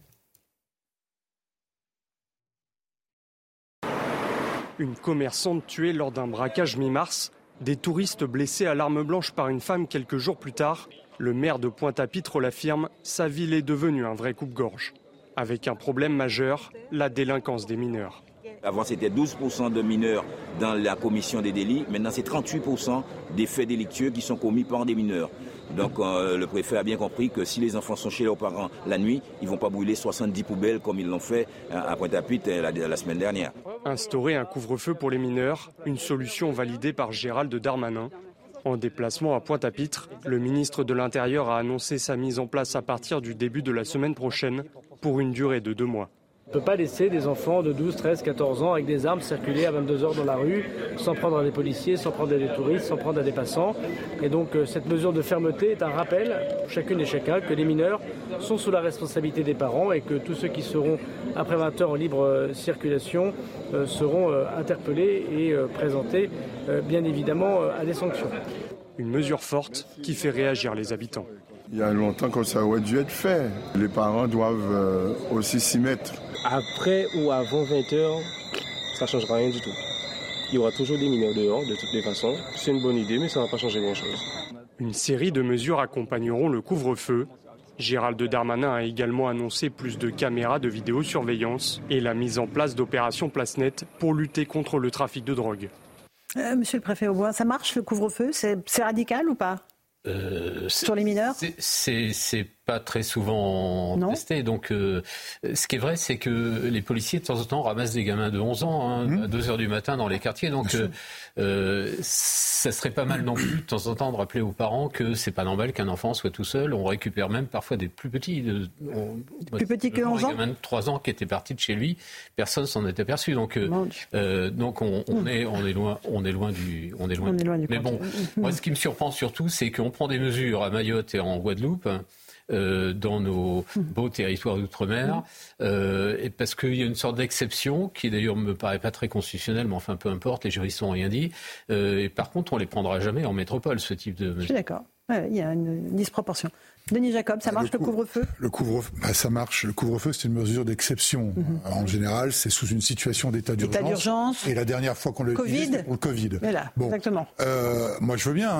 Speaker 1: Une commerçante tuée lors d'un braquage mi-mars, des touristes blessés à l'arme blanche par une femme quelques jours plus tard. Le maire de Pointe-à-Pitre l'affirme, sa ville est devenue un vrai coupe-gorge. Avec un problème majeur, la délinquance des mineurs.
Speaker 22: Avant, c'était 12% de mineurs dans la commission des délits. Maintenant, c'est 38% des faits délictueux qui sont commis par des mineurs. Donc, le préfet a bien compris que si les enfants sont chez leurs parents la nuit, ils ne vont pas brûler 70 poubelles comme ils l'ont fait à Pointe-à-Pitre la semaine dernière.
Speaker 1: Instaurer un couvre-feu pour les mineurs, une solution validée par Gérald Darmanin. En déplacement à Pointe-à-Pitre, le ministre de l'Intérieur a annoncé sa mise en place à partir du début de la semaine prochaine pour une durée de 2 mois.
Speaker 11: On ne peut pas laisser des enfants de 12, 13, 14 ans avec des armes circuler à 22h dans la rue, sans prendre à des policiers, sans prendre à des touristes, sans prendre à des passants. Et donc cette mesure de fermeté est un rappel, pour chacune et chacun, que les mineurs sont sous la responsabilité des parents et que tous ceux qui seront après 20h en libre circulation seront interpellés et présentés bien évidemment à des sanctions.
Speaker 1: Une mesure forte qui fait réagir les habitants.
Speaker 14: Il y a longtemps que ça aurait dû être fait. Les parents doivent aussi s'y mettre.
Speaker 23: Après ou avant 20h, ça ne changera rien du tout. Il y aura toujours des mineurs dehors, de toutes les façons. C'est une bonne idée, mais ça ne va pas changer grand-chose.
Speaker 1: Une série de mesures accompagneront le couvre-feu. Gérald Darmanin a également annoncé plus de caméras de vidéosurveillance et la mise en place d'opérations Place Nette pour lutter contre le trafic de drogue.
Speaker 4: Monsieur le préfet Aubois, ça marche le couvre-feu ? C'est radical ou pas ? Sur les mineurs ?
Speaker 3: C'est pas très souvent testé. Donc, ce qui est vrai, c'est que les policiers, de temps en temps, ramassent des gamins de 11 ans à 2h du matin dans les quartiers. Donc, ça serait pas mal non plus, de temps en temps, de rappeler aux parents que c'est pas normal qu'un enfant soit tout seul. On récupère même parfois des plus petits.
Speaker 4: Plus petits que 11 ans ?
Speaker 3: Un gamin de 3 ans qui était parti de chez lui, personne s'en est aperçu. Donc, on est loin du Mais bon, moi, ce qui me surprend surtout, c'est qu'on prend des mesures à Mayotte et en Guadeloupe, dans nos beaux territoires d'outre-mer, et parce qu'il y a une sorte d'exception qui d'ailleurs me paraît pas très constitutionnelle, mais enfin peu importe, les juristes n'ont rien dit. Et par contre, on les prendra jamais en métropole, ce type de mesures.
Speaker 4: Je suis d'accord. Il y a une disproportion. Denis Jacob, ça marche le couvre-feu ?
Speaker 16: Le couvre-feu, ça marche. Le couvre-feu, c'est une mesure d'exception. En général, c'est sous une situation d'état d'urgence.
Speaker 4: État d'urgence.
Speaker 16: Et la dernière fois qu'on l'a utilisé, c'était pour le Covid.
Speaker 4: Voilà, exactement.
Speaker 16: Moi, je veux bien,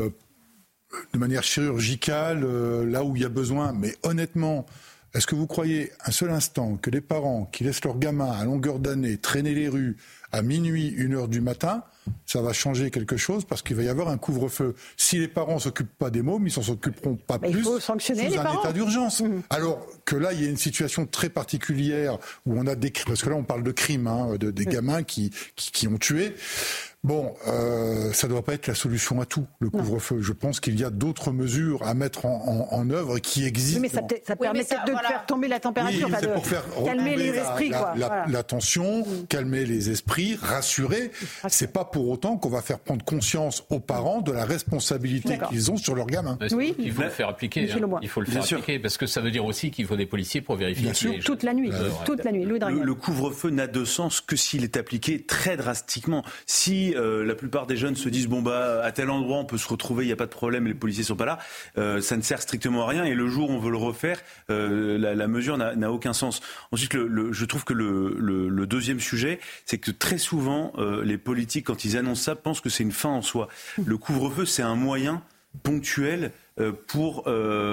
Speaker 16: de manière chirurgicale, là où il y a besoin. Mais honnêtement, est-ce que vous croyez un seul instant que les parents qui laissent leurs gamins à longueur d'année traîner les rues à minuit, 1h du matin, ça va changer quelque chose parce qu'il va y avoir un couvre-feu. Si les parents ne s'occupent pas des mômes, ils ne s'en occuperont pas plus
Speaker 4: il faut sanctionner
Speaker 16: sous
Speaker 4: les parents.
Speaker 16: État d'urgence. Alors que là, il y a une situation très particulière où on a des crimes, parce que là on parle de crimes, des gamins qui ont tué. Bon, ça ne doit pas être la solution à tout, le couvre-feu. Je pense qu'il y a d'autres mesures à mettre en œuvre qui existent.
Speaker 4: Oui, mais ça permet peut-être de faire tomber la température,
Speaker 16: c'est pour faire
Speaker 4: calmer les esprits.
Speaker 16: La tension, calmer les esprits, rassurer. C'est pas pour autant qu'on va faire prendre conscience aux parents de la responsabilité qu'ils ont sur leurs gamins.
Speaker 3: Oui. Il faut le faire appliquer. Il faut le faire appliquer parce que ça veut dire aussi qu'il faut des policiers pour vérifier.
Speaker 4: Bien sûr. Toute la nuit.
Speaker 6: Le couvre-feu n'a de sens que s'il est appliqué très drastiquement. Si la plupart des jeunes se disent à tel endroit on peut se retrouver, il n'y a pas de problème, les policiers sont pas là, ça ne sert strictement à rien et le jour où on veut le refaire, la mesure n'a aucun sens. Ensuite, je trouve que le deuxième sujet, c'est que très souvent les politiques, quand ils annoncent ça, pensent que c'est une fin en soi. Le couvre-feu, c'est un moyen ponctuel pour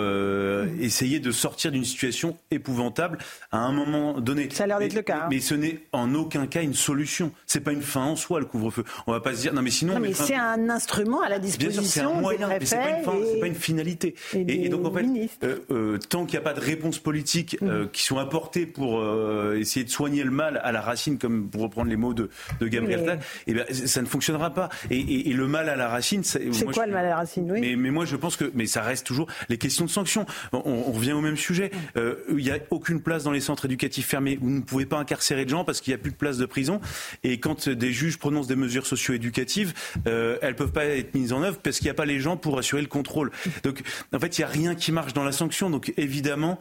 Speaker 6: essayer de sortir d'une situation épouvantable à un moment donné.
Speaker 4: Ça a l'air d'être le cas.
Speaker 6: Mais ce n'est en aucun cas une solution. C'est pas une fin en soi, le couvre-feu. On va pas se dire non mais sinon.
Speaker 4: Non, mais c'est un instrument à la disposition des préfets.
Speaker 6: Mais c'est pas une finalité. Et donc en fait, tant qu'il n'y a pas de réponse politique qui sont apportées pour essayer de soigner le mal à la racine, comme pour reprendre les mots de Gabriel Attal, eh bien ça ne fonctionnera pas. Et le mal à la racine,
Speaker 4: c'est quoi le mal à la racine, oui.
Speaker 6: Mais moi je pense que ça reste toujours les questions de sanctions. On revient au même sujet. Il n'y a aucune place dans les centres éducatifs fermés. Vous ne pouvez pas incarcérer de gens parce qu'il n'y a plus de place de prison. Et quand des juges prononcent des mesures socio-éducatives, elles ne peuvent pas être mises en œuvre parce qu'il n'y a pas les gens pour assurer le contrôle. Donc, en fait, il n'y a rien qui marche dans la sanction. Donc, évidemment,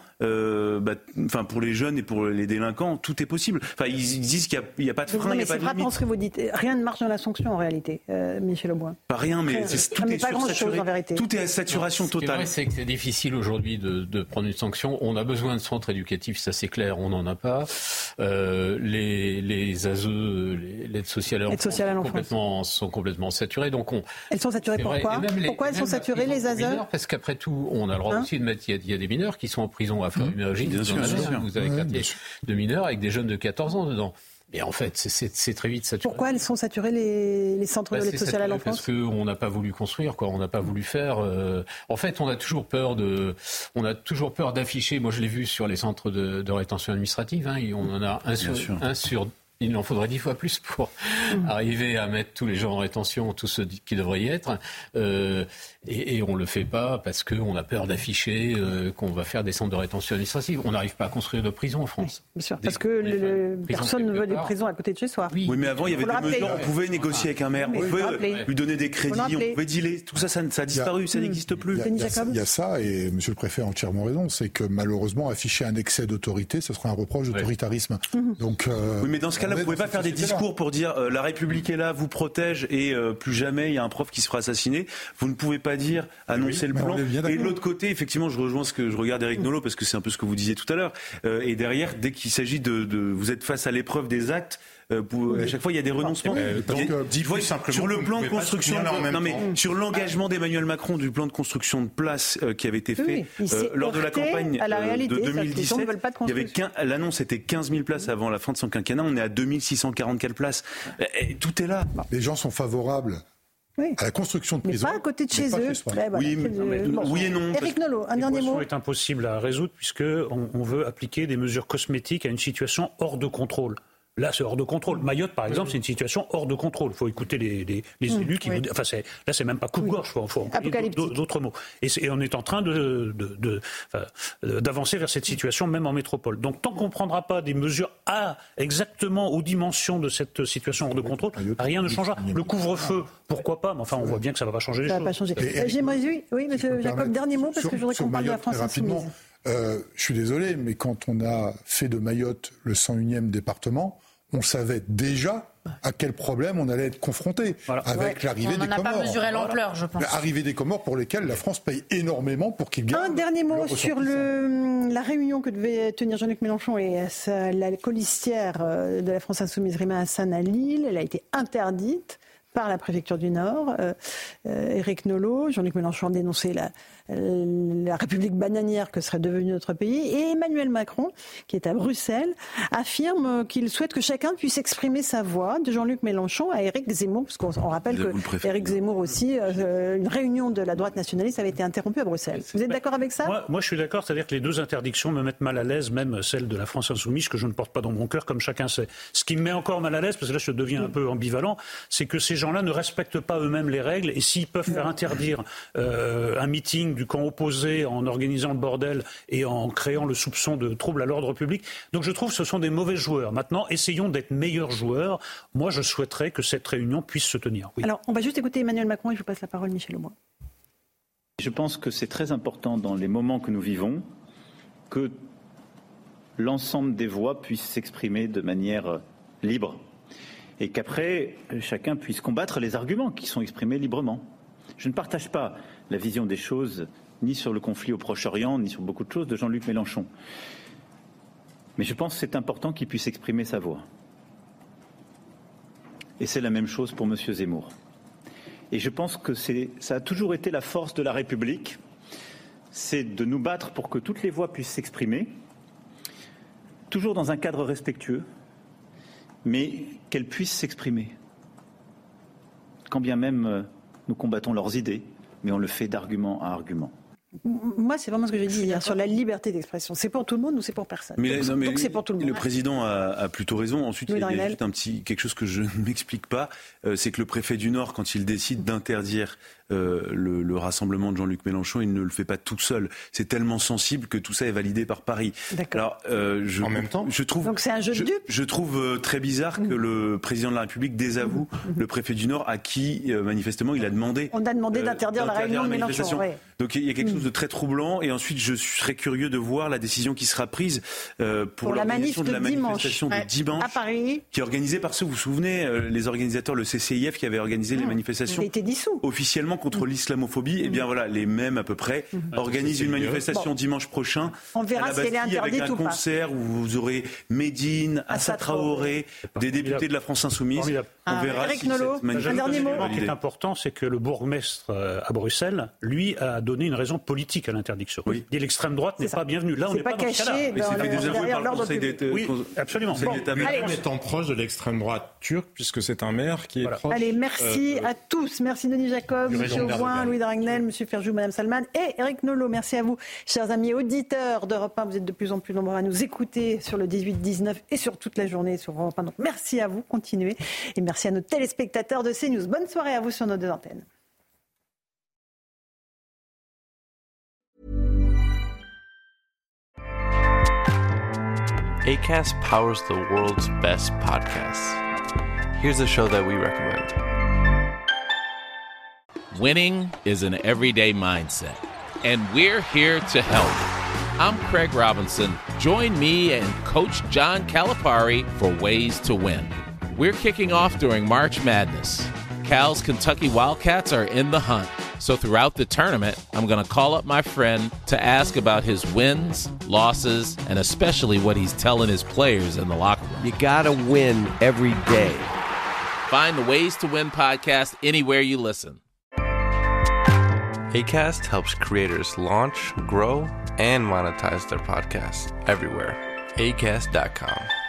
Speaker 6: pour les jeunes et pour les délinquants, tout est possible. Enfin, ils disent qu'il n'y a pas de frein, il n'y a pas de limite.
Speaker 4: C'est ce que vous dites. Rien ne marche dans la sanction, en réalité, Michel Aubois.
Speaker 6: Pas rien, mais tout est sursaturé. Tout est à saturation totale.
Speaker 3: Ce qui est vrai, c'est que c'est difficile aujourd'hui de prendre une sanction. On a besoin de centres éducatifs, ça c'est clair, on n'en a pas. Les ASE, l'aide sociale à l'enfance sont complètement saturées. Donc
Speaker 4: elles sont saturées pourquoi ? Pourquoi elles sont saturées, les ASE ?
Speaker 3: Parce qu'après tout, on a le droit aussi de mettre... Il y a des mineurs qui sont en prison à Fleury-Mérogis. Vous avez 4 de mineurs avec des jeunes de 14 ans dedans. Mais en fait, c'est très vite saturé.
Speaker 4: Pourquoi elles sont saturées, les centres de l'aide sociale à l'enfance ?
Speaker 3: Parce qu'on n'a pas voulu construire, on n'a pas voulu faire. En fait, on a toujours peur d'afficher. Moi, je l'ai vu sur les centres de rétention administrative. On en a un sur Il en faudrait 10 fois plus pour arriver à mettre tous les gens en rétention, tous ceux qui devraient y être. Et on ne le fait pas parce qu'on a peur d'afficher qu'on va faire des centres de rétention administrative. On n'arrive pas à construire de prisons en France.
Speaker 4: Oui, bien sûr, parce que personne ne veut des prisons à côté de chez soi.
Speaker 6: Oui, mais avant, il y avait des mesures, on pouvait négocier avec un maire, on pouvait lui donner des crédits, on pouvait dealer. Tout ça, ça a disparu, ça n'existe plus.
Speaker 16: Il y a ça, et Monsieur le Préfet a entièrement raison, c'est que malheureusement, afficher un excès d'autorité, ce sera un reproche d'autoritarisme. Donc,
Speaker 6: oui, mais dans ce cas-là, vous ne pouvez pas faire des discours pour dire la République est là, vous protège et plus jamais il y a un prof qui se fera assassiner. Vous ne pouvez pas dire annoncer le plan. Et de l'autre côté, effectivement, je rejoins ce que je regarde Éric Nolot parce que c'est un peu ce que vous disiez tout à l'heure. Et derrière, dès qu'il s'agit de vous êtes face à l'épreuve des actes. À chaque fois, il y a des renoncements. Sur le plan de construction, sur l'engagement d'Emmanuel Macron du plan de construction de places qui avait été fait lors de la campagne de 2017, l'annonce était 15 000 places avant la fin de son quinquennat. On est à 2644 places. Tout est là.
Speaker 16: Les gens sont favorables. À la construction de prisons.
Speaker 4: Mais pas à côté de chez eux.
Speaker 6: Oui et non.
Speaker 4: Éric Nolot, un dernier mot.
Speaker 8: La question est impossible à résoudre puisqu'on veut appliquer des mesures cosmétiques à une situation hors de contrôle. Là, c'est hors de contrôle. Mayotte, par exemple, c'est une situation hors de contrôle. Il faut écouter les élus qui vous disent... Enfin, là, c'est même pas coupe-gorge. Il faut employer d'autres mots. Et on est en train d'avancer vers cette situation, même en métropole. Donc, tant qu'on ne prendra pas des mesures exactement aux dimensions de cette situation hors de contrôle, rien ne changera. Le couvre-feu, pourquoi pas? Mais enfin, on voit bien que ça ne va pas changer les choses.
Speaker 4: Ça ne va pas changer. J'aimerais, monsieur Jacob, dernier mot, parce que je voudrais qu'on parle de la France insoumise.
Speaker 16: Je suis désolé, mais quand on a fait de Mayotte le 101e département, on savait déjà à quel problème on allait être confronté avec l'arrivée des Comores.
Speaker 7: On n'en a pas mesuré l'ampleur, je pense.
Speaker 16: L'arrivée des Comores pour lesquels la France paye énormément pour qu'ils gagnent.
Speaker 4: Un dernier mot sur la réunion que devait tenir Jean-Luc Mélenchon et la colistière de la France Insoumise Rima Hassan à Lille. Elle a été interdite par la préfecture du Nord. Éric Nolot, Jean-Luc Mélenchon a dénoncé la République bananière que serait devenue notre pays. Et Emmanuel Macron, qui est à Bruxelles, affirme qu'il souhaite que chacun puisse exprimer sa voix, de Jean-Luc Mélenchon à Éric Zemmour, parce qu'on rappelle que Éric Zemmour aussi, une réunion de la droite nationaliste avait été interrompue à Bruxelles. Vous êtes d'accord avec ça?
Speaker 8: Moi, je suis d'accord, c'est-à-dire que les deux interdictions me mettent mal à l'aise, même celle de la France Insoumise, que je ne porte pas dans mon cœur, comme chacun sait. Ce qui me met encore mal à l'aise, parce que là, je deviens un peu ambivalent, c'est que ces gens-là ne respectent pas eux-mêmes les règles, et s'ils peuvent faire interdire un meeting du camp opposé en organisant le bordel et en créant le soupçon de trouble à l'ordre public. Donc je trouve que ce sont des mauvais joueurs. Maintenant, essayons d'être meilleurs joueurs. Moi, je souhaiterais que cette réunion puisse se tenir. Oui.
Speaker 4: Alors, on va juste écouter Emmanuel Macron et je vous passe la parole, Michel Aubois.
Speaker 10: Je pense que c'est très important dans les moments que nous vivons que l'ensemble des voix puissent s'exprimer de manière libre et qu'après, chacun puisse combattre les arguments qui sont exprimés librement. Je ne partage pas la vision des choses ni sur le conflit au Proche-Orient, ni sur beaucoup de choses de Jean-Luc Mélenchon. Mais je pense que c'est important qu'il puisse exprimer sa voix. Et c'est la même chose pour M. Zemmour. Et je pense que ça a toujours été la force de la République, c'est de nous battre pour que toutes les voix puissent s'exprimer, toujours dans un cadre respectueux, mais qu'elles puissent s'exprimer. Quand bien même nous combattons leurs idées, mais on le fait d'argument à argument.
Speaker 4: Moi, c'est vraiment ce que j'ai dit hier sur la liberté d'expression. C'est pour tout le monde ou c'est pour personne? Donc c'est pour tout le monde.
Speaker 6: Le président a plutôt raison. Ensuite, il y a juste quelque chose que je ne m'explique pas, c'est que le préfet du Nord, quand il décide d'interdire le rassemblement de Jean-Luc Mélenchon, il ne le fait pas tout seul. C'est tellement sensible que tout ça est validé par Paris.
Speaker 4: D'accord.
Speaker 6: Alors,
Speaker 9: en même temps,
Speaker 4: donc c'est un jeu de dupes.
Speaker 6: Je trouve très bizarre que le président de la République désavoue le préfet du Nord, à qui manifestement il a demandé.
Speaker 4: On a demandé d'interdire la réunion de Mélenchon. Ouais.
Speaker 6: Donc il y a quelque chose de très troublant. Et ensuite, je serais curieux de voir la décision qui sera prise pour l'organisation de la manifestation de dimanche,
Speaker 4: à Paris,
Speaker 6: qui est organisée par ceux, vous vous souvenez, les organisateurs, le CCIF, qui avait organisé les manifestations.
Speaker 4: Il a été dissous.
Speaker 6: Officiellement contre l'islamophobie. Et bien voilà, les mêmes à peu près organisent une manifestation dimanche prochain.
Speaker 4: On verra si elle est interdite ou pas.
Speaker 6: Avec un concert où vous aurez Médine, Assa Traoré, des députés de la France Insoumise. On verra
Speaker 4: Éric
Speaker 6: si
Speaker 4: Nolot,
Speaker 6: cette manifestation.
Speaker 4: un dernier mot.
Speaker 8: Ce qui est important, c'est que le bourgmestre à Bruxelles, lui, a donner une raison politique à l'interdiction. Oui. Et l'extrême droite n'est pas bienvenue. Là, on n'est pas dans ce
Speaker 4: cas-là.
Speaker 6: Mais c'est fait désavouer par le Conseil d'État.
Speaker 8: Oui, absolument.
Speaker 9: Lui-même étant proche de l'extrême droite turque, puisque c'est un maire qui est proche.
Speaker 4: Allez, merci à tous. Merci Denis Jacob, M. Auvoin, Louis Dragnel, M. Ferjou, Mme Salman et Éric Nolot. Merci à vous, chers amis auditeurs d'Europe 1. Vous êtes de plus en plus nombreux à nous écouter sur le 18-19 et sur toute la journée sur Europe 1. Donc merci à vous, continuez. Et merci à nos téléspectateurs de CNews. Bonne soirée à vous sur nos 2 antennes.
Speaker 15: Acast powers the world's best podcasts. Here's a show that we recommend.
Speaker 18: Winning is an everyday mindset, and we're here to help. I'm Craig Robinson. Join me and Coach John Calipari for Ways to Win. We're kicking off during March Madness. Cal's Kentucky Wildcats are in the hunt. So throughout the tournament, I'm going to call up my friend to ask about his wins, losses, and especially what he's telling his players in the locker room.
Speaker 19: You got to win every day.
Speaker 18: Find the Ways to Win podcast anywhere you listen.
Speaker 15: Acast helps creators launch, grow, and monetize their podcasts everywhere. Acast.com.